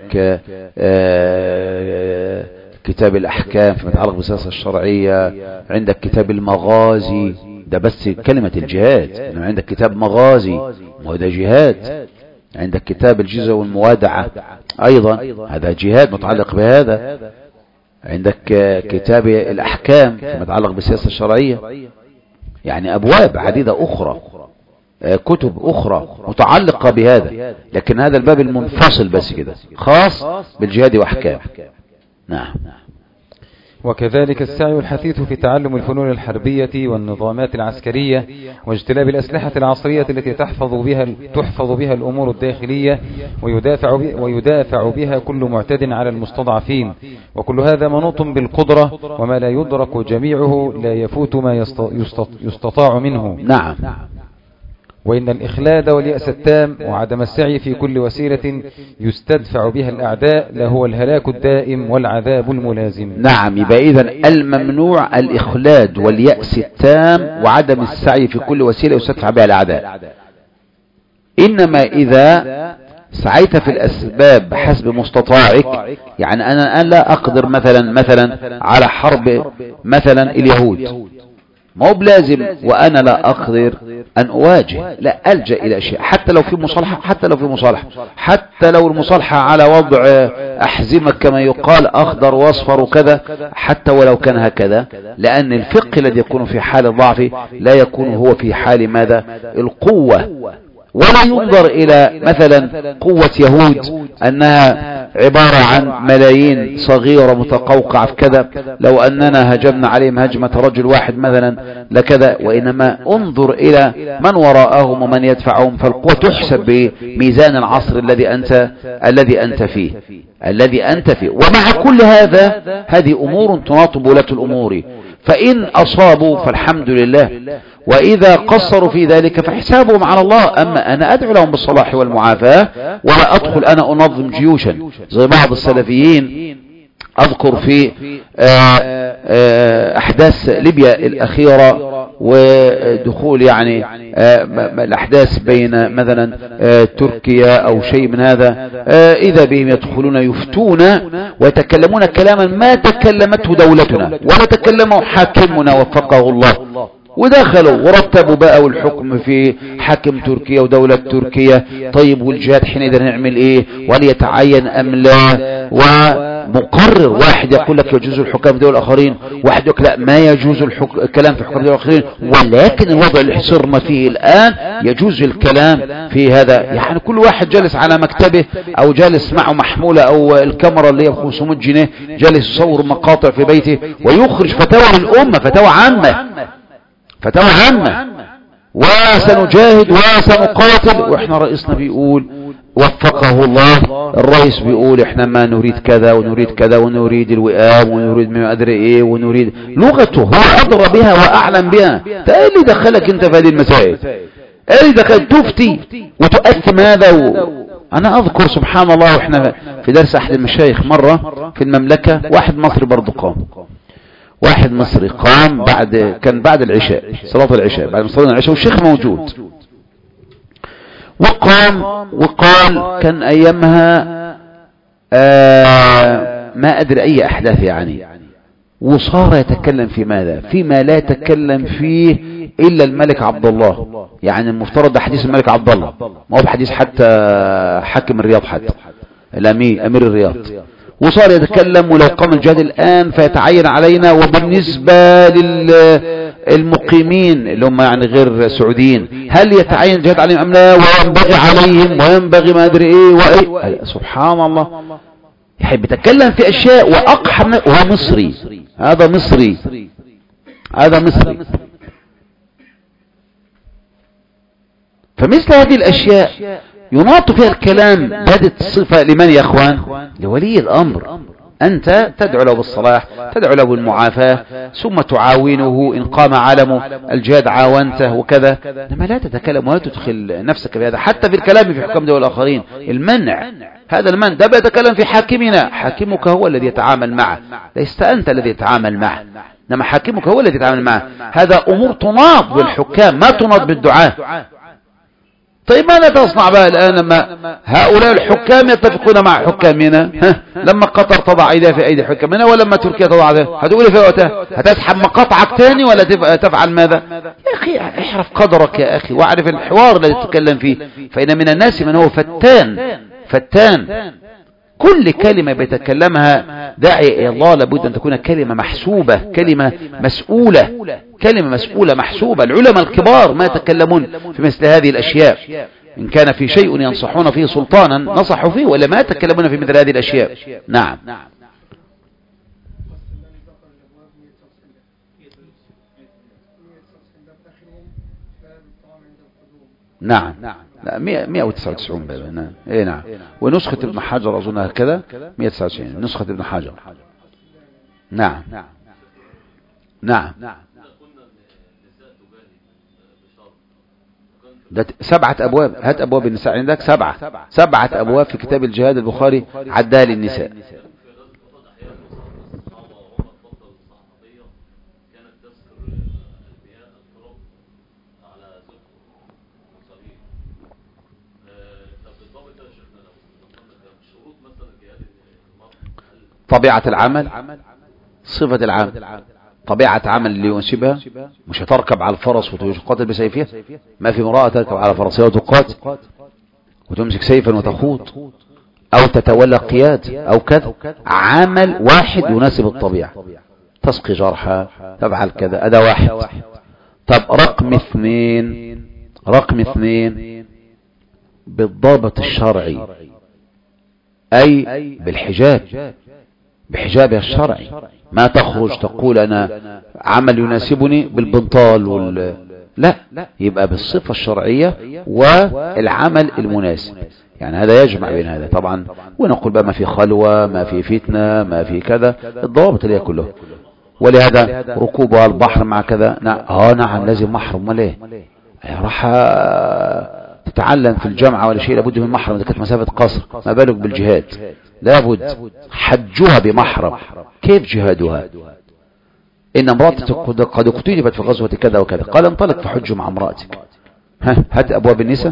كتاب الأحكام فيما يتعلق بالسياسة الشرعية، عندك كتاب المغازي، ده بس كلمة الجهاد. إنما عندك كتاب مغازي وهذا جهاد، عندك كتاب الجزية والموادعة أيضا هذا جهاد متعلق بهذا، عندك كتاب الأحكام فيما يتعلق بالسياسة الشرعية. يعني أبواب عديدة أخرى، كتب أخرى متعلقة بهذا، لكن هذا الباب المنفصل بس كده خاص بالجهاد وأحكام. نعم. وكذلك السعي الحثيث في تعلم الفنون الحربية والنظامات العسكرية واجتلاب الأسلحة العصرية التي تحفظ بها تحفظ بها الأمور الداخلية ويدافع ويدافع بها كل معتد على المستضعفين. وكل هذا منوط بالقدرة، وما لا يدرك جميعه لا يفوت ما يستطاع منه. نعم. وإن الإخلاد واليأس التام وعدم السعي في كل وسيلة يستدفع بها الأعداء لهو الهلاك الدائم والعذاب الملازم. نعم. يبقى إذن الممنوع الإخلاد واليأس التام وعدم السعي في كل وسيلة يستدفع بها الأعداء. إنما إذا سعيت في الأسباب حسب مستطاعك، يعني أنا لا أقدر مثلا مثلا على حرب مثلا اليهود، ما هو بلازم وأنا لا أقدر أن أواجه، لا ألجأ إلى شيء حتى لو في مصالحة، حتى لو في مصالحة حتى لو المصالحة على وضع أحزمة كما يقال أخضر وأصفر وكذا، حتى ولو كان هكذا، لأن الفقه الذي يكون في حال الضعف لا يكون هو في حال ماذا؟ القوة. ولا ينظر إلى مثلا قوة يهود أنها عبارة عن ملايين صغيرة متقوقعة في كذا، لو أننا هجمنا عليهم هجمة رجل واحد مثلا لكذا، وإنما انظر إلى من وراءهم ومن يدفعهم. فالقوة تحسب بميزان العصر الذي أنت الذي أنت فيه الذي أنت فيه. ومع كل هذا هذه أمور تناط بولاة الأمور، فإن أصابوا فالحمد لله، وإذا قصروا في ذلك فحسابهم على الله. أما أنا أدعو لهم بالصلاح والمعافاة، ولا أدخل أنا أنظم جيوشا زي بعض السلفيين. أذكر في أحداث ليبيا الأخيرة ودخول يعني الأحداث بين مثلا تركيا أو شيء من هذا، إذا بهم يدخلون يفتون ويتكلمون كلاما ما تكلمته دولتنا ولا تكلمه حاكمنا وفقه الله، ودخلوا ورتبوا بقى والحكم في حاكم تركيا ودولة تركيا. طيب والجهاد حينئذ نعمل ايه؟ وليتعين ام لا؟ ومقرر واحد يقول لك يجوز الحكام في دول الاخرين، واحد يقول لا ما يجوز الكلام في حكام دول الاخرين، ولكن الوضع اللي صرنا فيه الان يجوز الكلام في هذا. يعني كل واحد جالس على مكتبه او جالس معه محمولة او الكاميرا اللي هي ب خمسمائة جنيه جالس يصور مقاطع في بيته ويخرج فتاوى للامة، فتاوى عامة فتاوى عامة، وسنجاهد وسنقاتل. واحنا رئيسنا بيقول وفقه الله، الرئيس بيقول احنا ما نريد كذا ونريد كذا ونريد الوئام ونريد ما ادري ايه ونريد لغته، هو ادرى بها واعلم بها. ايه اللي دخلك انت في هذه المسائل؟ ايه اللي دخلك تفتي وتؤثم هذا و... انا اذكر سبحان الله واحنا في درس احد المشايخ مرة في المملكة، واحد مصري برضه قام، واحد مصري قام بعد كان بعد العشاء صلاة العشاء، بعد صلاة العشاء والشيخ موجود، وقام وقال كان أيامها آه ما أدري أي أحداث يعني، وصار يتكلم في ماذا؟ فيما لا يتكلم فيه إلا الملك عبد الله. يعني المفترض ده حديث الملك عبد الله، ما هو بحديث حتى حاكم الرياض، حتى الأمير أمير الرياض. وصار يتكلم ولو قام الجهاد الآن فيتعين علينا، وبالنسبة للمقيمين اللي هم يعني غير سعوديين هل يتعين الجهاد عليهم أم لا، وينبغي عليهم وينبغي ما أدري إيه وإيه. سبحان الله، يحب يتكلم في أشياء وأقحم. وهو مصري، هذا مصري، هذا مصري. فمثل هذه الأشياء يناط فيها الكلام بهذه الصفة لمن يا أخوان؟ لولي الأمر. أنت تدعو له بالصلاح، تدعو له بالمعافاة، ثم تعاونه إن قام علمه الجهاد عاونته وكذا، إنما لا تتكلم ولا تدخل نفسك بهذا. حتى في الكلام في حكام دول الآخرين المنع، هذا المنع ده بيتكلم في حاكمنا. حاكمك هو الذي يتعامل معه، ليس أنت الذي يتعامل معه، إنما حاكمك هو الذي يتعامل معه. هذا أمور تناط بالحكام ما تناط بالدعاة. طيب ماذا تصنع بقى الآن لما هؤلاء الحكام يتفقون مع حكامنا؟ لما قطر تضع ايديها في ايدي حكامنا، ولما تركيا تضع ايديها، هتقول في وقتها هتسحب مقاطعك تاني ولا تفعل ماذا؟ يا اخي احرف قدرك يا اخي، واعرف الحوار الذي تتكلم فيه، فإن من الناس من هو فتان فتان. كل كلمة بيتكلمها داعي إلى الله لابد أن تكون كلمة محسوبة، كلمة مسؤولة، كلمة مسؤولة محسوبة. العلماء الكبار ما يتكلمون في مثل هذه الأشياء. إن كان في شيء ينصحون فيه سلطانا نصحوا فيه، ولا ما يتكلمون في مثل هذه الأشياء. نعم نعم لا مئة وتسعة وتسعين بابا. نعم ايه نعم. ونسخة ابن حجر اظن هكذا مئة وتسعة وتسعين نسخة ابن حجر. نعم نعم ده سبعة ابواب. هات ابواب النساء عندك، سبعة سبعة ابواب في كتاب الجهاد البخاري عدها للنساء. طبيعة العمل، صفة العمل، طبيعة عمل اللي ينسبها. مش هتركب على الفرس وتقاتل بسيفها، ما في امرأة تركب على فرسها وتقاتل وتمسك سيفا وتخوض او تتولى قياد او كذا. عمل واحد يناسب الطبيعة، تسقي جرحى، تفعل كذا، اداة واحد. طب رقم اثنين، رقم اثنين بالضابط الشرعي، اي بالحجاب، بحجابها الشرعي. ما تخرج تقول أنا عمل يناسبني بالبنطال وال... لا، يبقى بالصفة الشرعية والعمل المناسب. يعني هذا يجمع بين هذا طبعا. ونقول بقى ما في خلوة، ما في فتنة، ما في كذا، الضوابط اللي هي كله. ولهذا ركوبها البحر مع كذا نعم. اه نعم لازم محرم. ما ليه راح تتعلم في الجامعة ولا شيء لابد من محرم؟ إذا كانت مسافة قصر ما بالك بالجهاد، لابد حجها بمحرم. كيف جهادها؟ إن امرأتك قد اقتلبت في غزوة كذا وكذا، قال انطلق فحج مع امرأتك. ها هات أبواب النساء.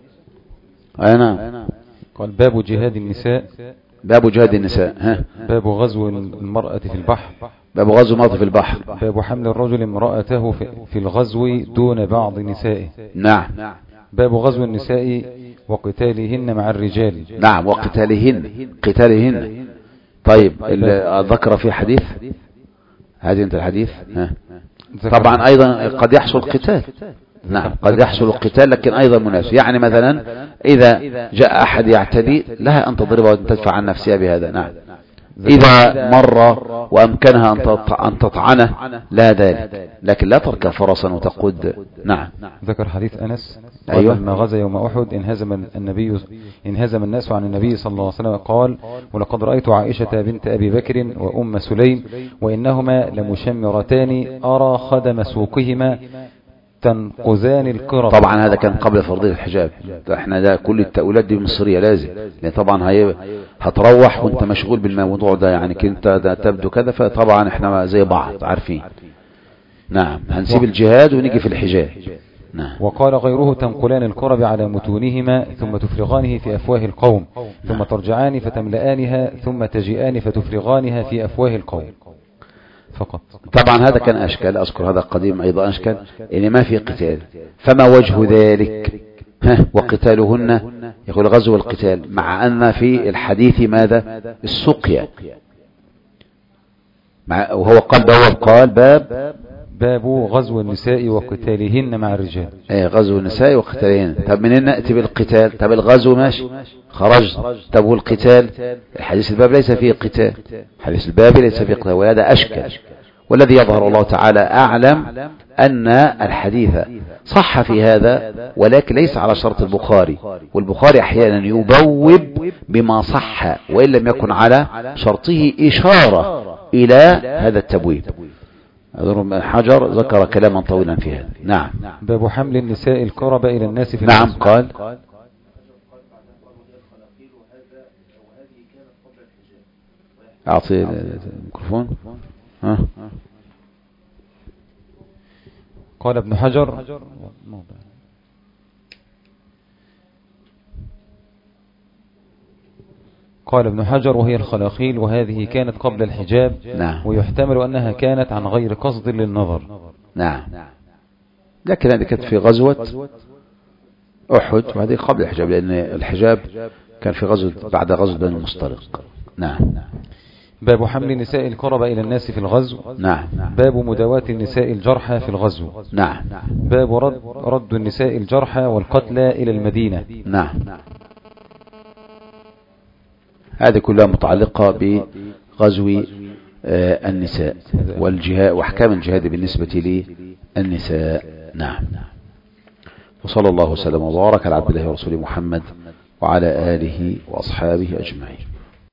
أنا قال باب جهاد النساء، باب جهاد النساء. ها باب غزو المرأة في البحر، باب غزو المرأة في البحر، باب حمل الرجل امرأته في الغزو دون بعض نسائه. نعم. باب غزو النساء وقتالهن مع الرجال. نعم وقتالهن، قتالهن. طيب ذكر في حديث هذه انت الحديث. ها. طبعا ايضا قد يحصل قتال. نعم قد يحصل القتال لكن ايضا مناسب. يعني مثلا اذا جاء احد يعتدي لها ان تضربه وتدفع عن نفسها بهذا. نعم إذا مر وأمكنها أن تطعنه لا ذلك، لكن لا تركب فرسا وتقود. نعم. ذكر حديث أنس أيوة. لما غزا يوم أحد انهزم النبي انهزم الناس عن النبي صلى الله عليه وسلم قال: ولقد رأيت عائشة بنت أبي بكر وأم سليم وإنهما لمشمرتان أرى خدم سوقهما تنقذان القرب. طبعا هذا كان قبل فرضية الحجاب. احنا ده كل التأويلات دي مصرية لازم، لان طبعا هي هتروح وانت مشغول بالموضوع ده، يعني كنت ده تبدو كذا، فطبعا احنا زي بعض عارفين. نعم هنسيب الجهاد ونيجي في الحجاب. نعم. وقال غيره تنقلان الكرب على متونهما ثم تفرغانه في أفواه القوم ثم ترجعان فتملآنها ثم تجيئان فتفرغانها في أفواه القوم فقط. طبعا هذا كان أشكال، أذكر هذا قديم أيضا أشكال، إن ما في قتال، فما وجه ذلك؟ ها وقتالهن يقول غزو القتال، مع أن في الحديث ماذا؟ السقيا، وهو قال باب قال باب باب غزو النساء وقتالهن مع الرجال. ايه غزو النساء وقتالهن. طب منين نأتي بالقتال؟ طب الغزو ماشي خرج، طب والقتال؟ الحديث الباب ليس فيه قتال، حديث الباب ليس فيه قتال، وهذا أشكل. والذي يظهر الله تعالى أعلم أن الحديث صح في هذا، ولكن ليس على شرط البخاري، والبخاري أحيانا يبوب بما صح وإن لم يكن على شرطه إشارة إلى هذا التبويب. ابن حجر ذكر كلاما طويلا في هذا. نعم. باب حمل النساء الكرب إلى الناس في نعم. قال أعطي الميكروفون. ها. قال ابن حجر قال ابن حجر وهي الخلاخيل وهذه كانت قبل الحجاب. نعم. ويحتمل أنها كانت عن غير قصد للنظر. نعم. لكن هذه كانت في غزوة أحد، وهذه قبل الحجاب، لأن الحجاب كان في غزوة بعد غزوة بني المصطلق. نعم. باب حمل نساء الكرب إلى الناس في الغزو. نعم. باب مداواة النساء الجرحى في الغزو. نعم. باب رد, رد النساء الجرحى والقتلى إلى المدينة. نعم. هذه كلها متعلقة بغزو النساء والجهاد وأحكام الجهاد بالنسبة للنساء. نعم. وصلى الله وسلم وبارك على عبد الله ورسوله محمد وعلى آله وأصحابه أجمعين.